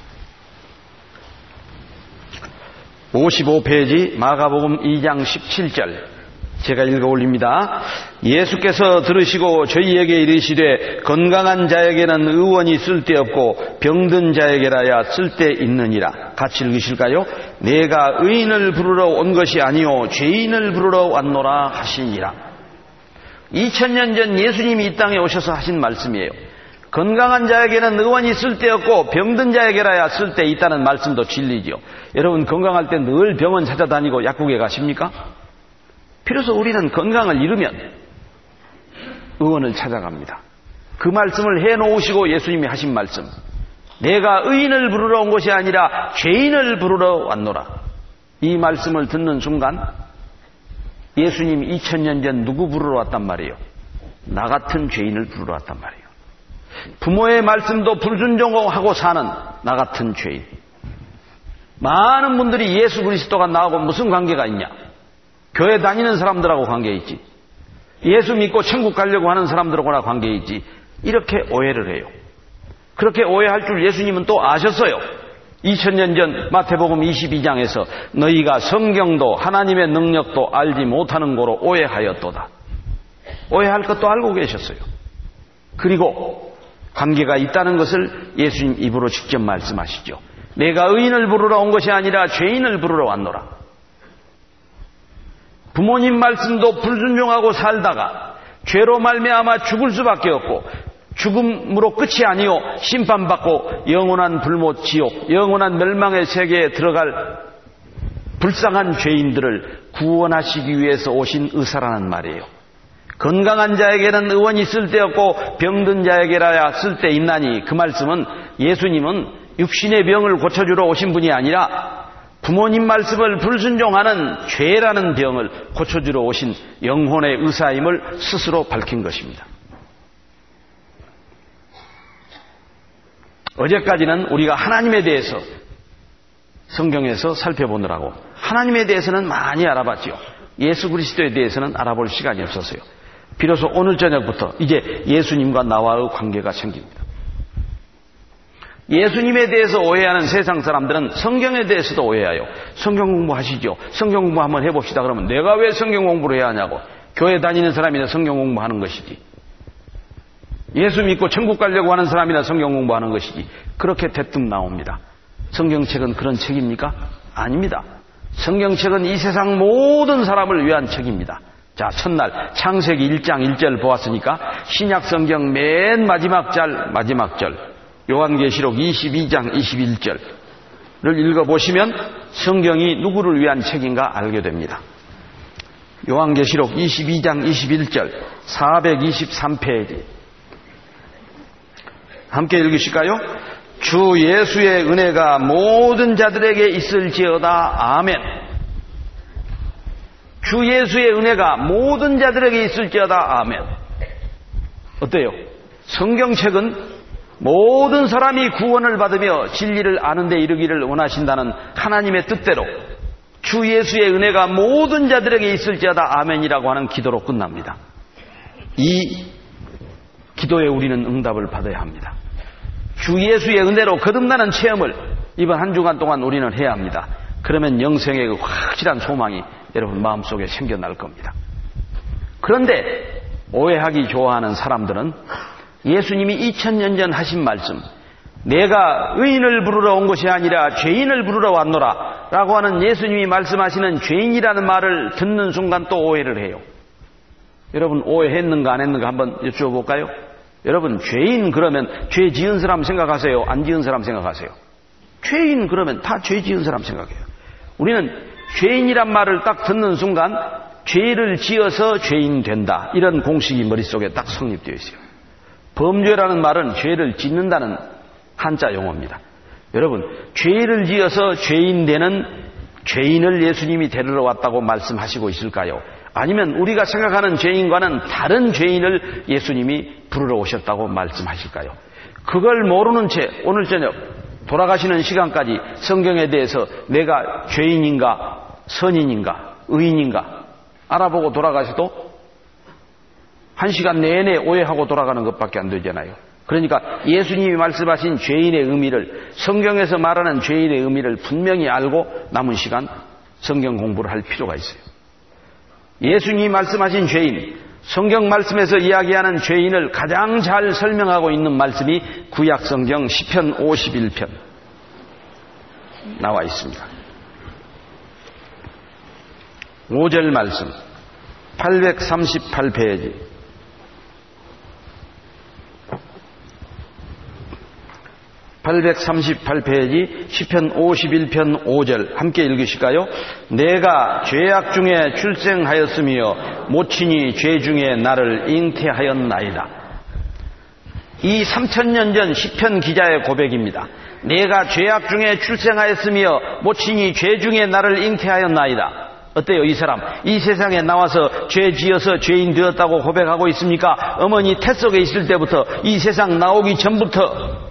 오십오 페이지 마가복음 이 장 십칠 절 제가 읽어 올립니다. 예수께서 들으시고 저희에게 이르시되 건강한 자에게는 의원이 쓸데없고 병든 자에게라야 쓸데있느니라. 같이 읽으실까요? 내가 의인을 부르러 온 것이 아니요 죄인을 부르러 왔노라 하시니라. 이천 년 전 예수님이 이 땅에 오셔서 하신 말씀이에요. 건강한 자에게는 의원이 쓸데없고 병든 자에게라야 쓸데있다는 말씀도 진리죠. 여러분, 건강할 때 늘 병원 찾아다니고 약국에 가십니까? 비로소 우리는 건강을 잃으면 의원을 찾아갑니다. 그 말씀을 해놓으시고 예수님이 하신 말씀, 내가 의인을 부르러 온 것이 아니라 죄인을 부르러 왔노라. 이 말씀을 듣는 순간 예수님이 이천 년 전 누구 부르러 왔단 말이에요? 나 같은 죄인을 부르러 왔단 말이에요. 부모의 말씀도 불순종하고 사는 나 같은 죄인. 많은 분들이 예수 그리스도가 나하고 무슨 관계가 있냐? 교회 다니는 사람들하고 관계 있지. 예수 믿고 천국 가려고 하는 사람들하고나 관계 있지. 이렇게 오해를 해요. 그렇게 오해할 줄 예수님은 또 아셨어요. 이천 년 전 마태복음 이십이 장에서 너희가 성경도 하나님의 능력도 알지 못하는 거로 오해하였도다. 오해할 것도 알고 계셨어요. 그리고 관계가 있다는 것을 예수님 입으로 직접 말씀하시죠. 내가 의인을 부르러 온 것이 아니라 죄인을 부르러 왔노라. 부모님 말씀도 불순종하고 살다가 죄로 말미암아 죽을 수밖에 없고 죽음으로 끝이 아니요 심판받고 영원한 불못 지옥, 영원한 멸망의 세계에 들어갈 불쌍한 죄인들을 구원하시기 위해서 오신 의사라는 말이에요. 건강한 자에게는 의원이 쓸데없고 병든 자에게라야 쓸데있나니, 그 말씀은 예수님은 육신의 병을 고쳐주러 오신 분이 아니라 부모님 말씀을 불순종하는 죄라는 병을 고쳐주러 오신 영혼의 의사임을 스스로 밝힌 것입니다. 어제까지는 우리가 하나님에 대해서 성경에서 살펴보느라고 하나님에 대해서는 많이 알아봤지요. 예수 그리스도에 대해서는 알아볼 시간이 없었어요. 비로소 오늘 저녁부터 이제 예수님과 나와의 관계가 생깁니다. 예수님에 대해서 오해하는 세상 사람들은 성경에 대해서도 오해해요. 성경 공부하시죠. 성경 공부 한번 해봅시다. 그러면 내가 왜 성경 공부를 해야 하냐고. 교회 다니는 사람이나 성경 공부하는 것이지. 예수 믿고 천국 가려고 하는 사람이나 성경 공부하는 것이지. 그렇게 대뜸 나옵니다. 성경책은 그런 책입니까? 아닙니다. 성경책은 이 세상 모든 사람을 위한 책입니다. 자, 첫날 창세기 일 장 일 절 보았으니까 신약 성경 맨 마지막 절, 마지막 절 요한계시록 이십이 장 이십일 절을 읽어보시면 성경이 누구를 위한 책인가 알게 됩니다. 요한계시록 이십이 장 이십일 절 사백이십삼 페이지 함께 읽으실까요? 주 예수의 은혜가 모든 자들에게 있을지어다. 아멘. 주 예수의 은혜가 모든 자들에게 있을지어다. 아멘. 어때요? 성경책은 모든 사람이 구원을 받으며 진리를 아는 데 이르기를 원하신다는 하나님의 뜻대로 주 예수의 은혜가 모든 자들에게 있을지어다. 아멘이라고 하는 기도로 끝납니다. 이 기도에 우리는 응답을 받아야 합니다. 주 예수의 은혜로 거듭나는 체험을 이번 한 주간 동안 우리는 해야 합니다. 그러면 영생의 그 확실한 소망이 여러분 마음속에 생겨날 겁니다. 그런데 오해하기 좋아하는 사람들은 예수님이 이천 년 전 하신 말씀, 내가 의인을 부르러 온 것이 아니라 죄인을 부르러 왔노라 라고 하는 예수님이 말씀하시는 죄인이라는 말을 듣는 순간 또 오해를 해요. 여러분 오해했는가 안 했는가 한번 여쭤볼까요? 여러분 죄인 그러면 죄 지은 사람 생각하세요? 안 지은 사람 생각하세요? 죄인 그러면 다 죄 지은 사람 생각해요. 우리는 죄인이란 말을 딱 듣는 순간 죄를 지어서 죄인 된다, 이런 공식이 머릿속에 딱 성립되어 있어요. 범죄라는 말은 죄를 짓는다는 한자 용어입니다. 여러분 죄를 지어서 죄인 되는 죄인을 예수님이 데리러 왔다고 말씀하시고 있을까요? 아니면 우리가 생각하는 죄인과는 다른 죄인을 예수님이 부르러 오셨다고 말씀하실까요? 그걸 모르는 채 오늘 저녁 돌아가시는 시간까지 성경에 대해서 내가 죄인인가 선인인가 의인인가 알아보고 돌아가셔도 한 시간 내내 오해하고 돌아가는 것밖에 안 되잖아요. 그러니까 예수님이 말씀하신 죄인의 의미를, 성경에서 말하는 죄인의 의미를 분명히 알고 남은 시간 성경 공부를 할 필요가 있어요. 예수님이 말씀하신 죄인, 성경 말씀에서 이야기하는 죄인을 가장 잘 설명하고 있는 말씀이 구약성경 시편 오십일 편 나와 있습니다. 오 절 말씀 팔백삼십팔 페이지 팔백삼십팔 페이지 시편 오십일 편 오 절 함께 읽으실까요? 내가 죄악 중에 출생하였으며 모친이 죄 중에 나를 잉태하였나이다. 이 삼천 년 전 시편 기자의 고백입니다. 내가 죄악 중에 출생하였으며 모친이 죄 중에 나를 잉태하였나이다. 어때요? 이 사람 이 세상에 나와서 죄 지어서 죄인 되었다고 고백하고 있습니까? 어머니 태 속에 있을 때부터 이 세상 나오기 전부터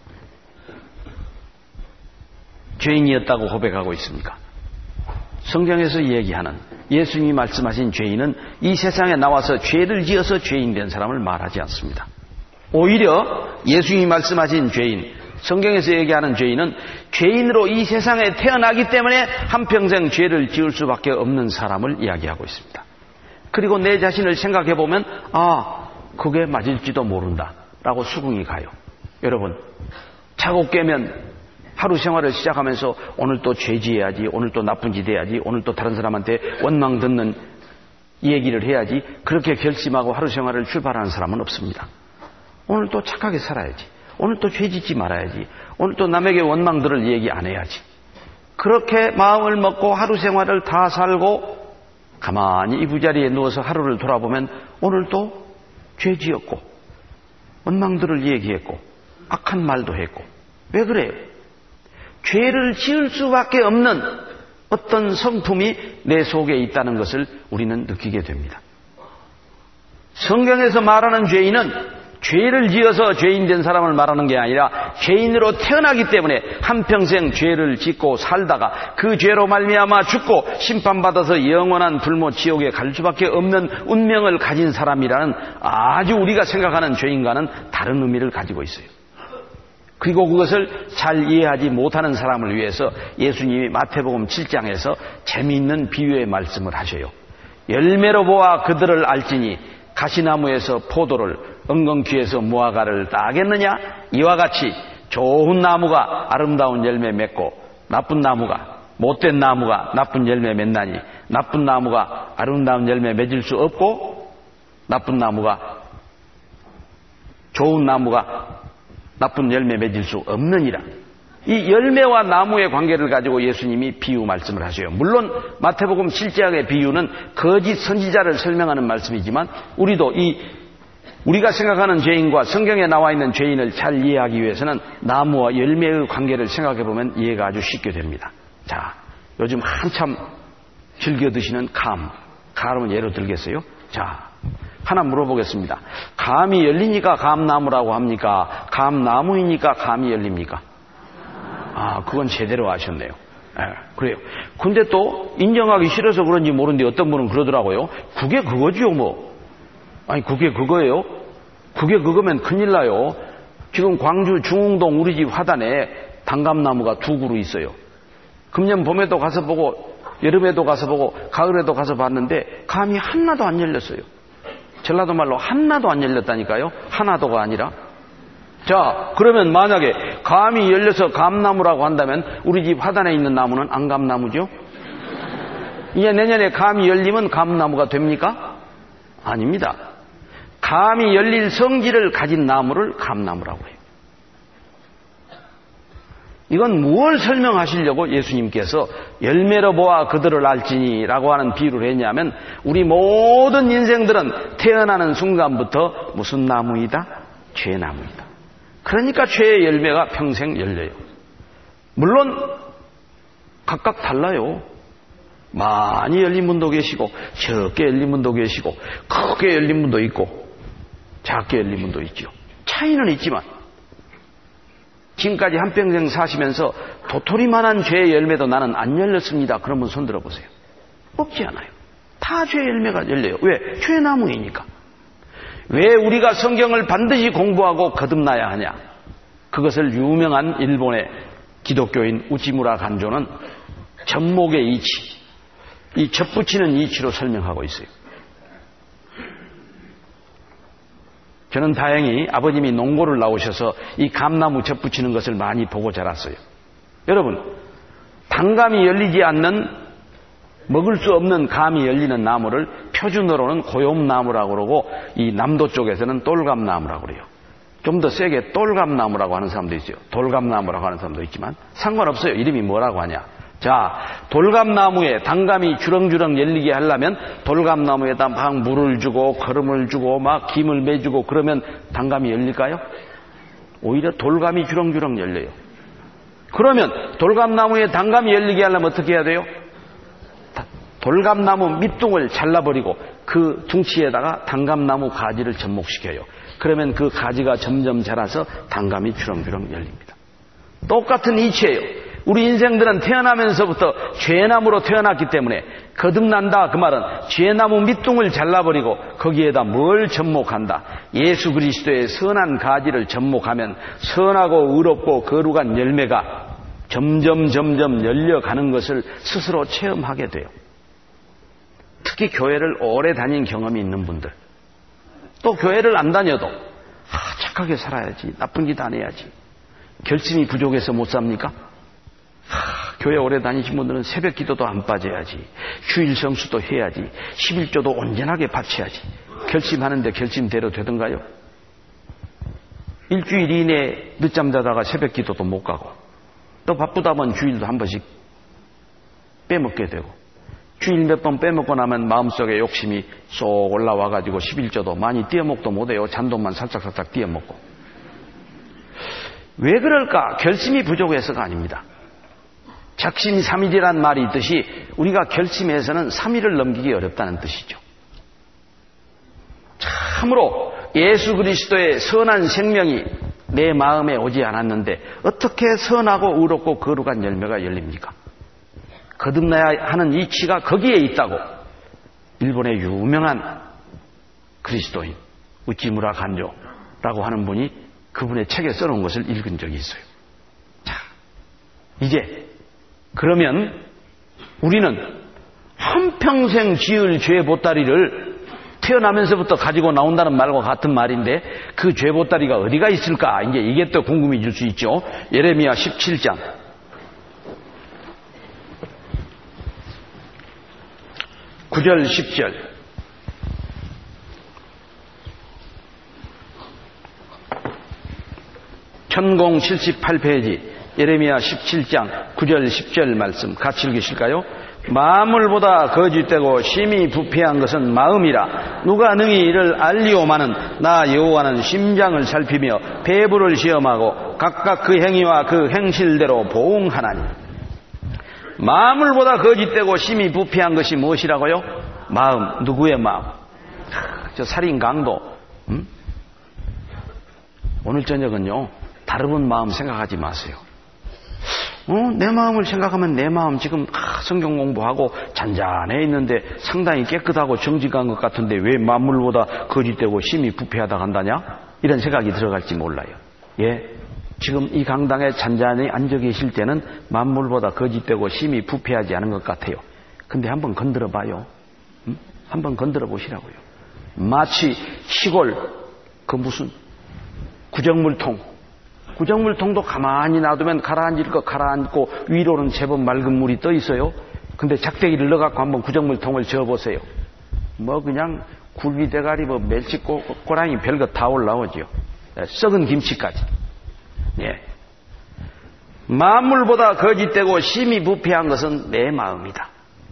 죄인이었다고 고백하고 있습니까? 성경에서 얘기하는 예수님이 말씀하신 죄인은 이 세상에 나와서 죄를 지어서 죄인 된 사람을 말하지 않습니다. 오히려 예수님이 말씀하신 죄인, 성경에서 얘기하는 죄인은 죄인으로 이 세상에 태어나기 때문에 한평생 죄를 지을 수밖에 없는 사람을 이야기하고 있습니다. 그리고 내 자신을 생각해 보면 아, 그게 맞을지도 모른다 라고 수긍이 가요. 여러분 자고 깨면 하루 생활을 시작하면서 오늘 또 죄지해야지, 오늘 또 나쁜 짓 해야지, 오늘 또 다른 사람한테 원망 듣는 얘기를 해야지, 그렇게 결심하고 하루 생활을 출발하는 사람은 없습니다. 오늘 또 착하게 살아야지, 오늘 또 죄짓지 말아야지, 오늘 또 남에게 원망 들을 얘기 안 해야지. 그렇게 마음을 먹고 하루 생활을 다 살고 가만히 이부자리에 누워서 하루를 돌아보면 오늘도 죄지었고 원망들을 얘기했고 악한 말도 했고. 왜 그래요? 죄를 지을 수밖에 없는 어떤 성품이 내 속에 있다는 것을 우리는 느끼게 됩니다. 성경에서 말하는 죄인은 죄를 지어서 죄인 된 사람을 말하는 게 아니라 죄인으로 태어나기 때문에 한평생 죄를 짓고 살다가 그 죄로 말미암아 죽고 심판받아서 영원한 불모 지옥에 갈 수밖에 없는 운명을 가진 사람이라는 아주 우리가 생각하는 죄인과는 다른 의미를 가지고 있어요. 그리고 그것을 잘 이해하지 못하는 사람을 위해서 예수님이 마태복음 칠 장에서 재미있는 비유의 말씀을 하셔요. 열매로 보아 그들을 알지니 가시나무에서 포도를 엉겅퀴에서 무화과를 따겠느냐? 이와 같이 좋은 나무가 아름다운 열매 맺고 나쁜 나무가 못된 나무가 나쁜 열매 맺나니 나쁜 나무가 아름다운 열매 맺을 수 없고 나쁜 나무가 좋은 나무가 나쁜 열매 맺을 수 없느니라. 이 열매와 나무의 관계를 가지고 예수님이 비유 말씀을 하셔요. 물론 마태복음 칠 장의 비유는 거짓 선지자를 설명하는 말씀이지만 우리도 이 우리가 생각하는 죄인과 성경에 나와 있는 죄인을 잘 이해하기 위해서는 나무와 열매의 관계를 생각해 보면 이해가 아주 쉽게 됩니다. 자, 요즘 한참 즐겨 드시는 감, 감은 예로 들겠어요? 자, 하나 물어보겠습니다. 감이 열리니까 감나무라고 합니까? 감나무이니까 감이 열립니까? 아, 그건 제대로 아셨네요. 네, 그래요. 근데 또 인정하기 싫어서 그런지 모르는데 어떤 분은 그러더라고요. 그게 그거지요 뭐. 아니 그게 그거예요? 그게 그거면 큰일 나요. 지금 광주 중흥동 우리 집 화단에 단감나무가 두 그루 있어요. 금년 봄에도 가서 보고 여름에도 가서 보고 가을에도 가서 봤는데 감이 하나도 안 열렸어요. 전라도 말로 하나도 안 열렸다니까요. 하나도가 아니라. 자, 그러면 만약에 감이 열려서 감나무라고 한다면 우리 집 화단에 있는 나무는 안 감나무죠? 이제 내년에 감이 열리면 감나무가 됩니까? 아닙니다. 감이 열릴 성질을 가진 나무를 감나무라고 해요. 이건 무엇을 설명하시려고 예수님께서 열매로 보아 그들을 알지니 라고 하는 비유를 했냐면 우리 모든 인생들은 태어나는 순간부터 무슨 나무이다? 죄나무이다. 그러니까 죄의 열매가 평생 열려요. 물론 각각 달라요. 많이 열린 분도 계시고 적게 열린 분도 계시고 크게 열린 분도 있고 작게 열린 분도 있죠. 차이는 있지만 지금까지 한평생 사시면서 도토리만한 죄의 열매도 나는 안 열렸습니다. 그러면 손 들어보세요. 없지 않아요. 다 죄의 열매가 열려요. 왜? 죄나무이니까. 왜 우리가 성경을 반드시 공부하고 거듭나야 하냐? 그것을 유명한 일본의 기독교인 우치무라 간조는 접목의 이치, 이 접붙이는 이치로 설명하고 있어요. 저는 다행히 아버님이 농고를 나오셔서 이 감나무 접붙이는 것을 많이 보고 자랐어요. 여러분, 단감이 열리지 않는 먹을 수 없는 감이 열리는 나무를 표준어로는 고욤나무라고 그러고 이 남도 쪽에서는 똘감나무라고 그래요. 좀 더 세게 똘감나무라고 하는 사람도 있어요. 돌감나무라고 하는 사람도 있지만 상관없어요. 이름이 뭐라고 하냐. 자, 돌감나무에 단감이 주렁주렁 열리게 하려면 돌감나무에다 막 물을 주고 거름을 주고 막 김을 매주고 그러면 단감이 열릴까요? 오히려 돌감이 주렁주렁 열려요. 그러면 돌감나무에 단감이 열리게 하려면 어떻게 해야 돼요? 돌감나무 밑둥을 잘라버리고 그 둥치에다가 단감나무 가지를 접목시켜요. 그러면 그 가지가 점점 자라서 단감이 주렁주렁 열립니다. 똑같은 이치예요. 우리 인생들은 태어나면서부터 죄나무로 태어났기 때문에 거듭난다 그 말은 죄나무 밑둥을 잘라버리고 거기에다 뭘 접목한다. 예수 그리스도의 선한 가지를 접목하면 선하고 의롭고 거룩한 열매가 점점 점점 열려가는 것을 스스로 체험하게 돼요. 특히 교회를 오래 다닌 경험이 있는 분들, 또 교회를 안 다녀도 아, 착하게 살아야지, 나쁜 짓 안 해야지, 결심이 부족해서 못 삽니까? 하, 교회 오래 다니신 분들은 새벽 기도도 안 빠져야지, 주일 성수도 해야지, 십일조도 온전하게 바쳐야지. 결심하는데 결심대로 되던가요? 일주일 이내에 늦잠 자다가 새벽 기도도 못 가고, 또 바쁘다면 주일도 한 번씩 빼먹게 되고, 주일 몇 번 빼먹고 나면 마음속에 욕심이 쏙 올라와가지고 십일조도 많이 띄어먹도 못해요. 잔돈만 살짝살짝 띄어먹고. 왜 그럴까? 결심이 부족해서가 아닙니다. 작심삼일이란 말이 있듯이 우리가 결심해서는 삼 일을 넘기기 어렵다는 뜻이죠. 참으로 예수 그리스도의 선한 생명이 내 마음에 오지 않았는데 어떻게 선하고 의롭고 거룩한 열매가 열립니까? 거듭나야 하는 이치가 거기에 있다고 일본의 유명한 그리스도인 우찌무라 간조라고 하는 분이 그분의 책에 써놓은 것을 읽은 적이 있어요. 자, 이제 그러면 우리는 한평생 지을 죄 보따리를 태어나면서부터 가지고 나온다는 말과 같은 말인데 그 죄 보따리가 어디가 있을까? 이제 이게 또 궁금해질 수 있죠. 예레미야 십칠 장 구 절 십 절. 천공칠십팔 페이지 예레미야 십칠 장 구 절 십 절 말씀 같이 읽으실까요? 만물보다 거짓되고 심히 부패한 것은 마음이라. 누가 능히 이를 알리오마는 나 여호와는 심장을 살피며 배부를 시험하고 각각 그 행위와 그 행실대로 보응하나니. 만물보다 거짓되고 심히 부패한 것이 무엇이라고요? 마음. 누구의 마음? 저 살인 강도. 음? 오늘 저녁은요, 다른 마음 생각하지 마세요. 어? 내 마음을 생각하면 내 마음 지금 아, 성경 공부하고 잔잔해 있는데 상당히 깨끗하고 정직한 것 같은데 왜 만물보다 거짓되고 심히 부패하다 간다냐? 이런 생각이 들어갈지 몰라요. 예, 지금 이 강당에 잔잔히 앉아 계실 때는 만물보다 거짓되고 심히 부패하지 않은 것 같아요. 근데 한번 건드려 봐요. 음? 한번 건드려 보시라고요. 마치 시골 그 무슨 구정물통, 구정물통도 가만히 놔두면 가라앉을 거 가라앉고 위로는 제법 맑은 물이 떠 있어요. 근데 작대기를 넣어갖고 한번 구정물통을 저어보세요. 뭐 그냥 굴비 대가리 뭐 멸치 꼬, 꼬랑이 별것 다 올라오죠. 썩은 김치까지. 예. 만물보다 거짓되고 심히 부패한 것은 내 마음이다.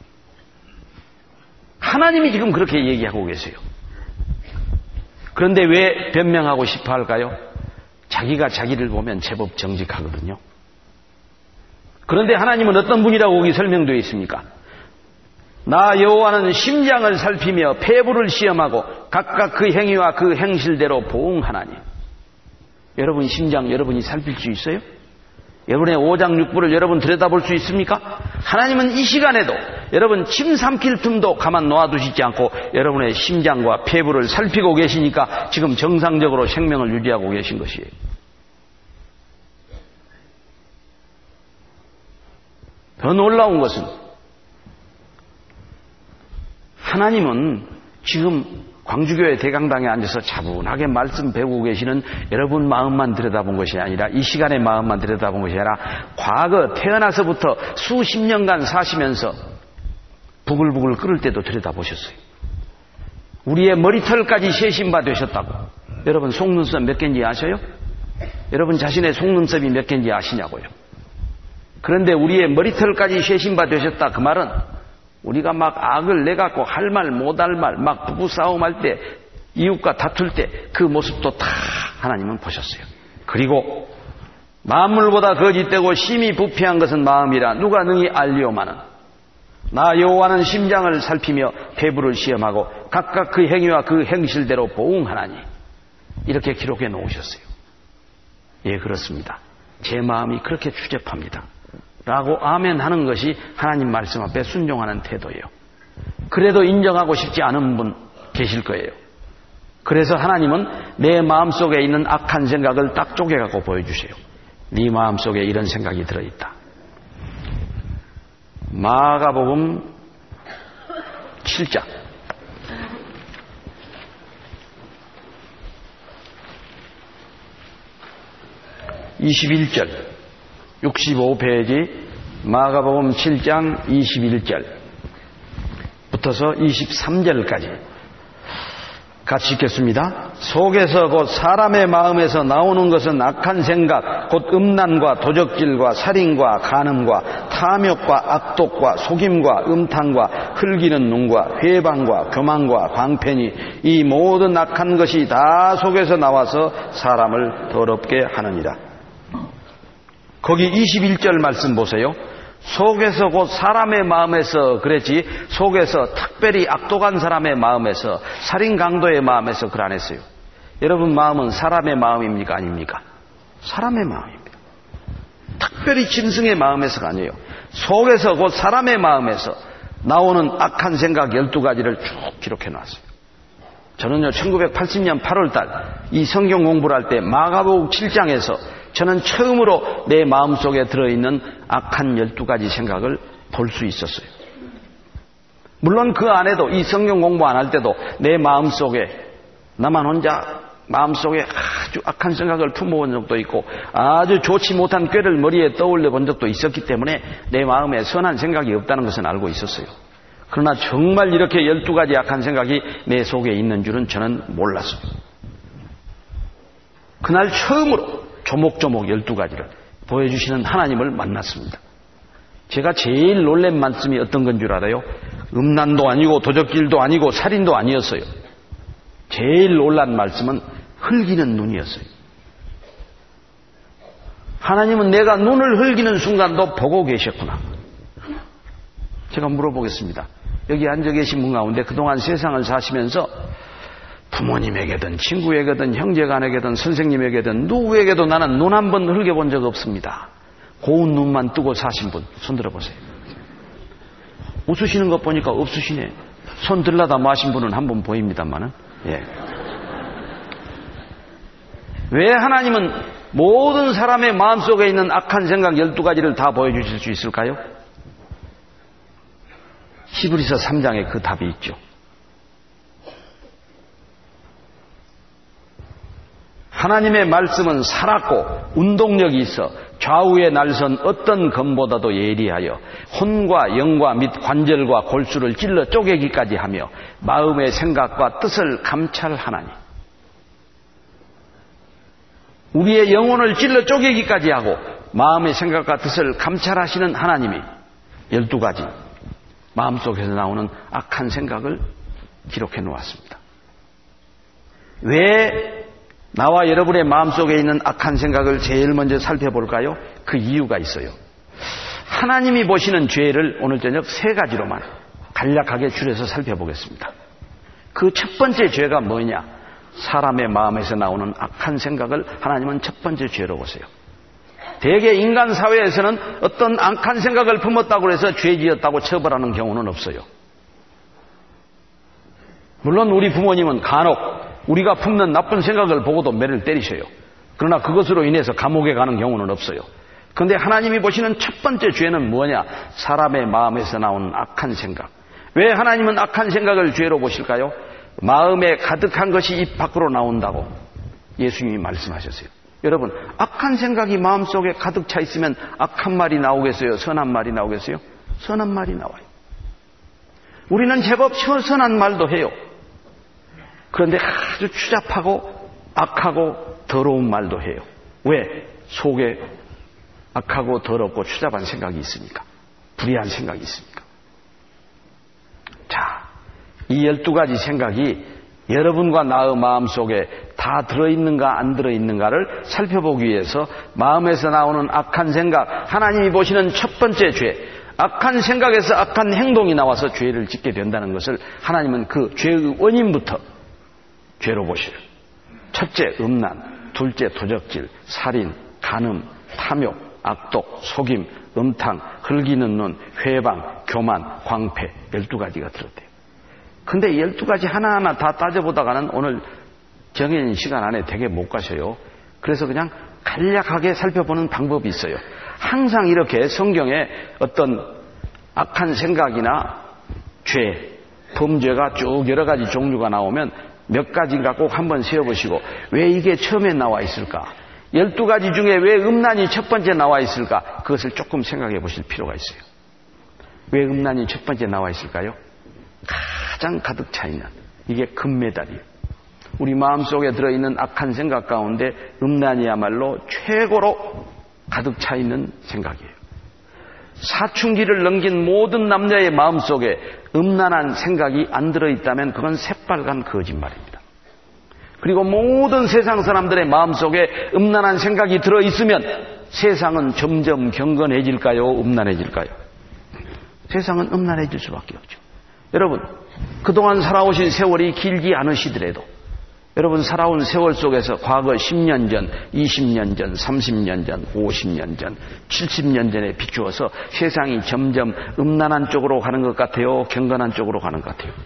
하나님이 지금 그렇게 얘기하고 계세요. 그런데 왜 변명하고 싶어 할까요? 자기가 자기를 보면 제법 정직하거든요. 그런데 하나님은 어떤 분이라고 거기 설명되어 있습니까? 나 여호와는 심장을 살피며 폐부를 시험하고 각각 그 행위와 그 행실대로 보응하나니. 여러분 심장 여러분이 살필 수 있어요? 여러분의 오장육부를 여러분 들여다볼 수 있습니까? 하나님은 이 시간에도 여러분 침 삼킬 틈도 가만 놓아두시지 않고 여러분의 심장과 폐부를 살피고 계시니까 지금 정상적으로 생명을 유지하고 계신 것이에요. 더 놀라운 것은 하나님은 지금 광주교회 대강당에 앉아서 차분하게 말씀 배우고 계시는 여러분 마음만 들여다본 것이 아니라 이 시간의 마음만 들여다본 것이 아니라 과거 태어나서부터 수십 년간 사시면서 부글부글 끓을 때도 들여다보셨어요. 우리의 머리털까지 세신 바 되셨다고. 여러분 속눈썹 몇 개인지 아셔요? 여러분 자신의 속눈썹이 몇 개인지 아시냐고요? 그런데 우리의 머리털까지 세신 바 되셨다. 그 말은 우리가 막 악을 내갖고 할 말 못할 말 막 부부싸움 할 때 이웃과 다툴 때 그 모습도 다 하나님은 보셨어요. 그리고 만물보다 거짓되고 심히 부패한 것은 마음이라. 누가 능히 알리오마는 나 여호와는 심장을 살피며 폐부를 시험하고 각각 그 행위와 그 행실대로 보응하나니. 이렇게 기록해 놓으셨어요. 예, 그렇습니다. 제 마음이 그렇게 추잡합니다 라고 아멘 하는 것이 하나님 말씀 앞에 순종하는 태도예요. 그래도 인정하고 싶지 않은 분 계실 거예요. 그래서 하나님은 내 마음속에 있는 악한 생각을 딱 쪼개갖고 보여주세요. 네 마음속에 이런 생각이 들어있다. 마가복음 칠 장 이십일 절, 육십오 페이지 마가복음 칠 장 이십일 절부터서 이십삼 절까지 같이 읽겠습니다. 속에서 곧 사람의 마음에서 나오는 것은 악한 생각, 곧 음란과 도적질과 살인과 간음과 탐욕과 악독과 속임과 음탕과 흘기는 눈과 회방과 교만과 광패니 이 모든 악한 것이 다 속에서 나와서 사람을 더럽게 하느니라. 거기 이십일 절 말씀 보세요. 속에서 곧 사람의 마음에서 그랬지, 속에서 특별히 악독한 사람의 마음에서, 살인 강도의 마음에서 그러 안 했어요. 여러분 마음은 사람의 마음입니까 아닙니까? 사람의 마음입니다. 특별히 짐승의 마음에서가 아니에요. 속에서 곧 사람의 마음에서 나오는 악한 생각 열두 가지를 쭉 기록해 놨어요. 저는요 천구백팔십 년 팔월 달 이 성경 공부를 할 때 마가복음 칠 장에서 저는 처음으로 내 마음속에 들어있는 악한 열두 가지 생각을 볼 수 있었어요. 물론 그 안에도 이 성경 공부 안 할 때도 내 마음속에 나만 혼자 마음속에 아주 악한 생각을 품어본 적도 있고 아주 좋지 못한 꾀를 머리에 떠올려 본 적도 있었기 때문에 내 마음에 선한 생각이 없다는 것은 알고 있었어요. 그러나 정말 이렇게 열두 가지 악한 생각이 내 속에 있는 줄은 저는 몰랐어요. 그날 처음으로 조목조목 열두 가지를 보여주시는 하나님을 만났습니다. 제가 제일 놀란 말씀이 어떤 건 줄 알아요? 음란도 아니고 도적질도 아니고 살인도 아니었어요. 제일 놀란 말씀은 흘기는 눈이었어요. 하나님은 내가 눈을 흘기는 순간도 보고 계셨구나. 제가 물어보겠습니다. 여기 앉아 계신 분 가운데 그동안 세상을 사시면서 부모님에게든 친구에게든 형제간에게든 선생님에게든 누구에게도 나는 눈 한 번 흘겨본 적 없습니다. 고운 눈만 뜨고 사신 분 손 들어보세요. 웃으시는 것 보니까 없으시네. 손 들라다 마신 분은 한 번 보입니다만은. 예. 왜 하나님은 모든 사람의 마음속에 있는 악한 생각 열두 가지를 다 보여주실 수 있을까요? 히브리서 삼 장에 그 답이 있죠. 하나님의 말씀은 살았고 운동력이 있어 좌우에 날선 어떤 검보다도 예리하여 혼과 영과 및 관절과 골수를 찔러 쪼개기까지 하며 마음의 생각과 뜻을 감찰하나니. 우리의 영혼을 찔러 쪼개기까지 하고 마음의 생각과 뜻을 감찰하시는 하나님이 열두 가지 마음속에서 나오는 악한 생각을 기록해 놓았습니다. 왜 나와 여러분의 마음속에 있는 악한 생각을 제일 먼저 살펴볼까요? 그 이유가 있어요. 하나님이 보시는 죄를 오늘 저녁 세 가지로만 간략하게 줄여서 살펴보겠습니다. 그 첫 번째 죄가 뭐냐? 사람의 마음에서 나오는 악한 생각을 하나님은 첫 번째 죄로 보세요. 대개 인간 사회에서는 어떤 악한 생각을 품었다고 해서 죄지었다고 처벌하는 경우는 없어요. 물론 우리 부모님은 간혹 우리가 품는 나쁜 생각을 보고도 매를 때리셔요. 그러나 그것으로 인해서 감옥에 가는 경우는 없어요. 그런데 하나님이 보시는 첫 번째 죄는 뭐냐? 사람의 마음에서 나오는 악한 생각. 왜 하나님은 악한 생각을 죄로 보실까요? 마음에 가득한 것이 입 밖으로 나온다고 예수님이 말씀하셨어요. 여러분, 악한 생각이 마음속에 가득 차 있으면 악한 말이 나오겠어요? 선한 말이 나오겠어요? 선한 말이 나와요. 우리는 제법 선한 말도 해요. 그런데 아주 추잡하고 악하고 더러운 말도 해요. 왜? 속에 악하고 더럽고 추잡한 생각이 있으니까. 불의한 생각이 있으니까. 자, 이 열두 가지 생각이 여러분과 나의 마음속에 다 들어있는가 안 들어있는가를 살펴보기 위해서 마음에서 나오는 악한 생각, 하나님이 보시는 첫 번째 죄, 악한 생각에서 악한 행동이 나와서 죄를 짓게 된다는 것을 하나님은 그 죄의 원인부터 죄로 보시요. 첫째 음란, 둘째 도적질, 살인, 간음, 탐욕, 악독, 속임, 음탕, 흘기는 눈, 회방, 교만, 광패 열두 가지가 들었대요. 근데 열두 가지 하나하나 다 따져보다가는 오늘 정해진 시간 안에 되게 못 가셔요. 그래서 그냥 간략하게 살펴보는 방법이 있어요. 항상 이렇게 성경에 어떤 악한 생각이나 죄, 범죄가 쭉 여러 가지 종류가 나오면 몇 가지인가 꼭 한번 세어보시고 왜 이게 처음에 나와 있을까? 열두 가지 중에 왜 음란이 첫 번째 나와 있을까? 그것을 조금 생각해 보실 필요가 있어요. 왜 음란이 첫 번째 나와 있을까요? 가장 가득 차 있는, 이게 금메달이에요. 우리 마음속에 들어있는 악한 생각 가운데 음란이야말로 최고로 가득 차 있는 생각이에요. 사춘기를 넘긴 모든 남자의 마음속에 음란한 생각이 안 들어있다면 그건 새빨간 거짓말입니다. 그리고 모든 세상 사람들의 마음속에 음란한 생각이 들어있으면 세상은 점점 경건해질까요? 음란해질까요? 세상은 음란해질 수밖에 없죠. 여러분, 그동안 살아오신 세월이 길지 않으시더라도 여러분 살아온 세월 속에서 과거 십 년 전, 이십 년 전, 삼십 년 전, 오십 년 전, 칠십 년 전에 비추어서 세상이 점점 음란한 쪽으로 가는 것 같아요? 경건한 쪽으로 가는 것 같아요?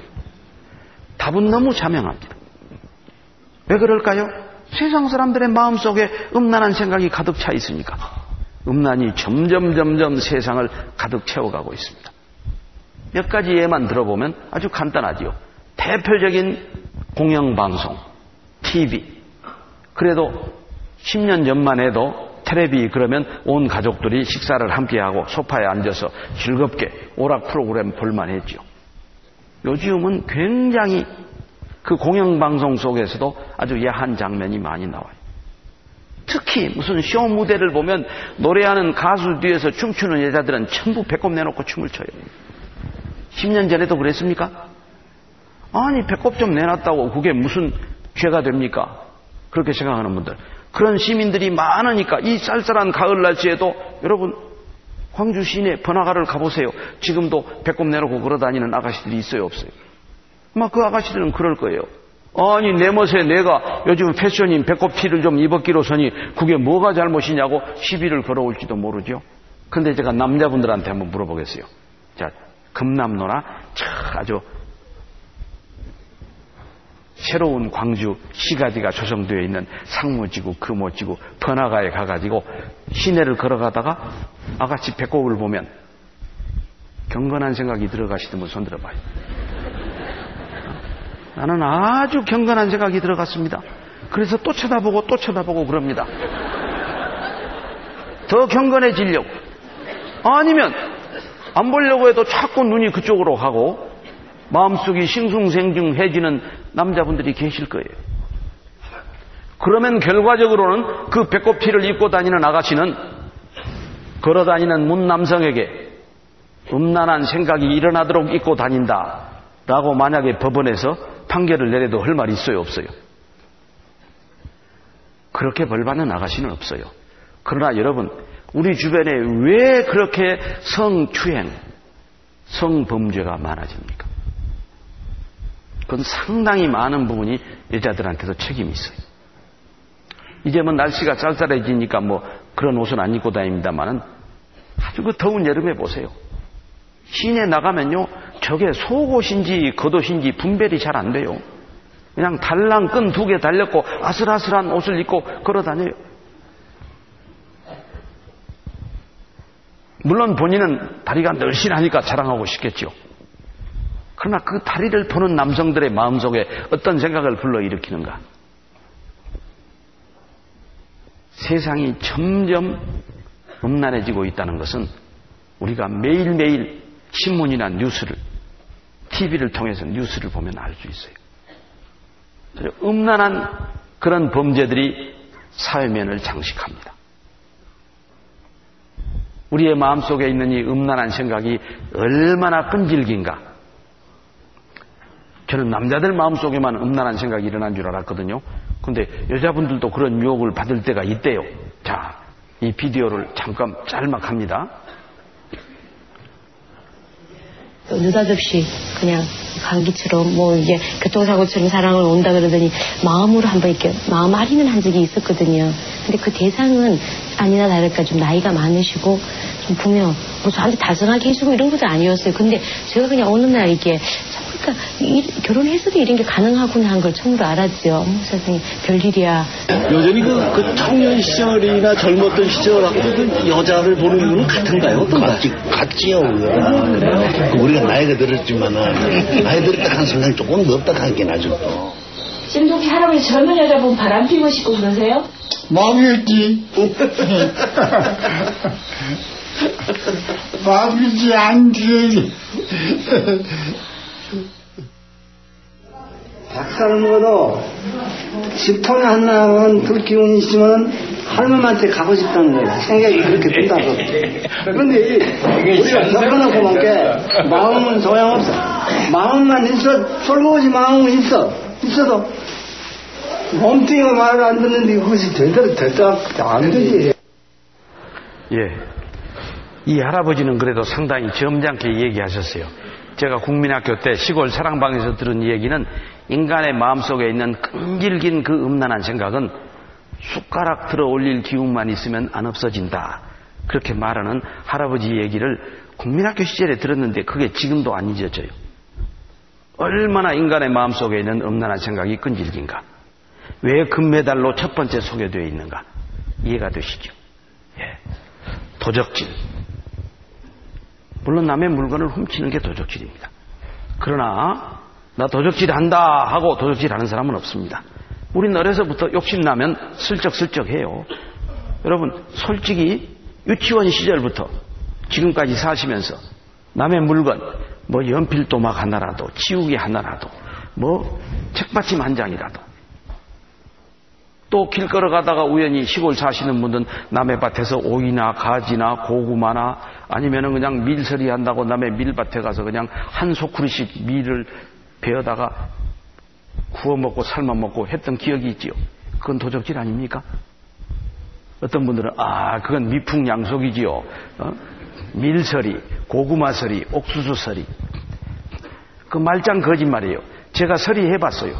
답은 너무 자명합니다. 왜 그럴까요? 세상 사람들의 마음속에 음란한 생각이 가득 차 있으니까. 음란이 점점 점점 세상을 가득 채워가고 있습니다. 몇 가지 예만 들어보면 아주 간단하지요. 대표적인 공영방송, 티비. 그래도 십 년 전만 해도 텔레비 그러면 온 가족들이 식사를 함께하고 소파에 앉아서 즐겁게 오락 프로그램 볼만 했죠. 요즘은 굉장히 그 공영방송 속에서도 아주 야한 장면이 많이 나와요. 특히 무슨 쇼 무대를 보면 노래하는 가수 뒤에서 춤추는 여자들은 전부 배꼽 내놓고 춤을 춰요. 십 년 전에도 그랬습니까? 아니 배꼽 좀 내놨다고 그게 무슨 죄가 됩니까? 그렇게 생각하는 분들, 그런 시민들이 많으니까 이 쌀쌀한 가을 날씨에도 여러분 광주 시내 번화가를 가보세요. 지금도 배꼽 내놓고 걸어다니는 아가씨들이 있어요, 없어요? 아마 그 아가씨들은 그럴 거예요. 아니 내 멋에 내가 요즘 패션인 배꼽티를 좀 입었기로서니 그게 뭐가 잘못이냐고 시비를 걸어올지도 모르죠. 근데 제가 남자분들한테 한번 물어보겠어요. 자, 금남로나 아주 새로운 광주 시가지가 조성되어 있는 상무지구, 금오지구, 번화가에 가가지고 시내를 걸어가다가 아가씨 배꼽을 보면 경건한 생각이 들어가시던 분 손 들어봐요. 나는 아주 경건한 생각이 들어갔습니다. 그래서 또 쳐다보고 또 쳐다보고 그럽니다. 더 경건해지려고. 아니면 안 보려고 해도 자꾸 눈이 그쪽으로 가고 마음속이 싱숭생숭해지는 남자분들이 계실 거예요. 그러면 결과적으로는 그 배꼽티를 입고 다니는 아가씨는 걸어다니는 문 남성에게 음란한 생각이 일어나도록 입고 다닌다라고 만약에 법원에서 판결을 내려도 할 말이 있어요, 없어요? 그렇게 벌받는 아가씨는 없어요. 그러나 여러분, 우리 주변에 왜 그렇게 성추행, 성범죄가 많아집니까? 그건 상당히 많은 부분이 여자들한테도 책임이 있어요. 이제 뭐 날씨가 쌀쌀해지니까 뭐 그런 옷은 안 입고 다닙니다만은 아주 그 더운 여름에 보세요. 시내 나가면요, 저게 속옷인지 겉옷인지 분별이 잘 안 돼요. 그냥 달랑 끈 두 개 달렸고 아슬아슬한 옷을 입고 걸어 다녀요. 물론 본인은 다리가 늘씬하니까 자랑하고 싶겠죠. 그러나 그 다리를 보는 남성들의 마음속에 어떤 생각을 불러일으키는가? 세상이 점점 음란해지고 있다는 것은 우리가 매일매일 신문이나 뉴스를, 티비를 통해서 뉴스를 보면 알 수 있어요. 음란한 그런 범죄들이 사회면을 장식합니다. 우리의 마음속에 있는 이 음란한 생각이 얼마나 끈질긴가. 저는 남자들 마음속에만 음란한 생각이 일어난 줄 알았거든요. 근데 여자분들도 그런 유혹을 받을 때가 있대요. 자, 이 비디오를 잠깐 짤막합니다. 느닷없이 그냥 감기처럼 뭐 이게 교통사고처럼 사랑을 온다 그러더니 마음으로 한번 이렇게 마음 할인을 한 적이 있었거든요. 근데 그 대상은 아니나 다를까 좀 나이가 많으시고 좀 보면 뭐 저한테 다정하게 해주고 이런 것도 아니었어요. 근데 제가 그냥 어느 날 이게 그러니까 이, 결혼해서도 이런 게 가능하구나 한 걸 처음으로 알았죠. 뭐 세상에 별일이야. 여전히 그, 그 청년 시절이나 젊었던 시절하고 그 여자를 보는 눈은 같은가요? 같지, 같지요. 아, 그래요? 그 우리가 나이가 들었지만은 나이 들었다 하는 순간 조금 넓다 하긴 하죠. 찜독이 할아버지 젊은 여자 보면 바람 피고 싶고 그러세요? 먹였지. 먹이지 않지. 박사는 뭐도 집통에 하나만 들 기운이 있으면 할머니한테 가고 싶다는 거야. 생각이 그렇게 든다고. 그런데 우리가 겪어놓고 게 마음은 소용없어. 마음만 있어. 솔고지 마음은 있어. 있어도 몸뚱이가 말을 안 듣는데 그것이 제대로 됐다 안 되지. 예, 이 할아버지는 그래도 상당히 점잖게 얘기하셨어요. 제가 국민학교 때 시골 사랑방에서 들은 얘기는 인간의 마음속에 있는 끈질긴 그 음란한 생각은 숟가락 들어 올릴 기운만 있으면 안 없어진다. 그렇게 말하는 할아버지 얘기를 국민학교 시절에 들었는데 그게 지금도 안 잊어져요. 얼마나 인간의 마음속에 있는 음란한 생각이 끈질긴가. 왜 금메달로 첫 번째 소개되어 있는가. 이해가 되시죠? 예. 도적질. 물론 남의 물건을 훔치는 게 도적질입니다. 그러나 나 도적질 한다 하고 도적질 하는 사람은 없습니다. 우린 어려서부터 욕심나면 슬쩍슬쩍 해요. 여러분 솔직히 유치원 시절부터 지금까지 사시면서 남의 물건 뭐 연필도막 하나라도 치우기 하나라도 뭐 책받침 한 장이라도 또 길 걸어가다가 우연히 시골 사시는 분들은 남의 밭에서 오이나 가지나 고구마나 아니면은 그냥 밀서리 한다고 남의 밀밭에 가서 그냥 한 소쿠리씩 밀을 베어다가 구워 먹고 삶아 먹고 했던 기억이 있지요. 그건 도적질 아닙니까? 어떤 분들은 아 그건 미풍양속이지요. 어? 밀서리, 고구마서리, 옥수수서리. 그 말짱 거짓말이에요. 제가 서리 해봤어요.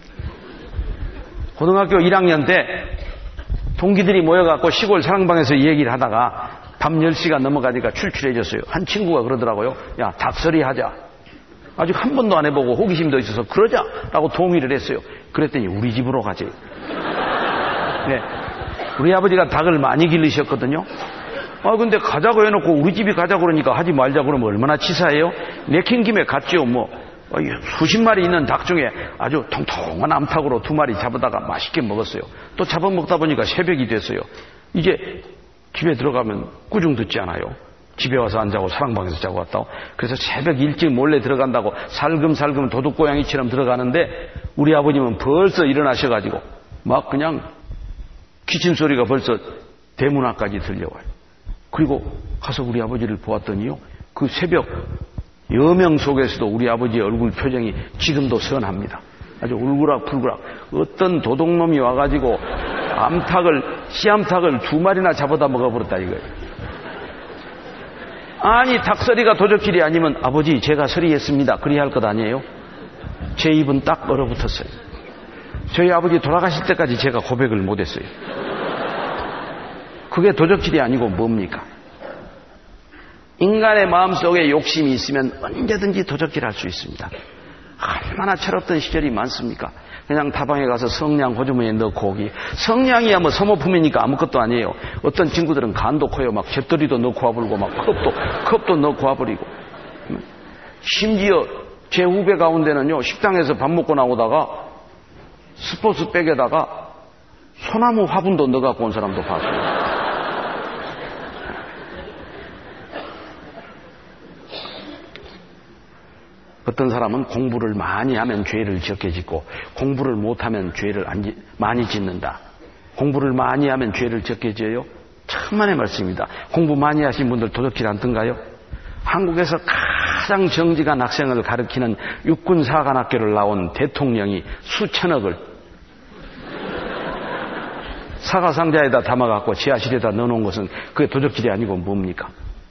고등학교 일 학년 때 동기들이 모여갖고 시골 사랑방에서 얘기를 하다가 밤 열 시가 넘어가니까 출출해졌어요. 한 친구가 그러더라고요. 야, 닭서리 하자. 아직 한 번도 안 해보고 호기심도 있어서 그러자라고 동의를 했어요. 그랬더니 우리 집으로 가지. 네, 우리 아버지가 닭을 많이 기르셨거든요. 아 근데 가자고 해놓고 우리 집이 가자고 그러니까 하지 말자고 그러면 얼마나 치사해요. 내킨 김에 갔죠. 뭐 수십 마리 있는 닭 중에 아주 통통한 암탉으로 두 마리 잡아다가 맛있게 먹었어요. 또 잡아먹다 보니까 새벽이 됐어요. 이제 집에 들어가면 꾸중 듣지 않아요. 집에 와서 안 자고 사랑방에서 자고 왔다고. 그래서 새벽 일찍 몰래 들어간다고 살금살금 도둑고양이처럼 들어가는데 우리 아버님은 벌써 일어나셔가지고 막 그냥 기침 소리가 벌써 대문 앞까지 들려와요. 그리고 가서 우리 아버지를 보았더니요, 그 새벽 여명 속에서도 우리 아버지의 얼굴 표정이 지금도 선합니다. 아주 울그락불그락. 어떤 도둑놈이 와가지고 암탉을, 씨암탉을 두 마리나 잡아다 먹어버렸다 이거예요. 아니 닭서리가 도적질이 아니면 아버지 제가 서리했습니다 그리 할 것 아니에요? 제 입은 딱 얼어붙었어요. 저희 아버지 돌아가실 때까지 제가 고백을 못했어요. 그게 도적질이 아니고 뭡니까? 인간의 마음속에 욕심이 있으면 언제든지 도적질할 수 있습니다. 얼마나 철없던 시절이 많습니까? 그냥 다방에 가서 성냥 호주머니에 넣고 오기. 성냥이야 뭐 소모품이니까 아무것도 아니에요. 어떤 친구들은 간도 커요. 막 잿더리도 넣고 와버리고 막 컵도 컵도 넣고 와버리고. 심지어 제 후배 가운데는요, 식당에서 밥 먹고 나오다가 스포츠백에다가 소나무 화분도 넣어갖고 온 사람도 봤어요. 어떤 사람은 공부를 많이 하면 죄를 적게 짓고 공부를 못하면 죄를 안 지, 많이 짓는다. 공부를 많이 하면 죄를 적게 지어요? 천만의 말씀입니다. 공부 많이 하신 분들 도적질 않던가요? 한국에서 가장 정직한 학생을 가르치는 육군사관학교를 나온 대통령이 수천억을 사과상자에다 담아갖고 지하실에다 넣어놓은 것은 그게 도적질이 아니고 뭡니까?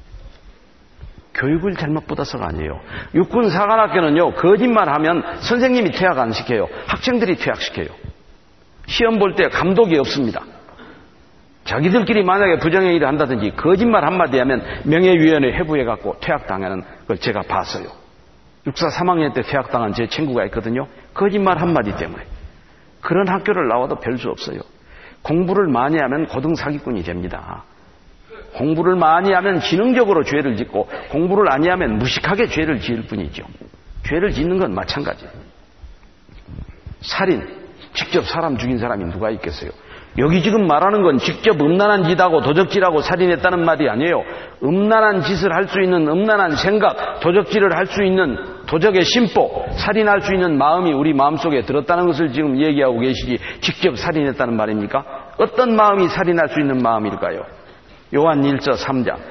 교육을 잘못 받아서가 아니에요. 육군사관학교는요, 거짓말하면 선생님이 퇴학 안 시켜요. 학생들이 퇴학시켜요. 시험 볼 때 감독이 없습니다. 자기들끼리 만약에 부정행위를 한다든지 거짓말 한마디 하면 명예위원회 회부해갖고 퇴학당하는 걸 제가 봤어요. 육사 삼 학년 때 퇴학당한 제 친구가 있거든요. 거짓말 한마디 때문에. 그런 학교를 나와도 별 수 없어요. 공부를 많이 하면 고등사기꾼이 됩니다. 공부를 많이 하면 지능적으로 죄를 짓고 공부를 안 하면 무식하게 죄를 지을 뿐이죠. 죄를 짓는 건 마찬가지예요. 살인, 직접 사람 죽인 사람이 누가 있겠어요? 여기 지금 말하는 건 직접 음란한 짓하고 도적질하고 살인했다는 말이 아니에요. 음란한 짓을 할 수 있는 음란한 생각, 도적질을 할 수 있는 도적의 심보, 살인할 수 있는 마음이 우리 마음속에 들었다는 것을 지금 얘기하고 계시지 직접 살인했다는 말입니까? 어떤 마음이 살인할 수 있는 마음일까요? 요한 일서 삼 장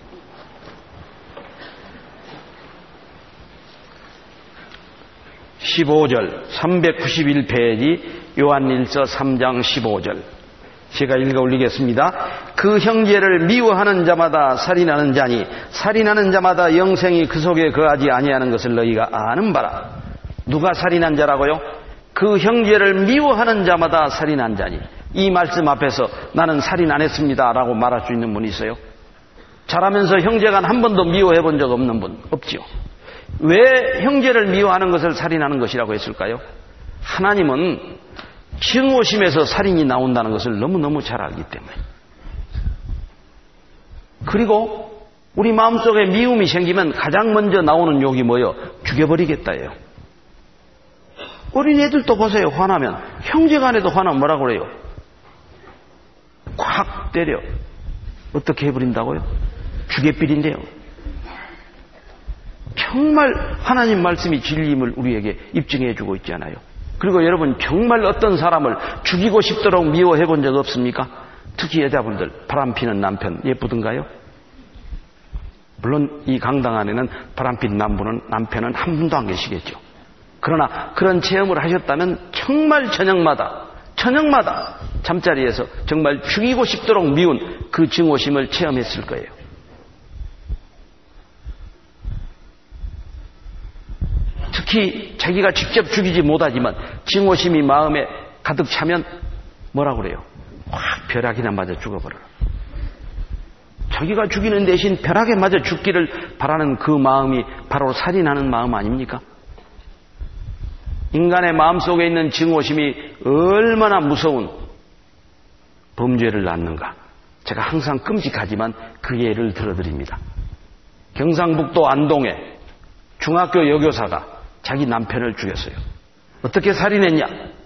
십오 절, 삼백구십일 페이지 요한일서 삼 장 십오 절 제가 읽어 올리겠습니다. 그 형제를 미워하는 자마다 살인하는 자니 살인하는 자마다 영생이 그 속에 거하지 아니하는 것을 너희가 아는 바라. 누가 살인한 자라고요? 그 형제를 미워하는 자마다 살인한 자니. 이 말씀 앞에서 나는 살인 안 했습니다 라고 말할 수 있는 분이 있어요? 자라면서 형제간 한 번도 미워해 본 적 없는 분 없지요. 왜 형제를 미워하는 것을 살인하는 것이라고 했을까요? 하나님은 증오심에서 살인이 나온다는 것을 너무너무 잘 알기 때문에. 그리고 우리 마음속에 미움이 생기면 가장 먼저 나오는 욕이 뭐예요? 죽여버리겠다예요. 어린애들도 보세요. 화나면 형제간에도 화나면 뭐라고 그래요? 콱 때려. 어떻게 해버린다고요? 죽여버린대요. 정말 하나님 말씀이 진리임을 우리에게 입증해 주고 있잖아요. 그리고 여러분 정말 어떤 사람을 죽이고 싶도록 미워해 본 적 없습니까? 특히 여자분들 바람피는 남편 예쁘던가요? 물론 이 강당 안에는 바람핀 남편은, 남편은 한 분도 안 계시겠죠. 그러나 그런 체험을 하셨다면 정말 저녁마다 저녁마다 잠자리에서 정말 죽이고 싶도록 미운 그 증오심을 체험했을 거예요. 특히 자기가 직접 죽이지 못하지만 증오심이 마음에 가득 차면 뭐라고 그래요? 확 벼락이나 맞아 죽어버려요. 자기가 죽이는 대신 벼락에 맞아 죽기를 바라는 그 마음이 바로 살인하는 마음 아닙니까? 인간의 마음속에 있는 증오심이 얼마나 무서운 범죄를 낳는가. 제가 항상 끔찍하지만 그 예를 들어드립니다. 경상북도 안동에 중학교 여교사가 자기 남편을 죽였어요. 어떻게 살인했냐?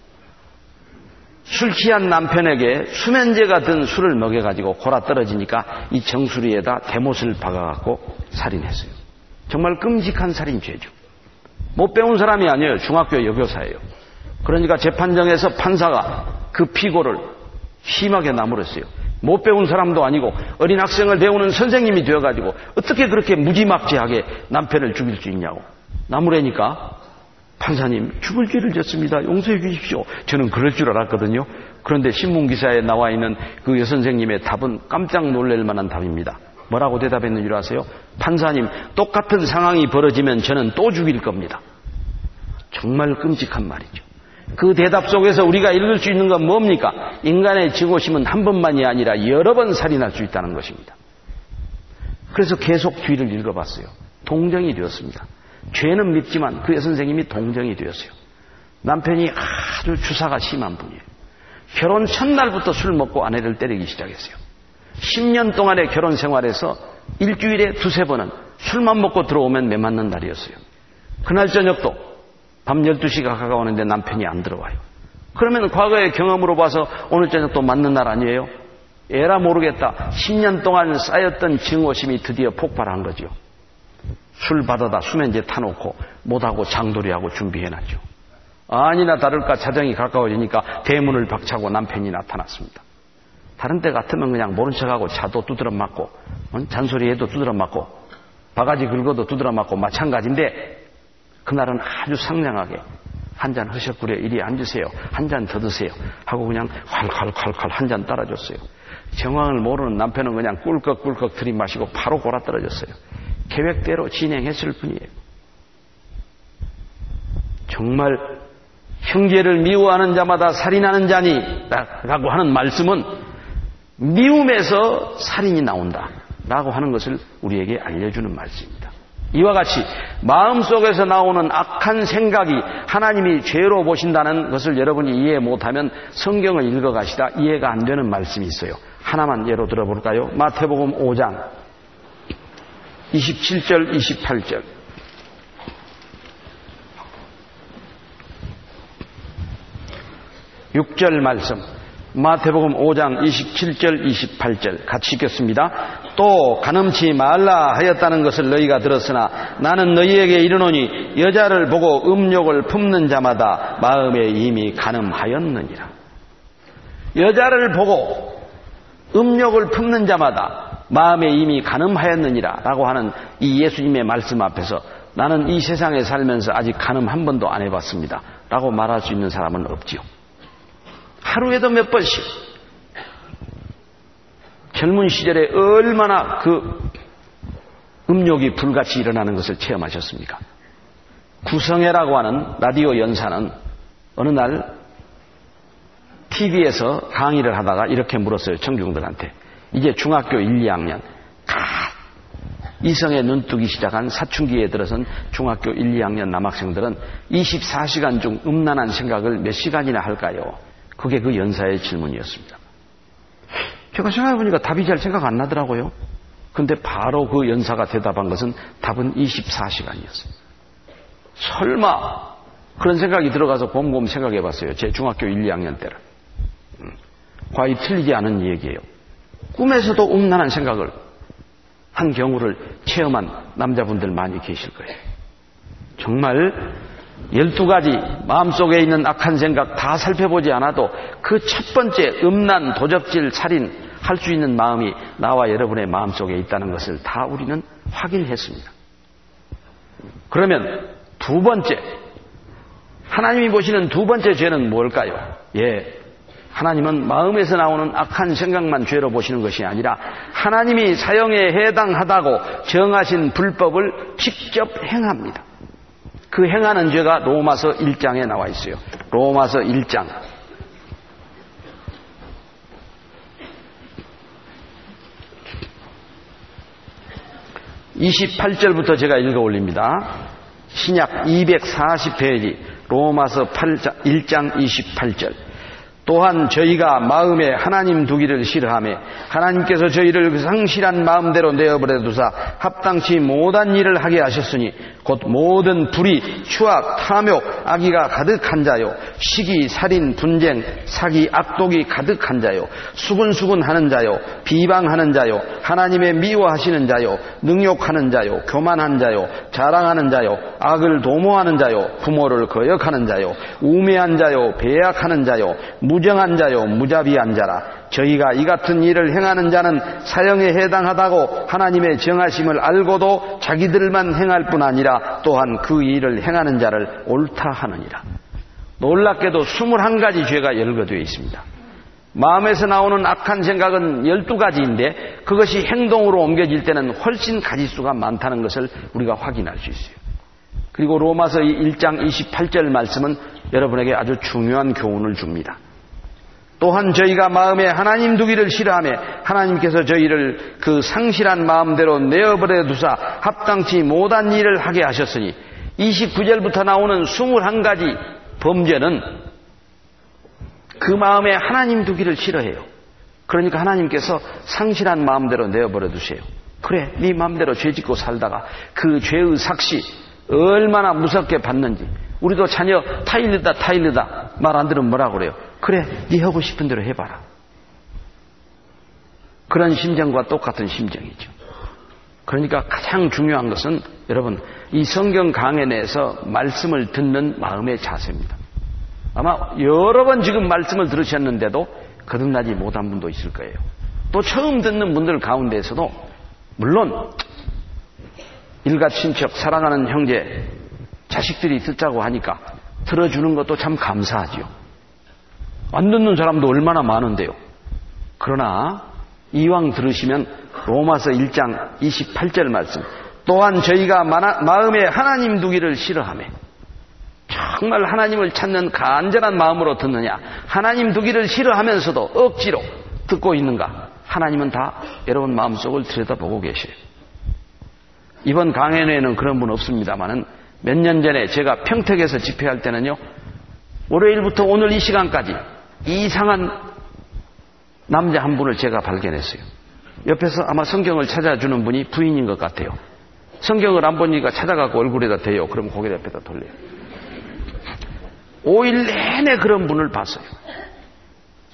술 취한 남편에게 수면제가 든 술을 먹여가지고 골아 떨어지니까 이 정수리에다 대못을 박아갖고 살인했어요. 정말 끔찍한 살인죄죠. 못 배운 사람이 아니에요. 중학교 여교사예요. 그러니까 재판정에서 판사가 그 피고를 심하게 나무랬어요. 못 배운 사람도 아니고 어린 학생을 배우는 선생님이 되어가지고 어떻게 그렇게 무지막지하게 남편을 죽일 수 있냐고 나무래니까 판사님 죽을 죄를 졌습니다. 용서해 주십시오. 저는 그럴 줄 알았거든요. 그런데 신문기사에 나와 있는 그 여선생님의 답은 깜짝 놀랄 만한 답입니다. 뭐라고 대답했는 줄 아세요? 판사님 똑같은 상황이 벌어지면 저는 또 죽일 겁니다. 정말 끔찍한 말이죠. 그 대답 속에서 우리가 읽을 수 있는 건 뭡니까? 인간의 증오심은 한 번만이 아니라 여러 번 살인할 수 있다는 것입니다. 그래서 계속 뒤를 읽어봤어요. 동정이 되었습니다. 죄는 믿지만 그 여선생님이 동정이 되었어요. 남편이 아주 주사가 심한 분이에요. 결혼 첫날부터 술 먹고 아내를 때리기 시작했어요. 십 년 동안의 결혼 생활에서 일주일에 두세 번은 술만 먹고 들어오면 매 맞는 날이었어요. 그날 저녁도 밤 열두 시가 가까우는데 남편이 안 들어와요. 그러면 과거의 경험으로 봐서 오늘 저녁도 맞는 날 아니에요? 에라 모르겠다. 십 년 동안 쌓였던 증오심이 드디어 폭발한 거죠. 술 받아다 수면제 타놓고 못하고 장도리하고 준비해놨죠. 아니나 다를까 자정이 가까워지니까 대문을 박차고 남편이 나타났습니다. 다른 때 같으면 그냥 모른 척하고 차도 두드러 맞고 잔소리해도 두드러 맞고 바가지 긁어도 두드러 맞고 마찬가지인데 그날은 아주 상냥하게 한 잔 허석구려 이리 앉으세요. 한 잔 더 드세요. 하고 그냥 콸콸콸콸 한 잔 따라줬어요. 정황을 모르는 남편은 그냥 꿀꺽꿀꺽 들이마시고 바로 골아 떨어졌어요. 계획대로 진행했을 뿐이에요. 정말 형제를 미워하는 자마다 살인하는 자니 라고 하는 말씀은 미움에서 살인이 나온다 라고 하는 것을 우리에게 알려주는 말씀입니다. 이와 같이 마음속에서 나오는 악한 생각이 하나님이 죄로 보신다는 것을 여러분이 이해 못하면 성경을 읽어가시다 이해가 안 되는 말씀이 있어요. 하나만 예로 들어볼까요? 마태복음 오 장 이십칠 절 이십팔 절 육 절 말씀 마태복음 오 장 이십칠 절 이십팔 절 같이 읽겠습니다. 또 간음치 말라 하였다는 것을 너희가 들었으나 나는 너희에게 이르노니 여자를 보고 음욕을 품는 자마다 마음에 이미 간음하였느니라. 여자를 보고 음욕을 품는 자마다 마음에 이미 간음하였느니라 라고 하는 이 예수님의 말씀 앞에서 나는 이 세상에 살면서 아직 간음 한 번도 안 해봤습니다 라고 말할 수 있는 사람은 없지요. 하루에도 몇 번씩 젊은 시절에 얼마나 그 음욕이 불같이 일어나는 것을 체험하셨습니까? 구성애라고 하는 라디오 연사는 어느 날 티비에서 강의를 하다가 이렇게 물었어요. 청중들한테. 이제 중학교 일, 이 학년 갓 이성에 눈뜨기 시작한 사춘기에 들어선 중학교 일, 이 학년 남학생들은 이십사 시간 중 음란한 생각을 몇 시간이나 할까요? 그게 그 연사의 질문이었습니다. 제가 생각해보니까 답이 잘 생각 안 나더라고요. 근데 바로 그 연사가 대답한 것은 답은 이십사 시간이었어요. 설마 그런 생각이 들어가서 곰곰 생각해봤어요. 제 중학교 일, 이 학년 때를. 음, 과히 틀리지 않은 얘기예요. 꿈에서도 음란한 생각을 한 경우를 체험한 남자분들 많이 계실 거예요. 정말 열두 가지 마음속에 있는 악한 생각 다 살펴보지 않아도 그 첫 번째 음란, 도적질, 살인 할 수 있는 마음이 나와 여러분의 마음속에 있다는 것을 다 우리는 확인했습니다. 그러면 두 번째, 하나님이 보시는 두 번째 죄는 뭘까요? 예, 하나님은 마음에서 나오는 악한 생각만 죄로 보시는 것이 아니라 하나님이 사형에 해당하다고 정하신 불법을 직접 행합니다. 그 행하는 죄가 로마서 일 장에 나와 있어요. 로마서 일 장. 이십팔 절부터 제가 읽어 올립니다. 신약 이백사십 페이지 로마서 일 장 이십팔 절. 또한 저희가 마음에 하나님 두기를 싫어하며 하나님께서 저희를 그 상실한 마음대로 내어버려 두사 합당치 못한 일을 하게 하셨으니 곧 모든 불의, 추악, 탐욕, 악의가 가득한 자요 시기, 살인, 분쟁, 사기, 악독이 가득한 자요 수군수군하는 자요 비방하는 자요 하나님의 미워하시는 자요 능욕하는 자요 교만한 자요 자랑하는 자요 악을 도모하는 자요 부모를 거역하는 자요 우매한 자요 배약하는 자요 무정한 자요 무자비한 자라. 저희가 이 같은 일을 행하는 자는 사형에 해당하다고 하나님의 정하심을 알고도 자기들만 행할 뿐 아니라 또한 그 일을 행하는 자를 옳다 하느니라. 놀랍게도 스물한 가지 죄가 열거되어 있습니다. 마음에서 나오는 악한 생각은 열두 가지인데 그것이 행동으로 옮겨질 때는 훨씬 가지수가 많다는 것을 우리가 확인할 수 있어요. 그리고 로마서 일 장 이십팔 절 말씀은 여러분에게 아주 중요한 교훈을 줍니다. 또한 저희가 마음에 하나님 두기를 싫어하며 하나님께서 저희를 그 상실한 마음대로 내어버려 두사 합당치 못한 일을 하게 하셨으니 이십구 절부터 나오는 스물한 가지 범죄는 그 마음에 하나님 두기를 싫어해요. 그러니까 하나님께서 상실한 마음대로 내어버려 두세요. 그래, 네 마음대로 죄짓고 살다가 그 죄의 삭시 얼마나 무섭게 받는지. 우리도 자녀 타일르다 타일르다 말 안 들으면 뭐라고 그래요? 그래, 네 하고 싶은 대로 해봐라. 그런 심정과 똑같은 심정이죠. 그러니까 가장 중요한 것은 여러분 이 성경 강해 내에서 말씀을 듣는 마음의 자세입니다. 아마 여러 번 지금 말씀을 들으셨는데도 거듭나지 못한 분도 있을 거예요. 또 처음 듣는 분들 가운데에서도 물론 일가 친척 사랑하는 형제 자식들이 듣자고 하니까 들어주는 것도 참 감사하지요. 안 듣는 사람도 얼마나 많은데요. 그러나 이왕 들으시면 로마서 일 장 이십팔 절 말씀. 또한 저희가 마음에 하나님 두기를 싫어하며 정말 하나님을 찾는 간절한 마음으로 듣느냐, 하나님 두기를 싫어하면서도 억지로 듣고 있는가. 하나님은 다 여러분 마음속을 들여다보고 계셔요. 이번 강연회에는 그런 분 없습니다만은 몇 년 전에 제가 평택에서 집회할 때는요, 월요일부터 오늘 이 시간까지 이상한 남자 한 분을 제가 발견했어요. 옆에서 아마 성경을 찾아주는 분이 부인인 것 같아요. 성경을 안 보니까 찾아가고 얼굴에다 대요. 그럼 고개 옆에다 돌려요. 오 일 내내 그런 분을 봤어요.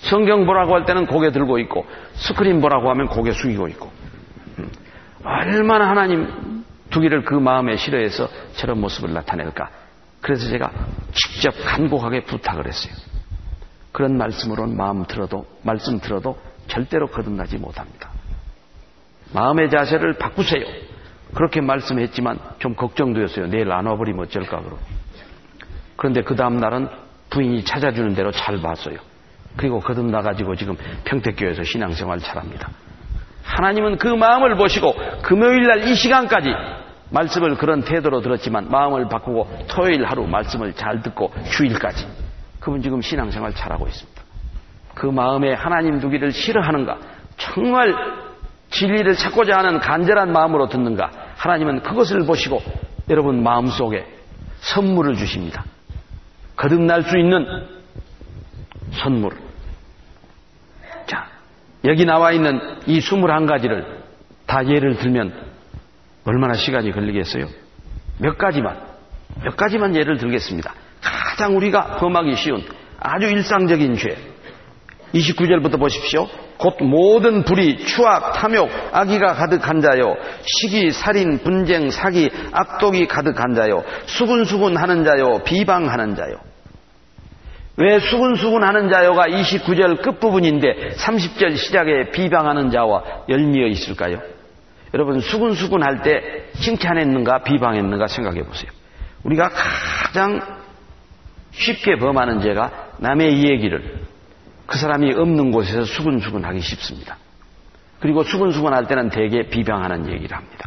성경 보라고 할 때는 고개 들고 있고 스크린 보라고 하면 고개 숙이고 있고 얼마나 하나님 두기를 그 마음에 싫어해서 저런 모습을 나타낼까. 그래서 제가 직접 간곡하게 부탁을 했어요. 그런 말씀으로는 마음 들어도 말씀 들어도 절대로 거듭나지 못합니다. 마음의 자세를 바꾸세요. 그렇게 말씀했지만 좀 걱정되었어요. 내일 안 와버리면 어쩔까 그러고. 그런데 그 다음 날은 부인이 찾아주는 대로 잘 봤어요. 그리고 거듭나가지고 지금 평택교회에서 신앙생활 잘합니다. 하나님은 그 마음을 보시고 금요일날 이 시간까지 말씀을 그런 태도로 들었지만 마음을 바꾸고 토요일 하루 말씀을 잘 듣고 휴일까지 그분 지금 신앙생활 잘하고 있습니다. 그 마음에 하나님 두기를 싫어하는가, 정말 진리를 찾고자 하는 간절한 마음으로 듣는가, 하나님은 그것을 보시고 여러분 마음속에 선물을 주십니다. 거듭날 수 있는 선물. 자, 여기 나와 있는 이 스물한 가지를 다 예를 들면 얼마나 시간이 걸리겠어요? 몇 가지만, 몇 가지만 예를 들겠습니다. 가장 우리가 범하기 쉬운 아주 일상적인 죄. 이십구 절부터 보십시오. 곧 모든 불의, 추악, 탐욕, 악의가 가득한 자요, 시기, 살인, 분쟁, 사기, 악독이 가득한 자요, 수군수군 하는 자요, 비방하는 자요. 왜 수군수군 하는 자요가 이십구 절 끝부분인데 삼십 절 시작에 비방하는 자와 열미어 있을까요? 여러분 수군수군 할 때 칭찬했는가 비방했는가 생각해 보세요. 우리가 가장 쉽게 범하는 죄가 남의 이야기를 그 사람이 없는 곳에서 수근수근 하기 쉽습니다. 그리고 수근수근 할 때는 대개 비방하는 얘기를 합니다.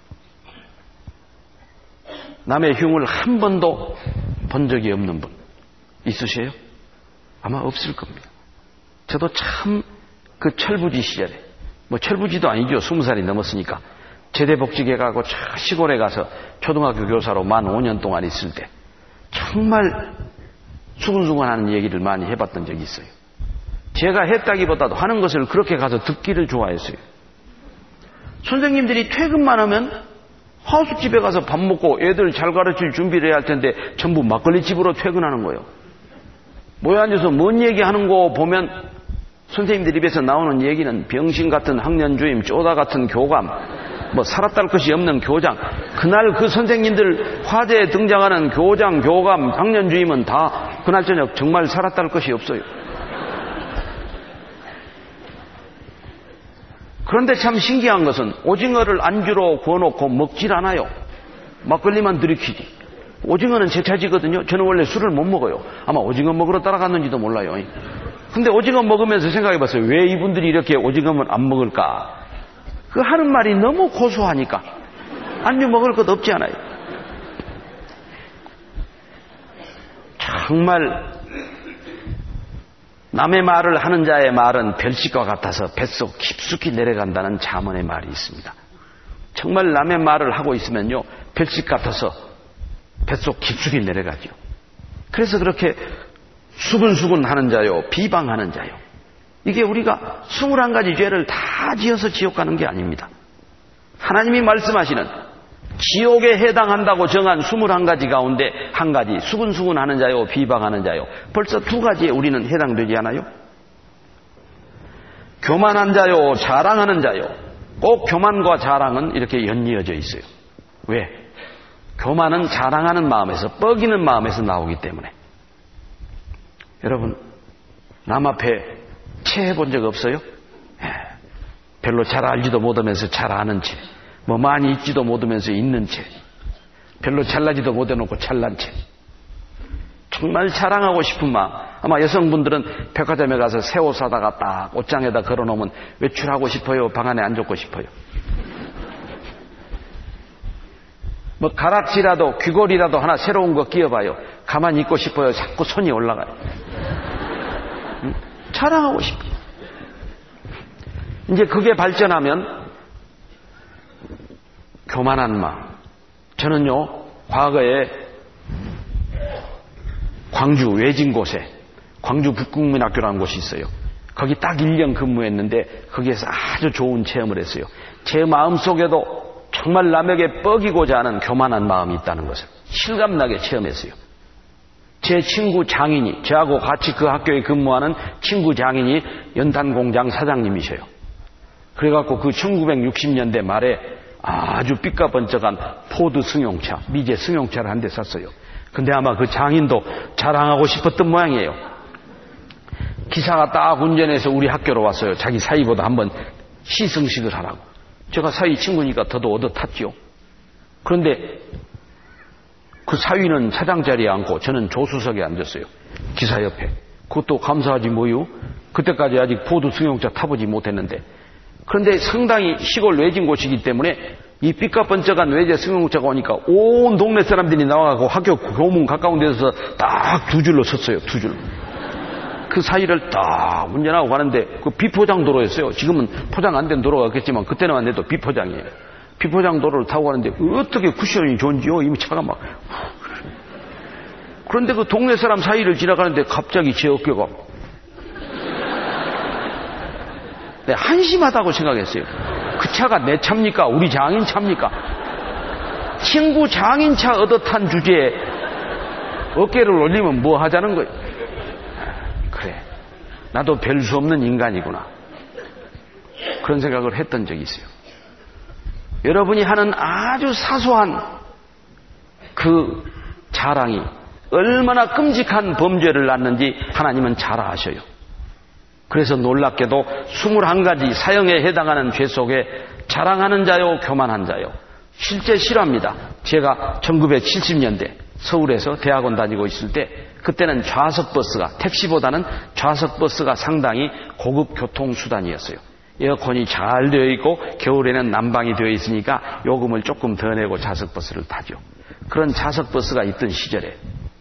남의 흉을 한 번도 본 적이 없는 분 있으세요? 아마 없을 겁니다. 저도 참 그 철부지 시절에, 뭐 철부지도 아니죠. 스무 살이 넘었으니까 제대복직에 가고 시골에 가서 초등학교 교사로 만 오 년 동안 있을 때 정말 수근수근 하는 얘기를 많이 해봤던 적이 있어요. 제가 했다기보다도 하는 것을 그렇게 가서 듣기를 좋아했어요. 선생님들이 퇴근만 하면 하우스집에 가서 밥 먹고 애들 잘 가르칠 준비를 해야 할 텐데 전부 막걸리집으로 퇴근하는 거예요. 모여 앉아서 뭔 얘기하는 거 보면 선생님들 입에서 나오는 얘기는 병신 같은 학년주임, 쪼다 같은 교감, 뭐 살았달 것이 없는 교장. 그날 그 선생님들 화제에 등장하는 교장, 교감, 학년주임은 다 그날 저녁 정말 살았달 것이 없어요. 그런데 참 신기한 것은 오징어를 안주로 구워놓고 먹질 않아요. 막걸리만 들이키지. 오징어는 제 차지거든요. 저는 원래 술을 못 먹어요. 아마 오징어 먹으러 따라갔는지도 몰라요. 근데 오징어 먹으면서 생각해봤어요. 왜 이분들이 이렇게 오징어만 안 먹을까? 그 하는 말이 너무 고소하니까 안주 먹을 것 없지 않아요. 정말 남의 말을 하는 자의 말은 별식과 같아서 뱃속 깊숙이 내려간다는 잠언의 말이 있습니다. 정말 남의 말을 하고 있으면요 별식 같아서 뱃속 깊숙이 내려가죠. 그래서 그렇게 수근수근 하는 자요, 비방하는 자요. 이게 우리가 스물한 가지 죄를 다 지어서 지옥 가는 게 아닙니다. 하나님이 말씀하시는 지옥에 해당한다고 정한 스물한 가지 가운데 한 가지 수근수근 하는 자요, 비방하는 자요. 벌써 두 가지에 우리는 해당되지 않아요? 교만한 자요, 자랑하는 자요. 꼭 교만과 자랑은 이렇게 연이어져 있어요. 왜? 교만은 자랑하는 마음에서, 뻐기는 마음에서 나오기 때문에. 여러분, 남 앞에 체해본 적 없어요? 별로 잘 알지도 못하면서 잘 아는 채, 뭐 많이 있지도 못하면서 있는 채, 별로 잘나지도 못해놓고 잘난 채. 정말 자랑하고 싶은 마음. 아마 여성분들은 백화점에 가서 새 옷 사다가 딱 옷장에다 걸어놓으면 외출하고 싶어요? 방 안에 안 줬고 싶어요? 뭐 가락지라도 귀걸이라도 하나 새로운 거 끼워봐요. 가만히 있고 싶어요? 자꾸 손이 올라가요. 응? 자랑하고 싶어요. 이제 그게 발전하면 교만한 마음. 저는요 과거에 광주 외진 곳에 광주 북국민학교라는 곳이 있어요. 거기 딱 일 년 근무했는데 거기에서 아주 좋은 체험을 했어요. 제 마음속에도 정말 남에게 뻐기고자 하는 교만한 마음이 있다는 것을 실감나게 체험했어요. 제 친구 장인이, 저하고 같이 그 학교에 근무하는 친구 장인이 연탄공장 사장님이셔요. 그래갖고 그 천구백육십 년대 말에 아주 삐까번쩍한 포드 승용차, 미제 승용차를 한 대 샀어요. 근데 아마 그 장인도 자랑하고 싶었던 모양이에요. 기사가 딱 운전해서 우리 학교로 왔어요. 자기 사위보다 한번 시승식을 하라고. 제가 사위 친구니까 더도 얻어 탔죠. 그런데 그 사위는 차장 자리에 앉고 저는 조수석에 앉았어요. 기사 옆에. 그것도 감사하지 뭐요. 그때까지 아직 포드 승용차 타보지 못했는데. 그런데 상당히 시골 외진 곳이기 때문에 이 삐까번쩍한 외제 승용차가 오니까 온 동네 사람들이 나와가고 학교 교문 가까운 데서 딱 두 줄로 섰어요. 두 줄. 그 사이를 딱 운전하고 가는데 그 비포장 도로였어요. 지금은 포장 안 된 도로가 있겠지만 그때는 안 돼도 비포장이에요. 비포장 도로를 타고 가는데 어떻게 쿠션이 좋은지요. 이미 차가 막. 그런데 그 동네 사람 사이를 지나가는데 갑자기 제 어깨가 네, 한심하다고 생각했어요. 그 차가 내 차입니까? 우리 장인 차입니까? 친구 장인 차 얻어 탄 주제에 어깨를 올리면 뭐 하자는 거예요? 그래, 나도 별 수 없는 인간이구나. 그런 생각을 했던 적이 있어요. 여러분이 하는 아주 사소한 그 자랑이 얼마나 끔찍한 범죄를 낳는지 하나님은 잘 아셔요. 그래서 놀랍게도 스물한 가지 사형에 해당하는 죄 속에 자랑하는 자요, 교만한 자요. 실제 실화입니다. 제가 천구백칠십 년대 서울에서 대학원 다니고 있을 때 그때는 좌석버스가, 택시보다는 좌석버스가 상당히 고급 교통수단이었어요. 에어컨이 잘 되어 있고 겨울에는 난방이 되어 있으니까 요금을 조금 더 내고 좌석버스를 타죠. 그런 좌석버스가 있던 시절에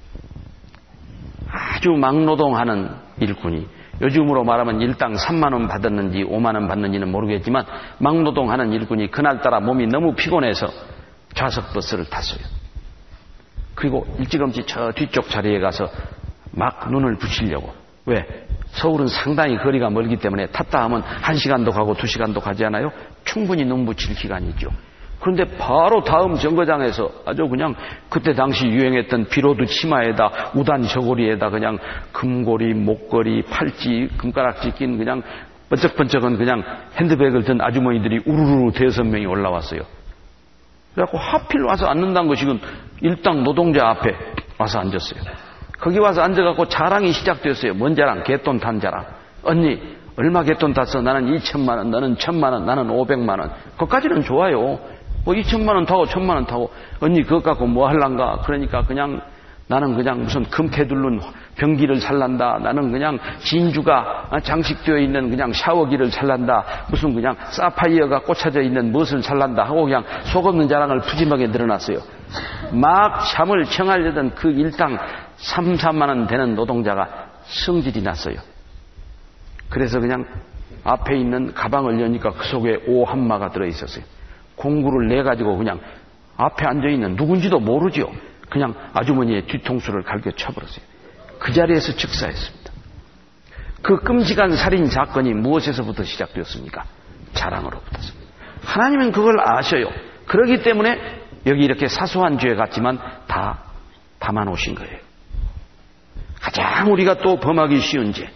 아주 막노동하는 일꾼이, 요즘으로 말하면 일당 삼만 원 받았는지 오만 원 받는지는 모르겠지만 막노동하는 일꾼이 그날따라 몸이 너무 피곤해서 좌석버스를 탔어요. 그리고 일찌감치 저 뒤쪽 자리에 가서 막 눈을 붙이려고. 왜? 서울은 상당히 거리가 멀기 때문에 탔다 하면 한 시간도 가고 두 시간도 가지 않아요? 충분히 눈 붙일 기간이죠. 그런데 바로 다음 정거장에서 아주 그냥 그때 당시 유행했던 비로드 치마에다 우단 저고리에다 그냥 금고리, 목걸이, 팔찌, 금가락지 낀 그냥 번쩍번쩍한 그냥 핸드백을 든 아주머니들이 우르르 대여섯 명이 올라왔어요. 그래갖고 하필 와서 앉는다는 거 지금 일당 노동자 앞에 와서 앉았어요. 거기 와서 앉아갖고 자랑이 시작됐어요. 뭔 자랑? 개돈 탄 자랑. 언니 얼마 개돈 탔어? 나는 이천만 원, 너는 천만 원, 나는 오백만 원. 그것까지는 좋아요. 뭐 이천만 원 타고 천만 원 타고 언니 그것 갖고 뭐 할란가? 그러니까 그냥 나는 그냥 무슨 금태 둘른 변기를 살란다. 나는 그냥 진주가 장식되어 있는 그냥 샤워기를 살란다. 무슨 그냥 사파이어가 꽂혀져 있는 무엇을 살란다 하고 그냥 속 없는 자랑을 푸짐하게 늘어났어요. 막 잠을 청하려던 그 일당 삼, 사만 원 되는 노동자가 성질이 났어요. 그래서 그냥 앞에 있는 가방을 여니까 그 속에 오 한마가 들어있었어요. 공구를 내가지고 그냥 앞에 앉아있는 누군지도 모르죠. 그냥 아주머니의 뒤통수를 갈겨 쳐버렸어요. 그 자리에서 즉사했습니다. 그 끔찍한 살인 사건이 무엇에서부터 시작되었습니까? 자랑으로부터입니다. 하나님은 그걸 아셔요. 그렇기 때문에 여기 이렇게 사소한 죄 같지만 다 담아놓으신 거예요. 가장 우리가 또 범하기 쉬운 죄.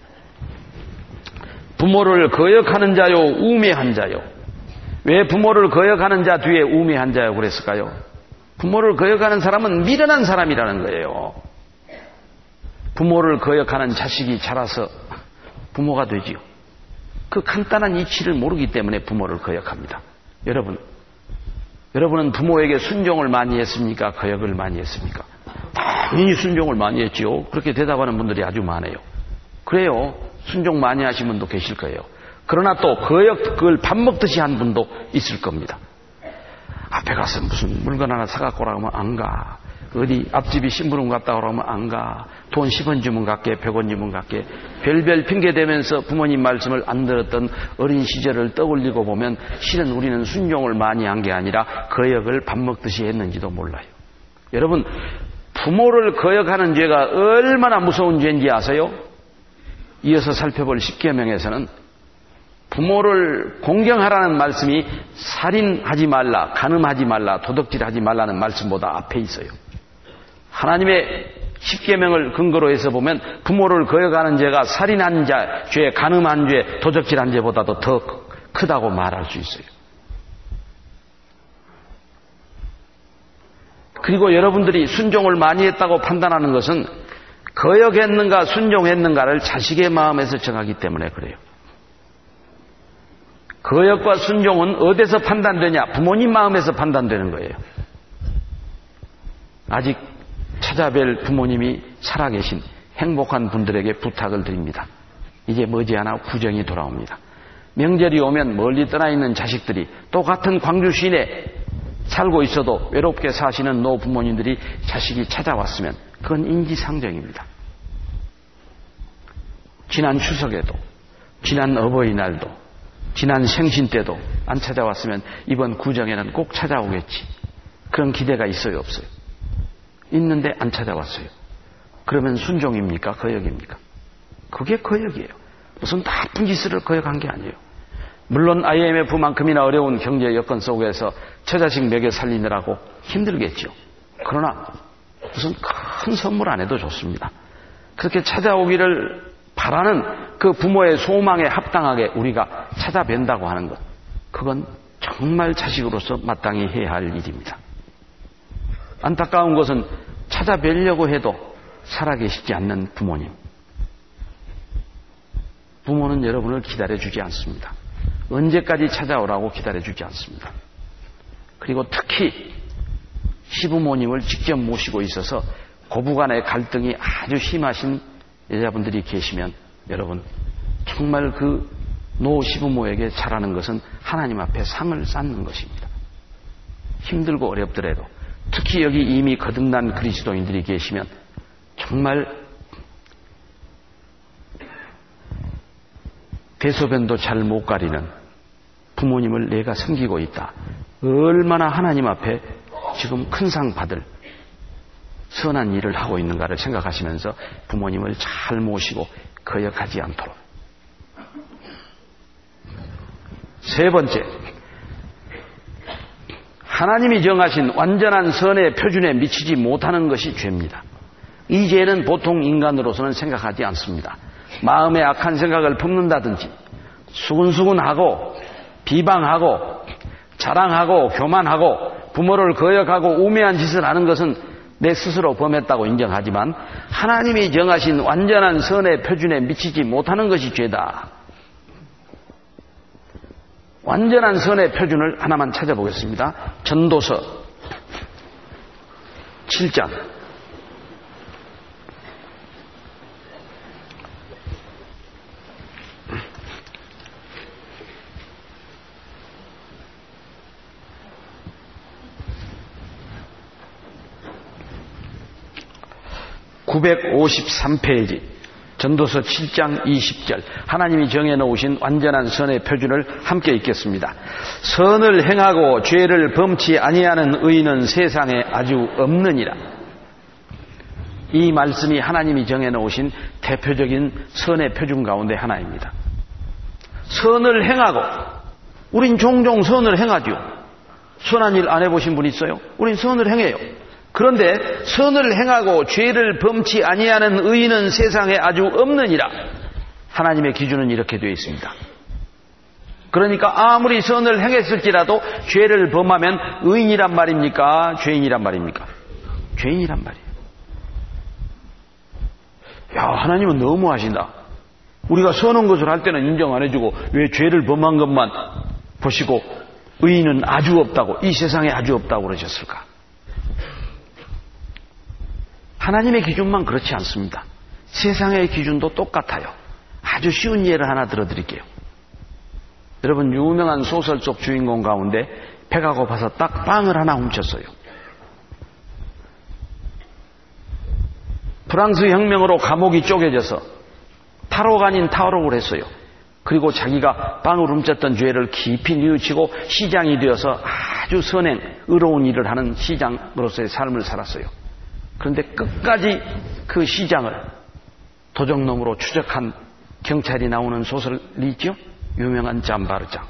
부모를 거역하는 자요, 우매한 자요. 왜 부모를 거역하는 자 뒤에 우매한 자요 그랬을까요? 부모를 거역하는 사람은 미련한 사람이라는 거예요. 부모를 거역하는 자식이 자라서 부모가 되지요. 그 간단한 이치를 모르기 때문에 부모를 거역합니다. 여러분, 여러분은 부모에게 순종을 많이 했습니까? 거역을 많이 했습니까? 당연히 순종을 많이 했지요. 그렇게 대답하는 분들이 아주 많아요. 그래요. 순종 많이 하신 분도 계실 거예요. 그러나 또 거역 그걸 밥 먹듯이 한 분도 있을 겁니다. 앞에 가서 무슨 물건 하나 사갖고 오라고 하면 안 가. 어디 앞집이 심부름 갔다 오라고 하면 안 가. 돈 십 원 주면 갈게, 백 원 주면 갈게. 별별 핑계 대면서 부모님 말씀을 안 들었던 어린 시절을 떠올리고 보면 실은 우리는 순종을 많이 한 게 아니라 거역을 밥 먹듯이 했는지도 몰라요. 여러분, 부모를 거역하는 죄가 얼마나 무서운 죄인지 아세요? 이어서 살펴볼 십계명에서는 부모를 공경하라는 말씀이 살인하지 말라, 간음하지 말라, 도둑질하지 말라는 말씀보다 앞에 있어요. 하나님의 십계명을 근거로 해서 보면 부모를 거역하는 죄가 살인한 자, 죄, 간음한 죄, 도적질한 죄보다도 더 크다고 말할 수 있어요. 그리고 여러분들이 순종을 많이 했다고 판단하는 것은 거역했는가 순종했는가를 자식의 마음에서 정하기 때문에 그래요. 거역과 순종은 어디서 판단되냐? 부모님 마음에서 판단되는 거예요. 아직 찾아뵐 부모님이 살아계신 행복한 분들에게 부탁을 드립니다. 이제 머지않아 구정이 돌아옵니다. 명절이 오면 멀리 떠나 있는 자식들이 똑같은 광주 시내 살고 있어도 외롭게 사시는 노부모님들이 자식이 찾아왔으면 그건 인지상정입니다. 지난 추석에도, 지난 어버이날도, 지난 생신 때도 안 찾아왔으면 이번 구정에는 꼭 찾아오겠지. 그런 기대가 있어요, 없어요? 있는데 안 찾아왔어요. 그러면 순종입니까? 거역입니까? 그게 거역이에요. 무슨 나쁜 짓을 거역한 게 아니에요. 물론 아이엠에프만큼이나 어려운 경제 여건 속에서 처자식 먹여 살리느라고 힘들겠죠. 그러나 무슨 큰 선물 안 해도 좋습니다. 그렇게 찾아오기를 바라는 그 부모의 소망에 합당하게 우리가 찾아뵌다고 하는 것, 그건 정말 자식으로서 마땅히 해야 할 일입니다. 안타까운 것은 찾아뵈려고 해도 살아계시지 않는 부모님. 부모는 여러분을 기다려주지 않습니다. 언제까지 찾아오라고 기다려주지 않습니다. 그리고 특히 시부모님을 직접 모시고 있어서 고부간의 갈등이 아주 심하신 여자분들이 계시면 여러분 정말 그 노 시부모에게 잘하는 것은 하나님 앞에 상을 쌓는 것입니다. 힘들고 어렵더라도 특히 여기 이미 거듭난 그리스도인들이 계시면 정말 대소변도 잘 못 가리는 부모님을 내가 섬기고 있다. 얼마나 하나님 앞에 지금 큰 상 받을 선한 일을 하고 있는가를 생각하시면서 부모님을 잘 모시고 거역하지 않도록. 세 번째, 하나님이 정하신 완전한 선의 표준에 미치지 못하는 것이 죄입니다. 이 죄는 보통 인간으로서는 생각하지 않습니다. 마음에 악한 생각을 품는다든지 수근수근하고 비방하고 자랑하고 교만하고 부모를 거역하고 우매한 짓을 하는 것은 내 스스로 범했다고 인정하지만 하나님이 정하신 완전한 선의 표준에 미치지 못하는 것이 죄다. 완전한 선의 표준을 하나만 찾아보겠습니다. 전도서 칠 장 구백오십삼 페이지 전도서 칠 장 이십 절 하나님이 정해놓으신 완전한 선의 표준을 함께 읽겠습니다. 선을 행하고 죄를 범치 아니하는 의인은 세상에 아주 없느니라. 이 말씀이 하나님이 정해놓으신 대표적인 선의 표준 가운데 하나입니다. 선을 행하고, 우린 종종 선을 행하죠. 선한 일 안 해보신 분 있어요? 우린 선을 행해요. 그런데 선을 행하고 죄를 범치 아니하는 의인은 세상에 아주 없느니라. 하나님의 기준은 이렇게 되어 있습니다. 그러니까 아무리 선을 행했을지라도 죄를 범하면 의인이란 말입니까? 죄인이란 말입니까? 죄인이란 말이에요. 야, 하나님은 너무하신다. 우리가 선한 것을 할 때는 인정 안 해주고 왜 죄를 범한 것만 보시고 의인은 아주 없다고, 이 세상에 아주 없다고 그러셨을까? 하나님의 기준만 그렇지 않습니다. 세상의 기준도 똑같아요. 아주 쉬운 예를 하나 들어드릴게요. 여러분, 유명한 소설 속 주인공 가운데 배가 고파서 딱 빵을 하나 훔쳤어요. 프랑스 혁명으로 감옥이 쪼개져서 탈옥 아닌 탈옥을 했어요. 그리고 자기가 빵을 훔쳤던 죄를 깊이 뉘우치고 시장이 되어서 아주 선행, 의로운 일을 하는 시장으로서의 삶을 살았어요. 그런데 끝까지 그 시장을 도적놈으로 추적한 경찰이 나오는 소설이 있죠? 유명한 잠바르장.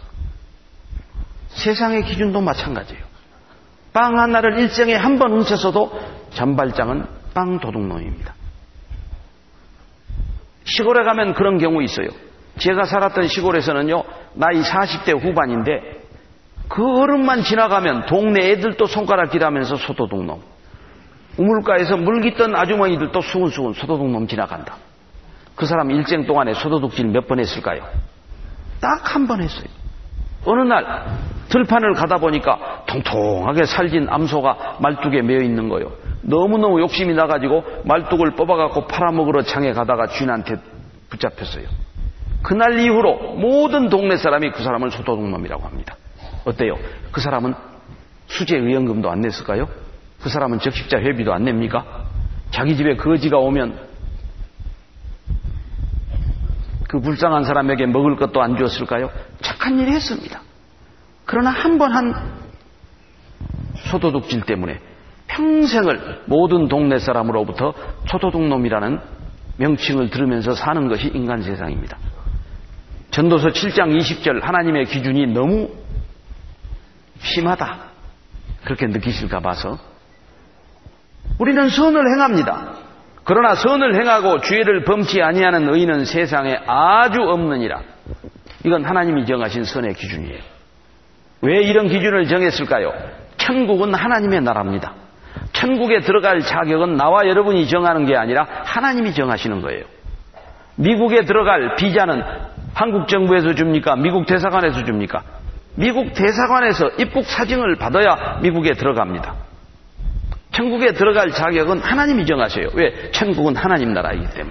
세상의 기준도 마찬가지예요. 빵 하나를 일생에 한 번 훔쳤어도 잠발장은 빵 도둑놈입니다. 시골에 가면 그런 경우 있어요. 제가 살았던 시골에서는요, 나이 사십 대 후반인데 그 어른만 지나가면 동네 애들도 손가락질하면서 소도둑놈, 우물가에서 물 깃던 아주머니들도 수근수근 소도둑놈 지나간다. 그 사람 일생 동안에 소도둑질 몇 번 했을까요? 딱 한 번 했어요. 어느 날 들판을 가다 보니까 통통하게 살진 암소가 말뚝에 매여 있는 거예요. 너무너무 욕심이 나가지고 말뚝을 뽑아갖고 팔아먹으러 장에 가다가 주인한테 붙잡혔어요. 그날 이후로 모든 동네 사람이 그 사람을 소도둑놈이라고 합니다. 어때요? 그 사람은 수재의연금도 안 냈을까요? 그 사람은 적십자 회비도 안 냅니까? 자기 집에 거지가 오면 그 불쌍한 사람에게 먹을 것도 안 주었을까요? 착한 일을 했습니다. 그러나 한 번 한 소도둑질 때문에 평생을 모든 동네 사람으로부터 소도둑놈이라는 명칭을 들으면서 사는 것이 인간 세상입니다. 전도서 칠 장 이십 절 하나님의 기준이 너무 심하다, 그렇게 느끼실까 봐서 우리는 선을 행합니다. 그러나 선을 행하고 죄를 범치 아니하는 의인은 세상에 아주 없느니라. 이건 하나님이 정하신 선의 기준이에요. 왜 이런 기준을 정했을까요? 천국은 하나님의 나라입니다. 천국에 들어갈 자격은 나와 여러분이 정하는 게 아니라 하나님이 정하시는 거예요. 미국에 들어갈 비자는 한국 정부에서 줍니까? 미국 대사관에서 줍니까? 미국 대사관에서 입국 사정을 받아야 미국에 들어갑니다. 천국에 들어갈 자격은 하나님이 정하셔요. 왜? 천국은 하나님 나라이기 때문에.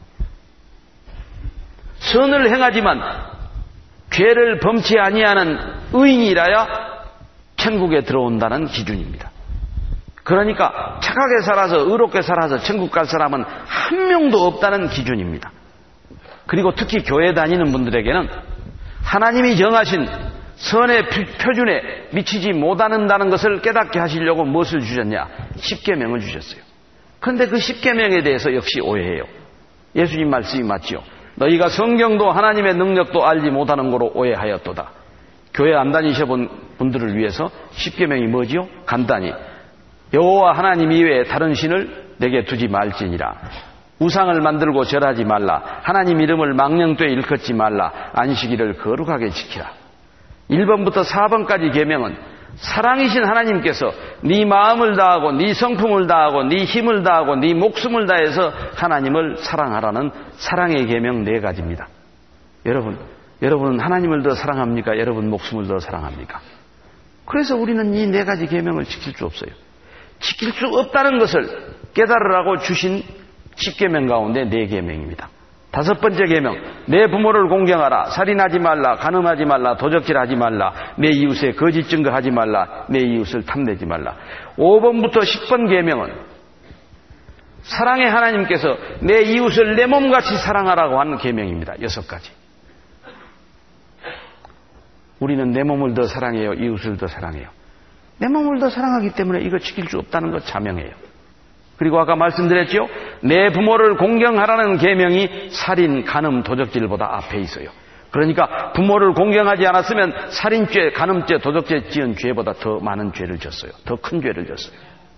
선을 행하지만 죄를 범치 아니하는 의인이라야 천국에 들어온다는 기준입니다. 그러니까 착하게 살아서 의롭게 살아서 천국 갈 사람은 한 명도 없다는 기준입니다. 그리고 특히 교회 다니는 분들에게는 하나님이 정하신 선의 표준에 미치지 못하는다는 것을 깨닫게 하시려고 무엇을 주셨냐? 십계명을 주셨어요. 그런데 그 십계명에 대해서 역시 오해해요. 예수님 말씀이 맞지요. 너희가 성경도 하나님의 능력도 알지 못하는 거로 오해하였도다. 교회 안 다니셔본 분들을 위해서 십계명이 뭐지요? 간단히 여호와 하나님 이외에 다른 신을 내게 두지 말지니라. 우상을 만들고 절하지 말라. 하나님 이름을 망령되이 일컫지 말라. 안식일을 거룩하게 지키라. 일 번부터 사 번까지 계명은 사랑이신 하나님께서 네 마음을 다하고 네 성품을 다하고 네 힘을 다하고 네 목숨을 다해서 하나님을 사랑하라는 사랑의 계명 네 가지입니다. 여러분, 여러분은 하나님을 더 사랑합니까? 여러분 목숨을 더 사랑합니까? 그래서 우리는 이 네 가지 계명을 지킬 수 없어요. 지킬 수 없다는 것을 깨달으라고 주신 십계명 가운데 네 계명입니다. 다섯 번째 계명, 내 부모를 공경하라. 살인하지 말라. 간음하지 말라. 도적질하지 말라. 내 이웃에 거짓 증거하지 말라. 내 이웃을 탐내지 말라. 오 번부터 십 번 계명은 사랑의 하나님께서 내 이웃을 내 몸같이 사랑하라고 하는 계명입니다. 여섯 가지. 우리는 내 몸을 더 사랑해요? 이웃을 더 사랑해요? 내 몸을 더 사랑하기 때문에 이거 지킬 수 없다는 것 자명해요. 그리고 아까 말씀드렸죠? 내 부모를 공경하라는 계명이 살인, 간음, 도적질보다 앞에 있어요. 그러니까 부모를 공경하지 않았으면 살인죄, 간음죄, 도적죄 지은 죄보다 더 많은 죄를 졌어요. 더 큰 죄를 졌어요.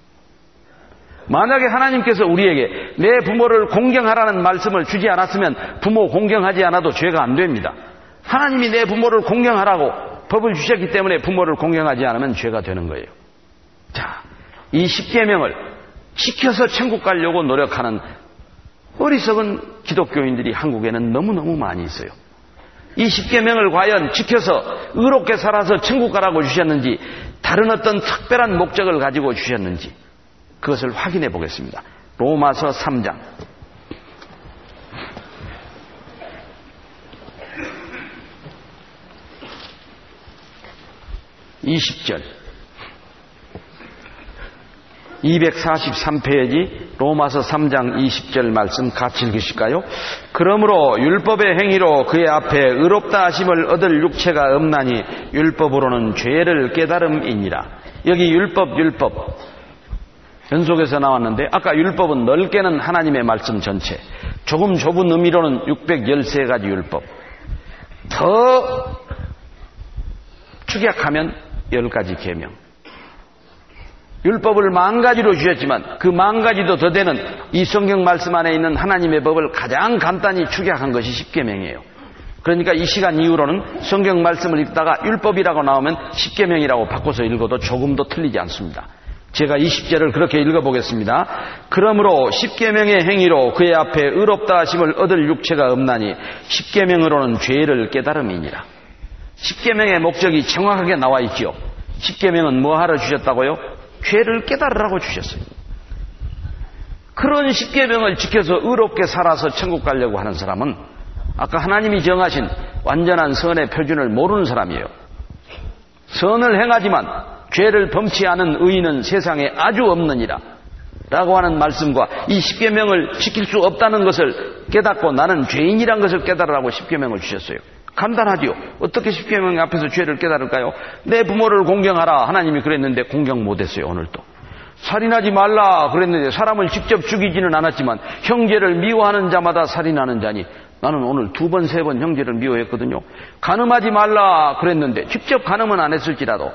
만약에 하나님께서 우리에게 내 부모를 공경하라는 말씀을 주지 않았으면 부모 공경하지 않아도 죄가 안 됩니다. 하나님이 내 부모를 공경하라고 법을 주셨기 때문에 부모를 공경하지 않으면 죄가 되는 거예요. 자, 이 십계명을 지켜서 천국 가려고 노력하는 어리석은 기독교인들이 한국에는 너무너무 많이 있어요. 이 십계명을 과연 지켜서 의롭게 살아서 천국 가라고 주셨는지 다른 어떤 특별한 목적을 가지고 주셨는지 그것을 확인해 보겠습니다. 로마서 삼 장 이십 절 이백사십삼 페이지 로마서 삼 장 이십 절 말씀 같이 읽으실까요? 그러므로 율법의 행위로 그의 앞에 의롭다 하심을 얻을 육체가 없나니 율법으로는 죄를 깨달음이니라. 여기 율법 율법 연속해서 나왔는데 아까 율법은 넓게는 하나님의 말씀 전체, 조금 좁은 의미로는 육백십삼 가지 율법, 더 축약하면 열 가지 계명. 율법을 만 가지로 주셨지만 그 만 가지도 더 되는 이 성경 말씀 안에 있는 하나님의 법을 가장 간단히 축약한 것이 십계명이에요. 그러니까 이 시간 이후로는 성경 말씀을 읽다가 율법이라고 나오면 십계명이라고 바꿔서 읽어도 조금도 틀리지 않습니다. 제가 이십 절을 그렇게 읽어보겠습니다. 그러므로 십계명의 행위로 그의 앞에 의롭다 하심을 얻을 육체가 없나니 십계명으로는 죄를 깨달음이니라. 십계명의 목적이 정확하게 나와 있죠. 십계명은 뭐 하러 주셨다고요? 죄를 깨달으라고 주셨어요. 그런 십계명을 지켜서 의롭게 살아서 천국 가려고 하는 사람은 아까 하나님이 정하신 완전한 선의 표준을 모르는 사람이에요. 선을 행하지만 죄를 범치 않은 의인은 세상에 아주 없느니라 라고 하는 말씀과 이 십계명을 지킬 수 없다는 것을 깨닫고 나는 죄인이란 것을 깨달으라고 십계명을 주셨어요. 간단하지요. 어떻게 십계명 앞에서 죄를 깨달을까요? 내 부모를 공경하라 하나님이 그랬는데 공경 못했어요. 오늘도 살인하지 말라 그랬는데 사람을 직접 죽이지는 않았지만 형제를 미워하는 자마다 살인하는 자니 나는 오늘 두 번 세 번 형제를 미워했거든요. 간음하지 말라 그랬는데 직접 간음은 안 했을지라도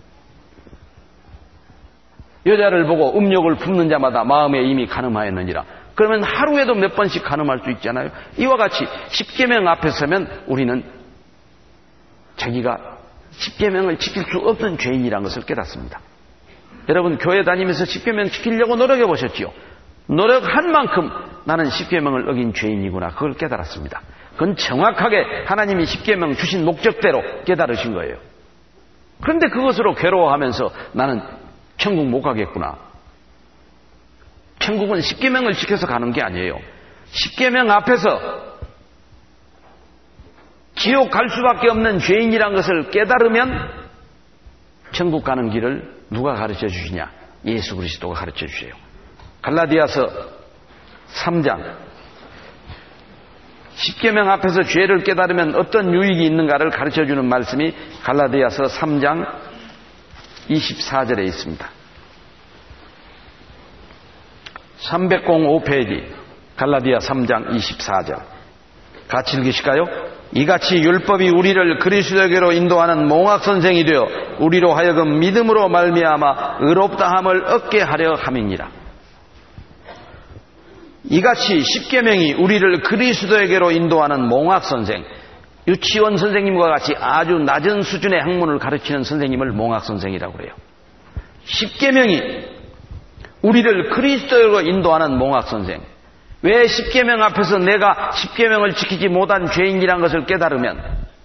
여자를 보고 음욕을 품는 자마다 마음에 이미 간음하였느니라. 그러면 하루에도 몇 번씩 간음할 수 있잖아요. 이와 같이 십계명 앞에 서면 우리는 자기가 십계명을 지킬 수 없는 죄인이라는 것을 깨닫습니다. 여러분 교회 다니면서 십계명 지키려고 노력해 보셨지요? 노력한 만큼 나는 십계명을 어긴 죄인이구나 그걸 깨달았습니다. 그건 정확하게 하나님이 십계명 주신 목적대로 깨달으신 거예요. 그런데 그것으로 괴로워하면서 나는 천국 못 가겠구나. 천국은 십계명을 지켜서 가는 게 아니에요. 십계명 앞에서 지옥 갈 수밖에 없는 죄인이란 것을 깨달으면 천국 가는 길을 누가 가르쳐 주시냐? 예수 그리스도가 가르쳐 주세요. 갈라디아서 삼 장 십계명 앞에서 죄를 깨달으면 어떤 유익이 있는가를 가르쳐 주는 말씀이 갈라디아서 삼 장 이십사 절에 있습니다. 삼백오 페이지 갈라디아 삼 장 이십사 절 같이 읽으실까요? 이같이 율법이 우리를 그리스도에게로 인도하는 몽학선생이 되어 우리로 하여금 믿음으로 말미암아 의롭다함을 얻게 하려 함이니라. 이같이 십계명이 우리를 그리스도에게로 인도하는 몽학선생, 유치원 선생님과 같이 아주 낮은 수준의 학문을 가르치는 선생님을 몽학선생이라고 그래요. 십계명이 우리를 그리스도에게로 인도하는 몽학선생. 왜 십계명 앞에서 내가 십계명을 지키지 못한 죄인이란 것을 깨달으면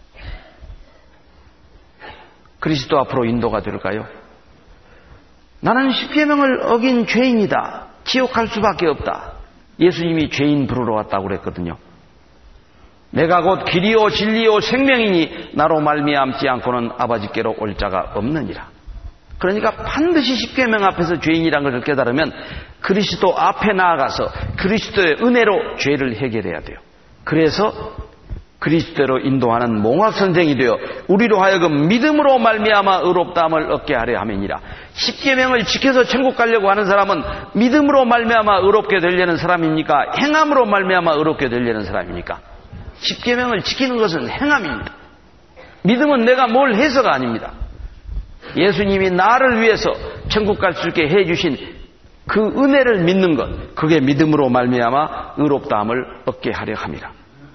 그리스도 앞으로 인도가 될까요? 나는 십계명을 어긴 죄인이다. 지옥 갈 수밖에 없다. 예수님이 죄인 부르러 왔다고 그랬거든요. 내가 곧 길이요 진리요 생명이니 나로 말미암지 않고는 아버지께로 올 자가 없느니라. 그러니까 반드시 십계명 앞에서 죄인이란 것을 깨달으면 그리스도 앞에 나아가서 그리스도의 은혜로 죄를 해결해야 돼요. 그래서 그리스도로 인도하는 몽학선생이 되어 우리로 하여금 믿음으로 말미암아 의롭다함을 얻게 하려 함이니라. 십계명을 지켜서 천국 가려고 하는 사람은 믿음으로 말미암아 의롭게 되려는 사람입니까? 행함으로 말미암아 의롭게 되려는 사람입니까? 십계명을 지키는 것은 행함입니다. 믿음은 내가 뭘 해서가 아닙니다. 예수님이 나를 위해서 천국 갈 수 있게 해주신 그 은혜를 믿는 것, 그게 믿음으로 말미암아 의롭다함을 얻게 하려 함이라.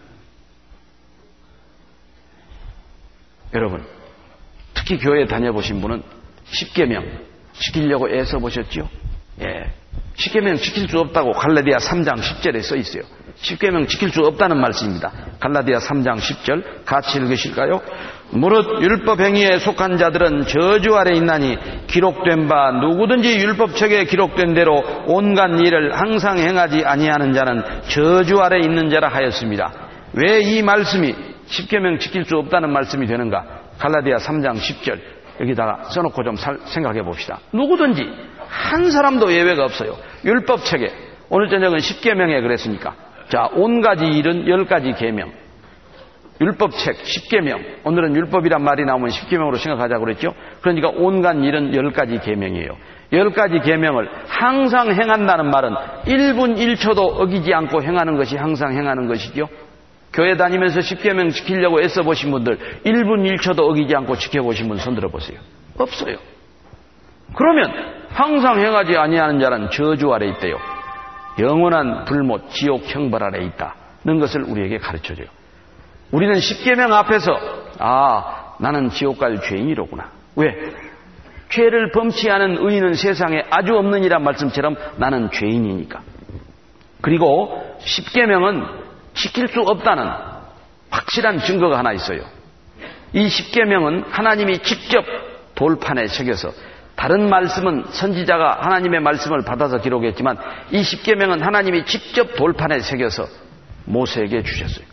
여러분, 특히 교회 다녀보신 분은 십계명 지키려고 애써 보셨죠? 예, 십계명 지킬 수 없다고 갈라디아 삼 장 십 절에 써 있어요. 십계명 지킬 수 없다는 말씀입니다. 갈라디아 삼 장 십 절 같이 읽으실까요? 무릇 율법 행위에 속한 자들은 저주 아래 있나니 기록된 바 누구든지 율법책에 기록된 대로 온갖 일을 항상 행하지 아니하는 자는 저주 아래 있는 자라 하였습니다. 왜 이 말씀이 십계명 지킬 수 없다는 말씀이 되는가? 갈라디아 삼 장 십 절 여기다가 써놓고 좀 살, 생각해 봅시다. 누구든지 한 사람도 예외가 없어요. 율법책에 오늘 저녁은 십계명에 그랬으니까 자, 온가지 일은 열 가지 계명. 율법책 십계명. 오늘은 율법이란 말이 나오면 십계명으로 생각하자고 그랬죠. 그러니까 온갖 일은 열 가지 계명이에요. 열 가지 계명을 항상 행한다는 말은 일 분 일 초도 어기지 않고 행하는 것이 항상 행하는 것이죠. 교회 다니면서 십계명 지키려고 애써 보신 분들 일 분 일 초도 어기지 않고 지켜보신 분 손들어 보세요. 없어요. 그러면 항상 행하지 아니하는 자는 저주 아래 있대요. 영원한 불못 지옥 형벌 아래 있다는 것을 우리에게 가르쳐줘요. 우리는 십계명 앞에서 아, 나는 지옥 갈 죄인이로구나. 왜? 죄를 범치 않은 의인은 세상에 아주 없느니란 말씀처럼 나는 죄인이니까. 그리고 십계명은 지킬 수 없다는 확실한 증거가 하나 있어요. 이 십계명은 하나님이 직접 돌판에 새겨서, 다른 말씀은 선지자가 하나님의 말씀을 받아서 기록했지만 이 십계명은 하나님이 직접 돌판에 새겨서 모세에게 주셨어요.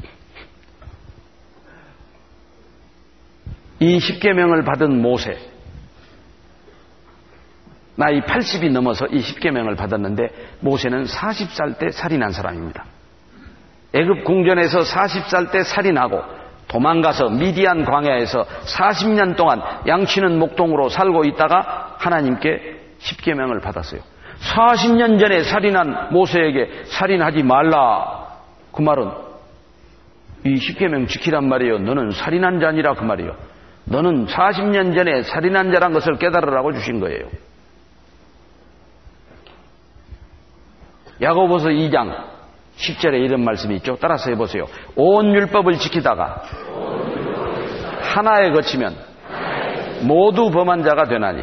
이 십계명을 받은 모세, 나이 팔십이 넘어서 이 십계명을 받았는데 모세는 마흔 살 때 살인한 사람입니다. 애굽 궁전에서 마흔 살 때 살인하고 도망가서 미디안 광야에서 사십 년 동안 양치는 목동으로 살고 있다가 하나님께 십계명을 받았어요. 사십 년 전에 살인한 모세에게 살인하지 말라, 그 말은 이 십계명 지키란 말이에요. 너는 살인한 자 아니라 그 말이에요. 너는 사십 년 전에 살인한 자란 것을 깨달으라고 주신 거예요. 야고보서 이 장 십 절에 이런 말씀이 있죠. 따라서 해보세요. 온 율법을 지키다가 하나에 거치면 모두 범한 자가 되나니.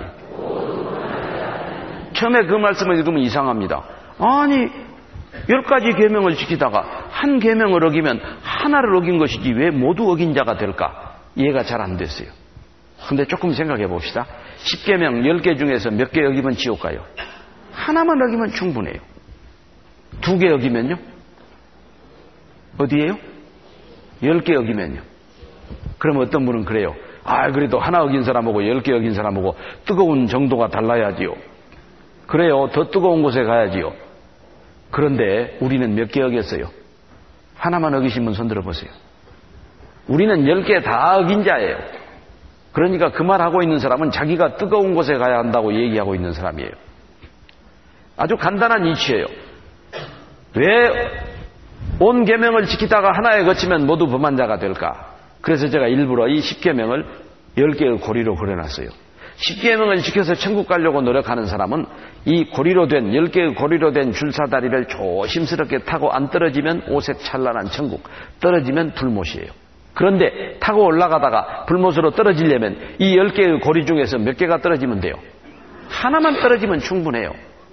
처음에 그 말씀을 읽으면 이상합니다. 아니, 열 가지 계명을 지키다가 한 계명을 어기면 하나를 어긴 것이지 왜 모두 어긴 자가 될까? 이해가 잘 안 됐어요. 근데 조금 생각해 봅시다. 십 계명 열 개 중에서 몇 개 어기면 지옥 가요? 하나만 어기면 충분해요. 두 개 어기면요? 어디에요? 열 개 어기면요? 그럼 어떤 분은 그래요. 아, 그래도 하나 어긴 사람하고 열 개 어긴 사람하고 뜨거운 정도가 달라야지요. 그래요. 더 뜨거운 곳에 가야지요. 그런데 우리는 몇 개 어겼어요? 하나만 어기신 분 손 들어보세요. 우리는 열 개 다 어긴 자예요. 그러니까 그 말하고 있는 사람은 자기가 뜨거운 곳에 가야 한다고 얘기하고 있는 사람이에요. 아주 간단한 이치예요. 왜 온 계명을 지키다가 하나에 거치면 모두 범한 자가 될까? 그래서 제가 일부러 이 십계명을 열 개의 고리로 그려놨어요. 십계명을 지켜서 천국 가려고 노력하는 사람은 이 고리로 된, 열 개의 고리로 된 줄사다리를 조심스럽게 타고 안 떨어지면 오색 찬란한 천국, 떨어지면 불못이에요. 그런데 타고 올라가다가 불못으로 떨어지려면 이 열 개의 고리 중에서 몇 개가 떨어지면 돼요? 하나만 떨어지면 충분해요.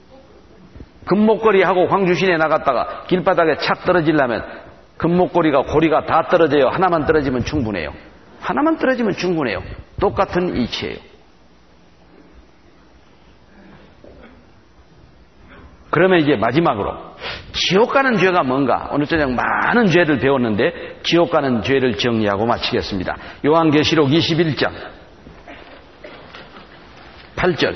금목걸이하고 광주시내 나갔다가 길바닥에 착 떨어지려면 금목걸이가 고리가 다 떨어져요. 하나만 떨어지면 충분해요. 하나만 떨어지면 충분해요. 똑같은 이치예요. 그러면 이제 마지막으로 지옥 가는 죄가 뭔가? 오늘 저녁 많은 죄를 배웠는데 지옥 가는 죄를 정리하고 마치겠습니다. 요한계시록 이십일 장 팔 절.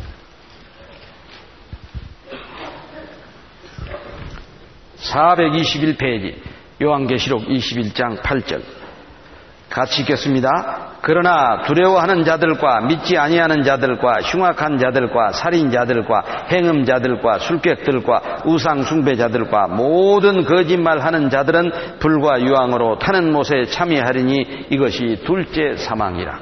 사백이십일 페이지 요한계시록 이십일 장 팔 절 같이 읽겠습니다. 그러나 두려워하는 자들과 믿지 아니하는 자들과 흉악한 자들과 살인자들과 행음자들과 술객들과 우상 숭배자들과 모든 거짓말하는 자들은 불과 유황으로 타는 못에 참여하리니 이것이 둘째 사망이라.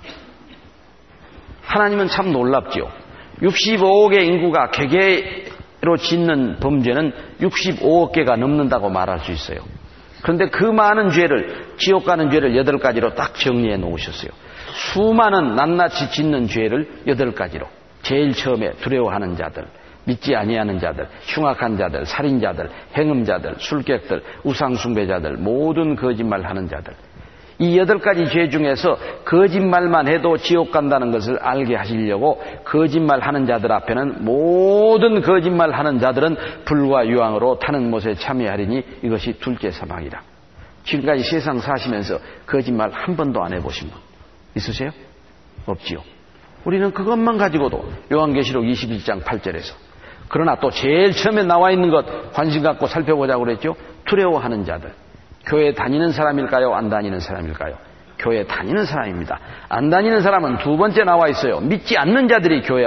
하나님은 참 놀랍지요. 육십오억의 인구가 개개로 짓는 범죄는 육십오억 개가 넘는다고 말할 수 있어요. 그런데 그 많은 죄를, 지옥 가는 죄를 여덟 가지로 딱 정리해 놓으셨어요. 수많은 낱낱이 짓는 죄를 여덟 가지로. 제일 처음에 두려워하는 자들, 믿지 아니하는 자들, 흉악한 자들, 살인자들, 행음자들, 술객들, 우상숭배자들, 모든 거짓말하는 자들. 이 여덟 가지 죄 중에서 거짓말만 해도 지옥 간다는 것을 알게 하시려고 거짓말하는 자들 앞에는 모든 거짓말하는 자들은 불과 유황으로 타는 못에 참여하리니 이것이 둘째 사망이라. 지금까지 세상 사시면서 거짓말 한 번도 안 해보신 분 있으세요? 없지요. 우리는 그것만 가지고도 요한계시록 이십일 장 팔 절에서 그러나 또 제일 처음에 나와 있는 것 관심 갖고 살펴보자고 그랬죠. 두려워하는 자들. 교회 다니는 사람일까요? 안 다니는 사람일까요? 교회 다니는 사람입니다. 안 다니는 사람은 두 번째 나와 있어요. 믿지 않는 자들이 교회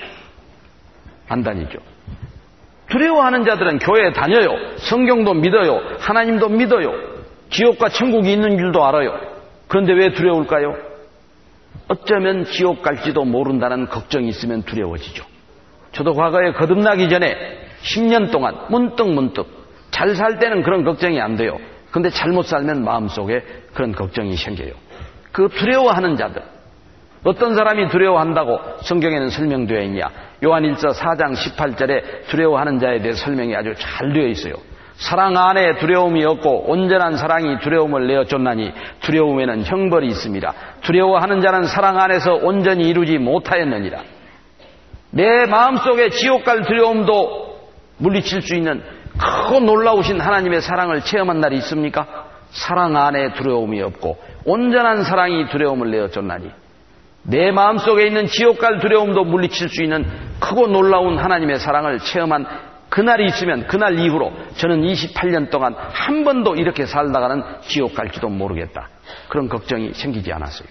안 다니죠. 두려워하는 자들은 교회에 다녀요. 성경도 믿어요. 하나님도 믿어요. 지옥과 천국이 있는 줄도 알아요. 그런데 왜 두려울까요? 어쩌면 지옥 갈지도 모른다는 걱정이 있으면 두려워지죠. 저도 과거에 거듭나기 전에 십 년 동안 문득 문득 잘 살 때는 그런 걱정이 안 돼요. 근데 잘못 살면 마음속에 그런 걱정이 생겨요. 그 두려워하는 자들, 어떤 사람이 두려워한다고 성경에는 설명되어 있냐? 요한일서 사 장 십팔 절에 두려워하는 자에 대해 설명이 아주 잘 되어 있어요. 사랑 안에 두려움이 없고 온전한 사랑이 두려움을 내어 쫓나니 두려움에는 형벌이 있습니다. 두려워하는 자는 사랑 안에서 온전히 이루지 못하였느니라. 내 마음속에 지옥 갈 두려움도 물리칠 수 있는 크고 놀라우신 하나님의 사랑을 체험한 날이 있습니까? 사랑 안에 두려움이 없고 온전한 사랑이 두려움을 내어 쫓나니, 내 마음속에 있는 지옥 갈 두려움도 물리칠 수 있는 크고 놀라운 하나님의 사랑을 체험한 그날이 있으면 그날 이후로 저는 이십팔 년 동안 한 번도 이렇게 살다가는 지옥 갈지도 모르겠다, 그런 걱정이 생기지 않았어요.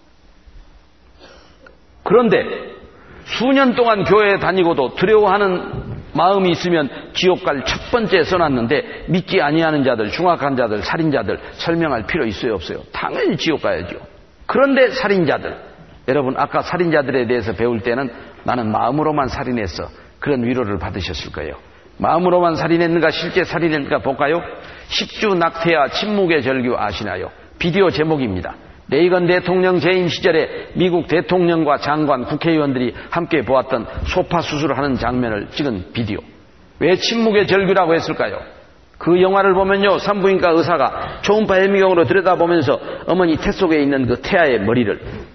그런데 수년 동안 교회에 다니고도 두려워하는 마음이 있으면 지옥 갈 첫 번째 써놨는데 믿지 아니하는 자들, 중악한 자들, 살인자들 설명할 필요 있어요 없어요? 당연히 지옥 가야죠. 그런데 살인자들, 여러분 아까 살인자들에 대해서 배울 때는 나는 마음으로만 살인했어, 그런 위로를 받으셨을 거예요. 마음으로만 살인했는가 실제 살인했는가 볼까요? 십주 낙태와 침묵의 절규 아시나요? 비디오 제목입니다. 레이건 대통령 재임 시절에 미국 대통령과 장관, 국회의원들이 함께 보았던 소파 수술하는 장면을 찍은 비디오. 왜 침묵의 절규라고 했을까요? 그 영화를 보면요, 산부인과 의사가 초음파 해미경으로 들여다보면서 어머니 태 속에 있는 그 태아의 머리를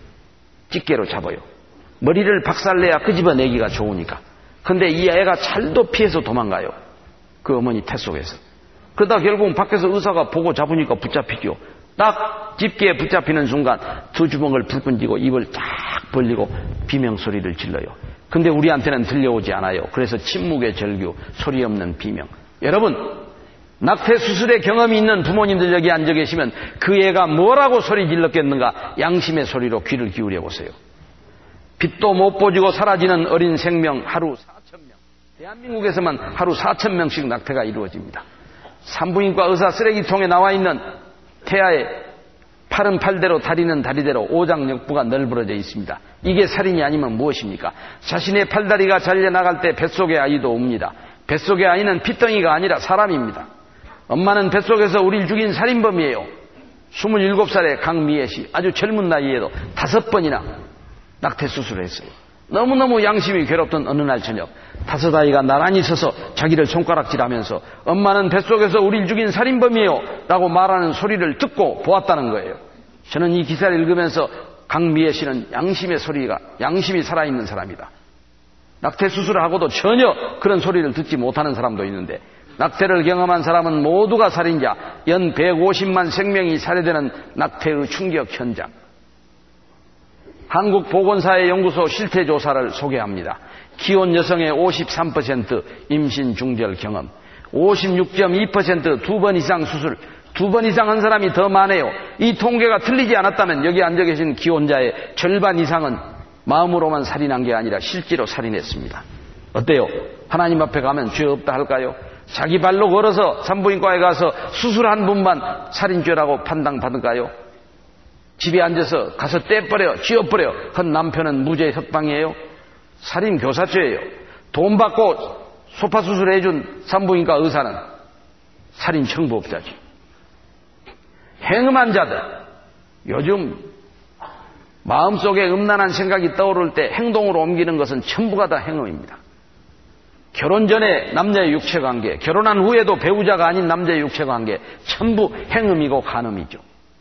집게로 잡아요. 머리를 박살내야 끄집어내기가 좋으니까. 근데 이 애가 잘도 피해서 도망가요. 그 어머니 태 속에서. 그러다 결국은 밖에서 의사가 보고 잡으니까 붙잡히죠. 딱 집게에 붙잡히는 순간 두 주먹을 불끈 쥐고 입을 쫙 벌리고 비명소리를 질러요. 근데 우리한테는 들려오지 않아요. 그래서 침묵의 절규, 소리 없는 비명. 여러분, 낙태 수술의 경험이 있는 부모님들 여기 앉아 계시면 그 애가 뭐라고 소리 질렀겠는가, 양심의 소리로 귀를 기울여 보세요. 빛도 못 보지고 사라지는 어린 생명 하루 사천 명. 대한민국에서만 하루 사천 명씩 낙태가 이루어집니다. 산부인과 의사 쓰레기통에 나와 있는 태아의 팔은 팔대로 다리는 다리대로 오장육부가 널브러져 있습니다. 이게 살인이 아니면 무엇입니까? 자신의 팔다리가 잘려나갈 때 뱃속의 아이도 옵니다. 뱃속의 아이는 핏덩이가 아니라 사람입니다. 엄마는 뱃속에서 우리를 죽인 살인범이에요. 스물일곱 살의 강미애 씨, 아주 젊은 나이에도 다섯 번이나 낙태 수술을 했어요. 너무너무 양심이 괴롭던 어느 날 저녁, 다섯 아이가 나란히 서서 자기를 손가락질하면서 엄마는 뱃속에서 우리를 죽인 살인범이에요 라고 말하는 소리를 듣고 보았다는 거예요. 저는 이 기사를 읽으면서 강미애 씨는 양심의 소리가, 양심이 살아있는 사람이다. 낙태 수술을 하고도 전혀 그런 소리를 듣지 못하는 사람도 있는데, 낙태를 경험한 사람은 모두가 살인자, 연 백오십만 생명이 살해되는 낙태의 충격 현장. 한국보건사회연구소 실태조사를 소개합니다. 기혼 여성의 오십삼 퍼센트 임신 중절 경험, 오십육 점 이 퍼센트 두 번 이상 수술, 두 번 이상 한 사람이 더 많아요. 이 통계가 틀리지 않았다면 여기 앉아 계신 기혼자의 절반 이상은 마음으로만 살인한 게 아니라 실제로 살인했습니다. 어때요? 하나님 앞에 가면 죄 없다 할까요? 자기 발로 걸어서 산부인과에 가서 수술한 분만 살인죄라고 판단받을까요? 집에 앉아서 가서 떼버려, 쥐어버려 한 남편은 무죄 협방이에요? 살인 교사죄예요. 돈 받고 소파 수술해준 산부인과 의사는 살인 청부업자지. 행음한 자들, 요즘 마음속에 음란한 생각이 떠오를 때 행동으로 옮기는 것은 전부가 다 행음입니다. 결혼 전에 남녀의 육체관계, 결혼한 후에도 배우자가 아닌 남자의 육체관계, 전부 행음이고 간음이죠.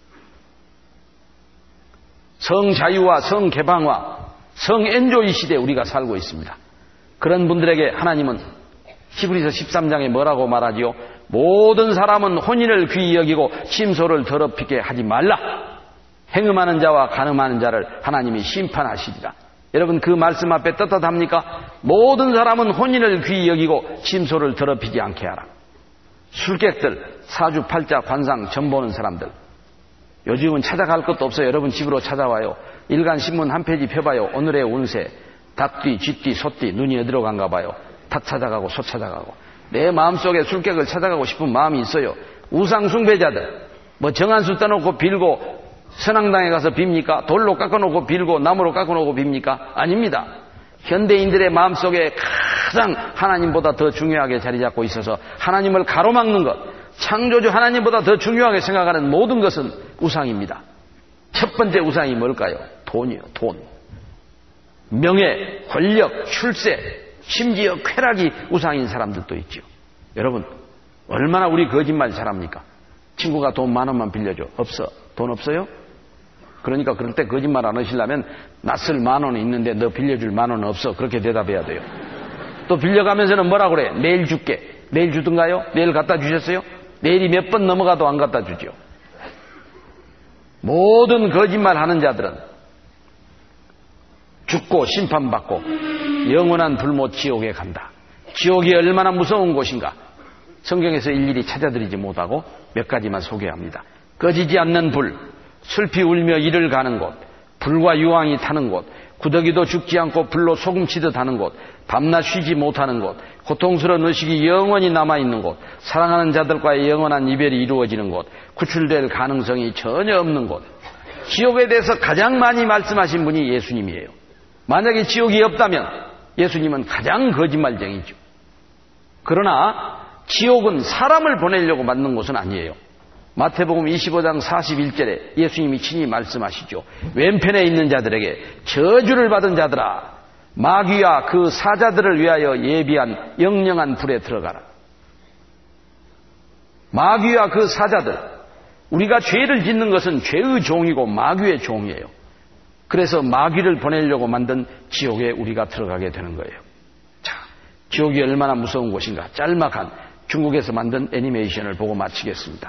성자유와 성개방화, 성엔조이 시대에 우리가 살고 있습니다. 그런 분들에게 하나님은 히브리서 십삼 장에 뭐라고 말하지요? 모든 사람은 혼인을 귀히 여기고 침소를 더럽히게 하지 말라. 행음하는 자와 간음하는 자를 하나님이 심판하시리라. 여러분, 그 말씀 앞에 떳떳합니까? 모든 사람은 혼인을 귀히 여기고 침소를 더럽히지 않게 하라. 술객들, 사주팔자, 관상, 점 보는 사람들, 요즘은 찾아갈 것도 없어요. 여러분 집으로 찾아와요. 일간신문 한 페이지 펴봐요. 오늘의 운세, 닭띠, 쥐띠, 소띠, 눈이 어디로 간가 봐요. 닭 찾아가고 소 찾아가고. 내 마음속에 술객을 찾아가고 싶은 마음이 있어요. 우상 숭배자들, 뭐 정한수 떠놓고 빌고 선앙당에 가서 빕니까? 돌로 깎아놓고 빌고 나무로 깎아놓고 빕니까? 아닙니다. 현대인들의 마음속에 가장 하나님보다 더 중요하게 자리 잡고 있어서 하나님을 가로막는 것, 창조주 하나님보다 더 중요하게 생각하는 모든 것은 우상입니다. 첫 번째 우상이 뭘까요? 돈이요. 돈. 명예, 권력, 출세, 심지어 쾌락이 우상인 사람들도 있죠. 여러분, 얼마나 우리 거짓말 잘합니까? 친구가 돈 만 원만 빌려줘. 없어. 돈 없어요? 그러니까 그럴 때 거짓말 안 하시려면 낯을 만 원이 있는데 너 빌려줄 만 원은 없어. 그렇게 대답해야 돼요. 또 빌려가면서는 뭐라 그래? 내일 줄게. 내일 주든가요? 내일 갖다 주셨어요? 내일이 몇 번 넘어가도 안 갖다 주죠. 모든 거짓말 하는 자들은 죽고 심판받고 영원한 불못 지옥에 간다. 지옥이 얼마나 무서운 곳인가 성경에서 일일이 찾아드리지 못하고 몇 가지만 소개합니다. 꺼지지 않는 불, 슬피 울며 이를 가는 곳, 불과 유황이 타는 곳, 구더기도 죽지 않고 불로 소금치듯 하는 곳, 밤낮 쉬지 못하는 곳, 고통스러운 의식이 영원히 남아있는 곳, 사랑하는 자들과의 영원한 이별이 이루어지는 곳, 구출될 가능성이 전혀 없는 곳. 지옥에 대해서 가장 많이 말씀하신 분이 예수님이에요. 만약에 지옥이 없다면 예수님은 가장 거짓말쟁이죠. 그러나 지옥은 사람을 보내려고 만든 곳은 아니에요. 마태복음 이십오 장 사십일 절에 예수님이 친히 말씀하시죠. 왼편에 있는 자들에게 저주를 받은 자들아, 마귀와 그 사자들을 위하여 예비한 영영한 불에 들어가라. 마귀와 그 사자들, 우리가 죄를 짓는 것은 죄의 종이고 마귀의 종이에요. 그래서 마귀를 보내려고 만든 지옥에 우리가 들어가게 되는 거예요. 자, 지옥이 얼마나 무서운 곳인가 짤막한 중국에서 만든 애니메이션을 보고 마치겠습니다.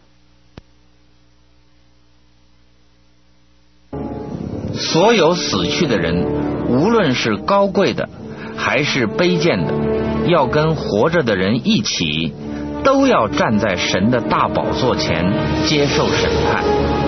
所有死去的人，无论是高贵的还是卑贱的，要跟活着的人一起，都要站在神的大宝座前接受审判。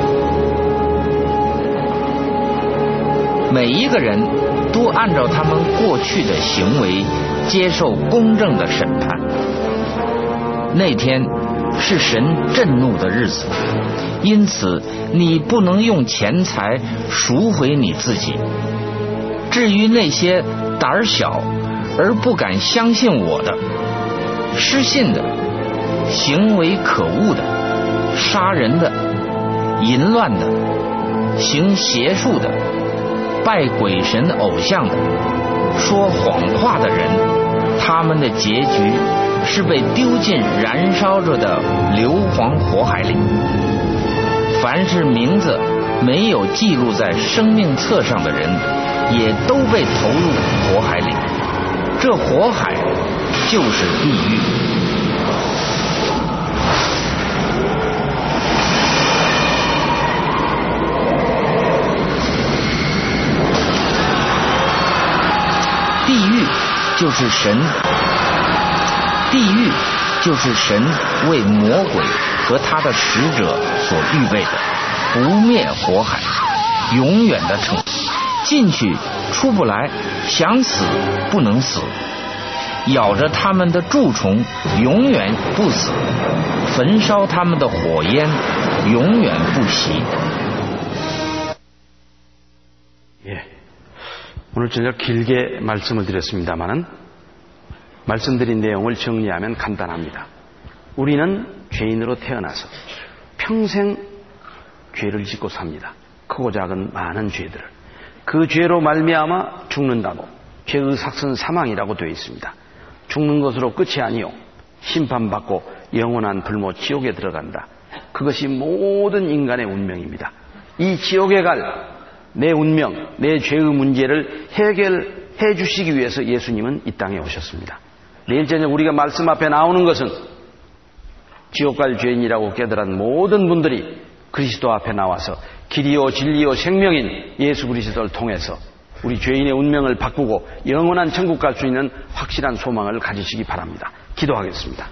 每一个人都按照他们过去的行为接受公正的审判。那天是神震怒的日子，因此你不能用钱财赎回你自己。至于那些胆小而不敢相信我的、失信的、行为可恶的、杀人的、淫乱的、行邪术的、拜鬼神偶像的、说谎话的人，他们的结局是被丢进燃烧着的硫磺火海里。凡是名字没有记录在生命册上的人，也都被投入火海里。这火海就是地狱。地狱就是神，地狱就是神为魔鬼和他的使者所预备的不灭火海，永远的惩罚。进去出不来，想死不能死，咬着他们的蛀虫永远不死，焚烧他们的火焰永远不熄。 예, 오늘 저녁 길게 말씀을 드렸습니다마는 말씀드린 내용을 정리하면 간단합니다. 우리는 죄인으로 태어나서 평생 죄를 짓고 삽니다. 크고 작은 많은 죄들을. 그 죄로 말미암아 죽는다고, 죄의 삭은 사망이라고 되어 있습니다. 죽는 것으로 끝이 아니요, 심판받고 영원한 불못 지옥에 들어간다. 그것이 모든 인간의 운명입니다. 이 지옥에 갈 내 운명, 내 죄의 문제를 해결해 주시기 위해서 예수님은 이 땅에 오셨습니다. 내일 저녁 우리가 말씀 앞에 나오는 것은 지옥 갈 죄인이라고 깨달은 모든 분들이 그리스도 앞에 나와서 길이요 진리요 생명인 예수 그리스도를 통해서 우리 죄인의 운명을 바꾸고 영원한 천국 갈 수 있는 확실한 소망을 가지시기 바랍니다. 기도하겠습니다.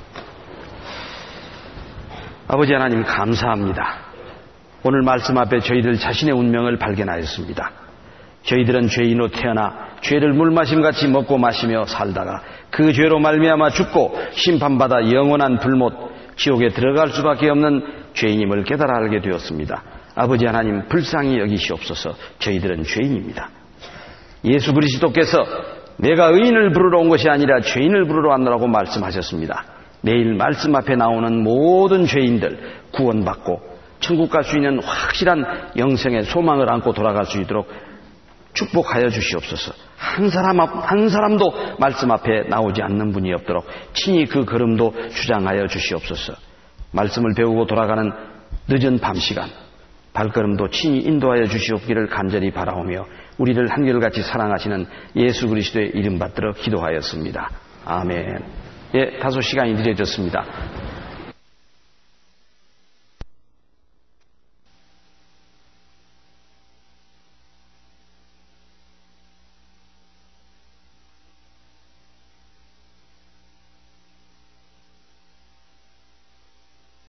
아버지 하나님 감사합니다. 오늘 말씀 앞에 저희들 자신의 운명을 발견하였습니다. 저희들은 죄인으로 태어나 죄를 물마심같이 먹고 마시며 살다가 그 죄로 말미암아 죽고 심판받아 영원한 불못 지옥에 들어갈 수밖에 없는 죄인임을 깨달아 알게 되었습니다. 아버지 하나님 불쌍히 여기시옵소서. 저희들은 죄인입니다. 예수 그리스도께서 내가 의인을 부르러 온 것이 아니라 죄인을 부르러 왔노라고 말씀하셨습니다. 내일 말씀 앞에 나오는 모든 죄인들 구원받고 천국 갈 수 있는 확실한 영생의 소망을 안고 돌아갈 수 있도록 축복하여 주시옵소서. 한 사람 앞, 한 사람도 말씀 앞에 나오지 않는 분이 없도록 친히 그 걸음도 주장하여 주시옵소서. 말씀을 배우고 돌아가는 늦은 밤 시간 발걸음도 친히 인도하여 주시옵기를 간절히 바라오며 우리를 한결같이 사랑하시는 예수 그리스도의 이름 받들어 기도하였습니다. 아멘. 예, 다소 시간이 늦어졌습니다.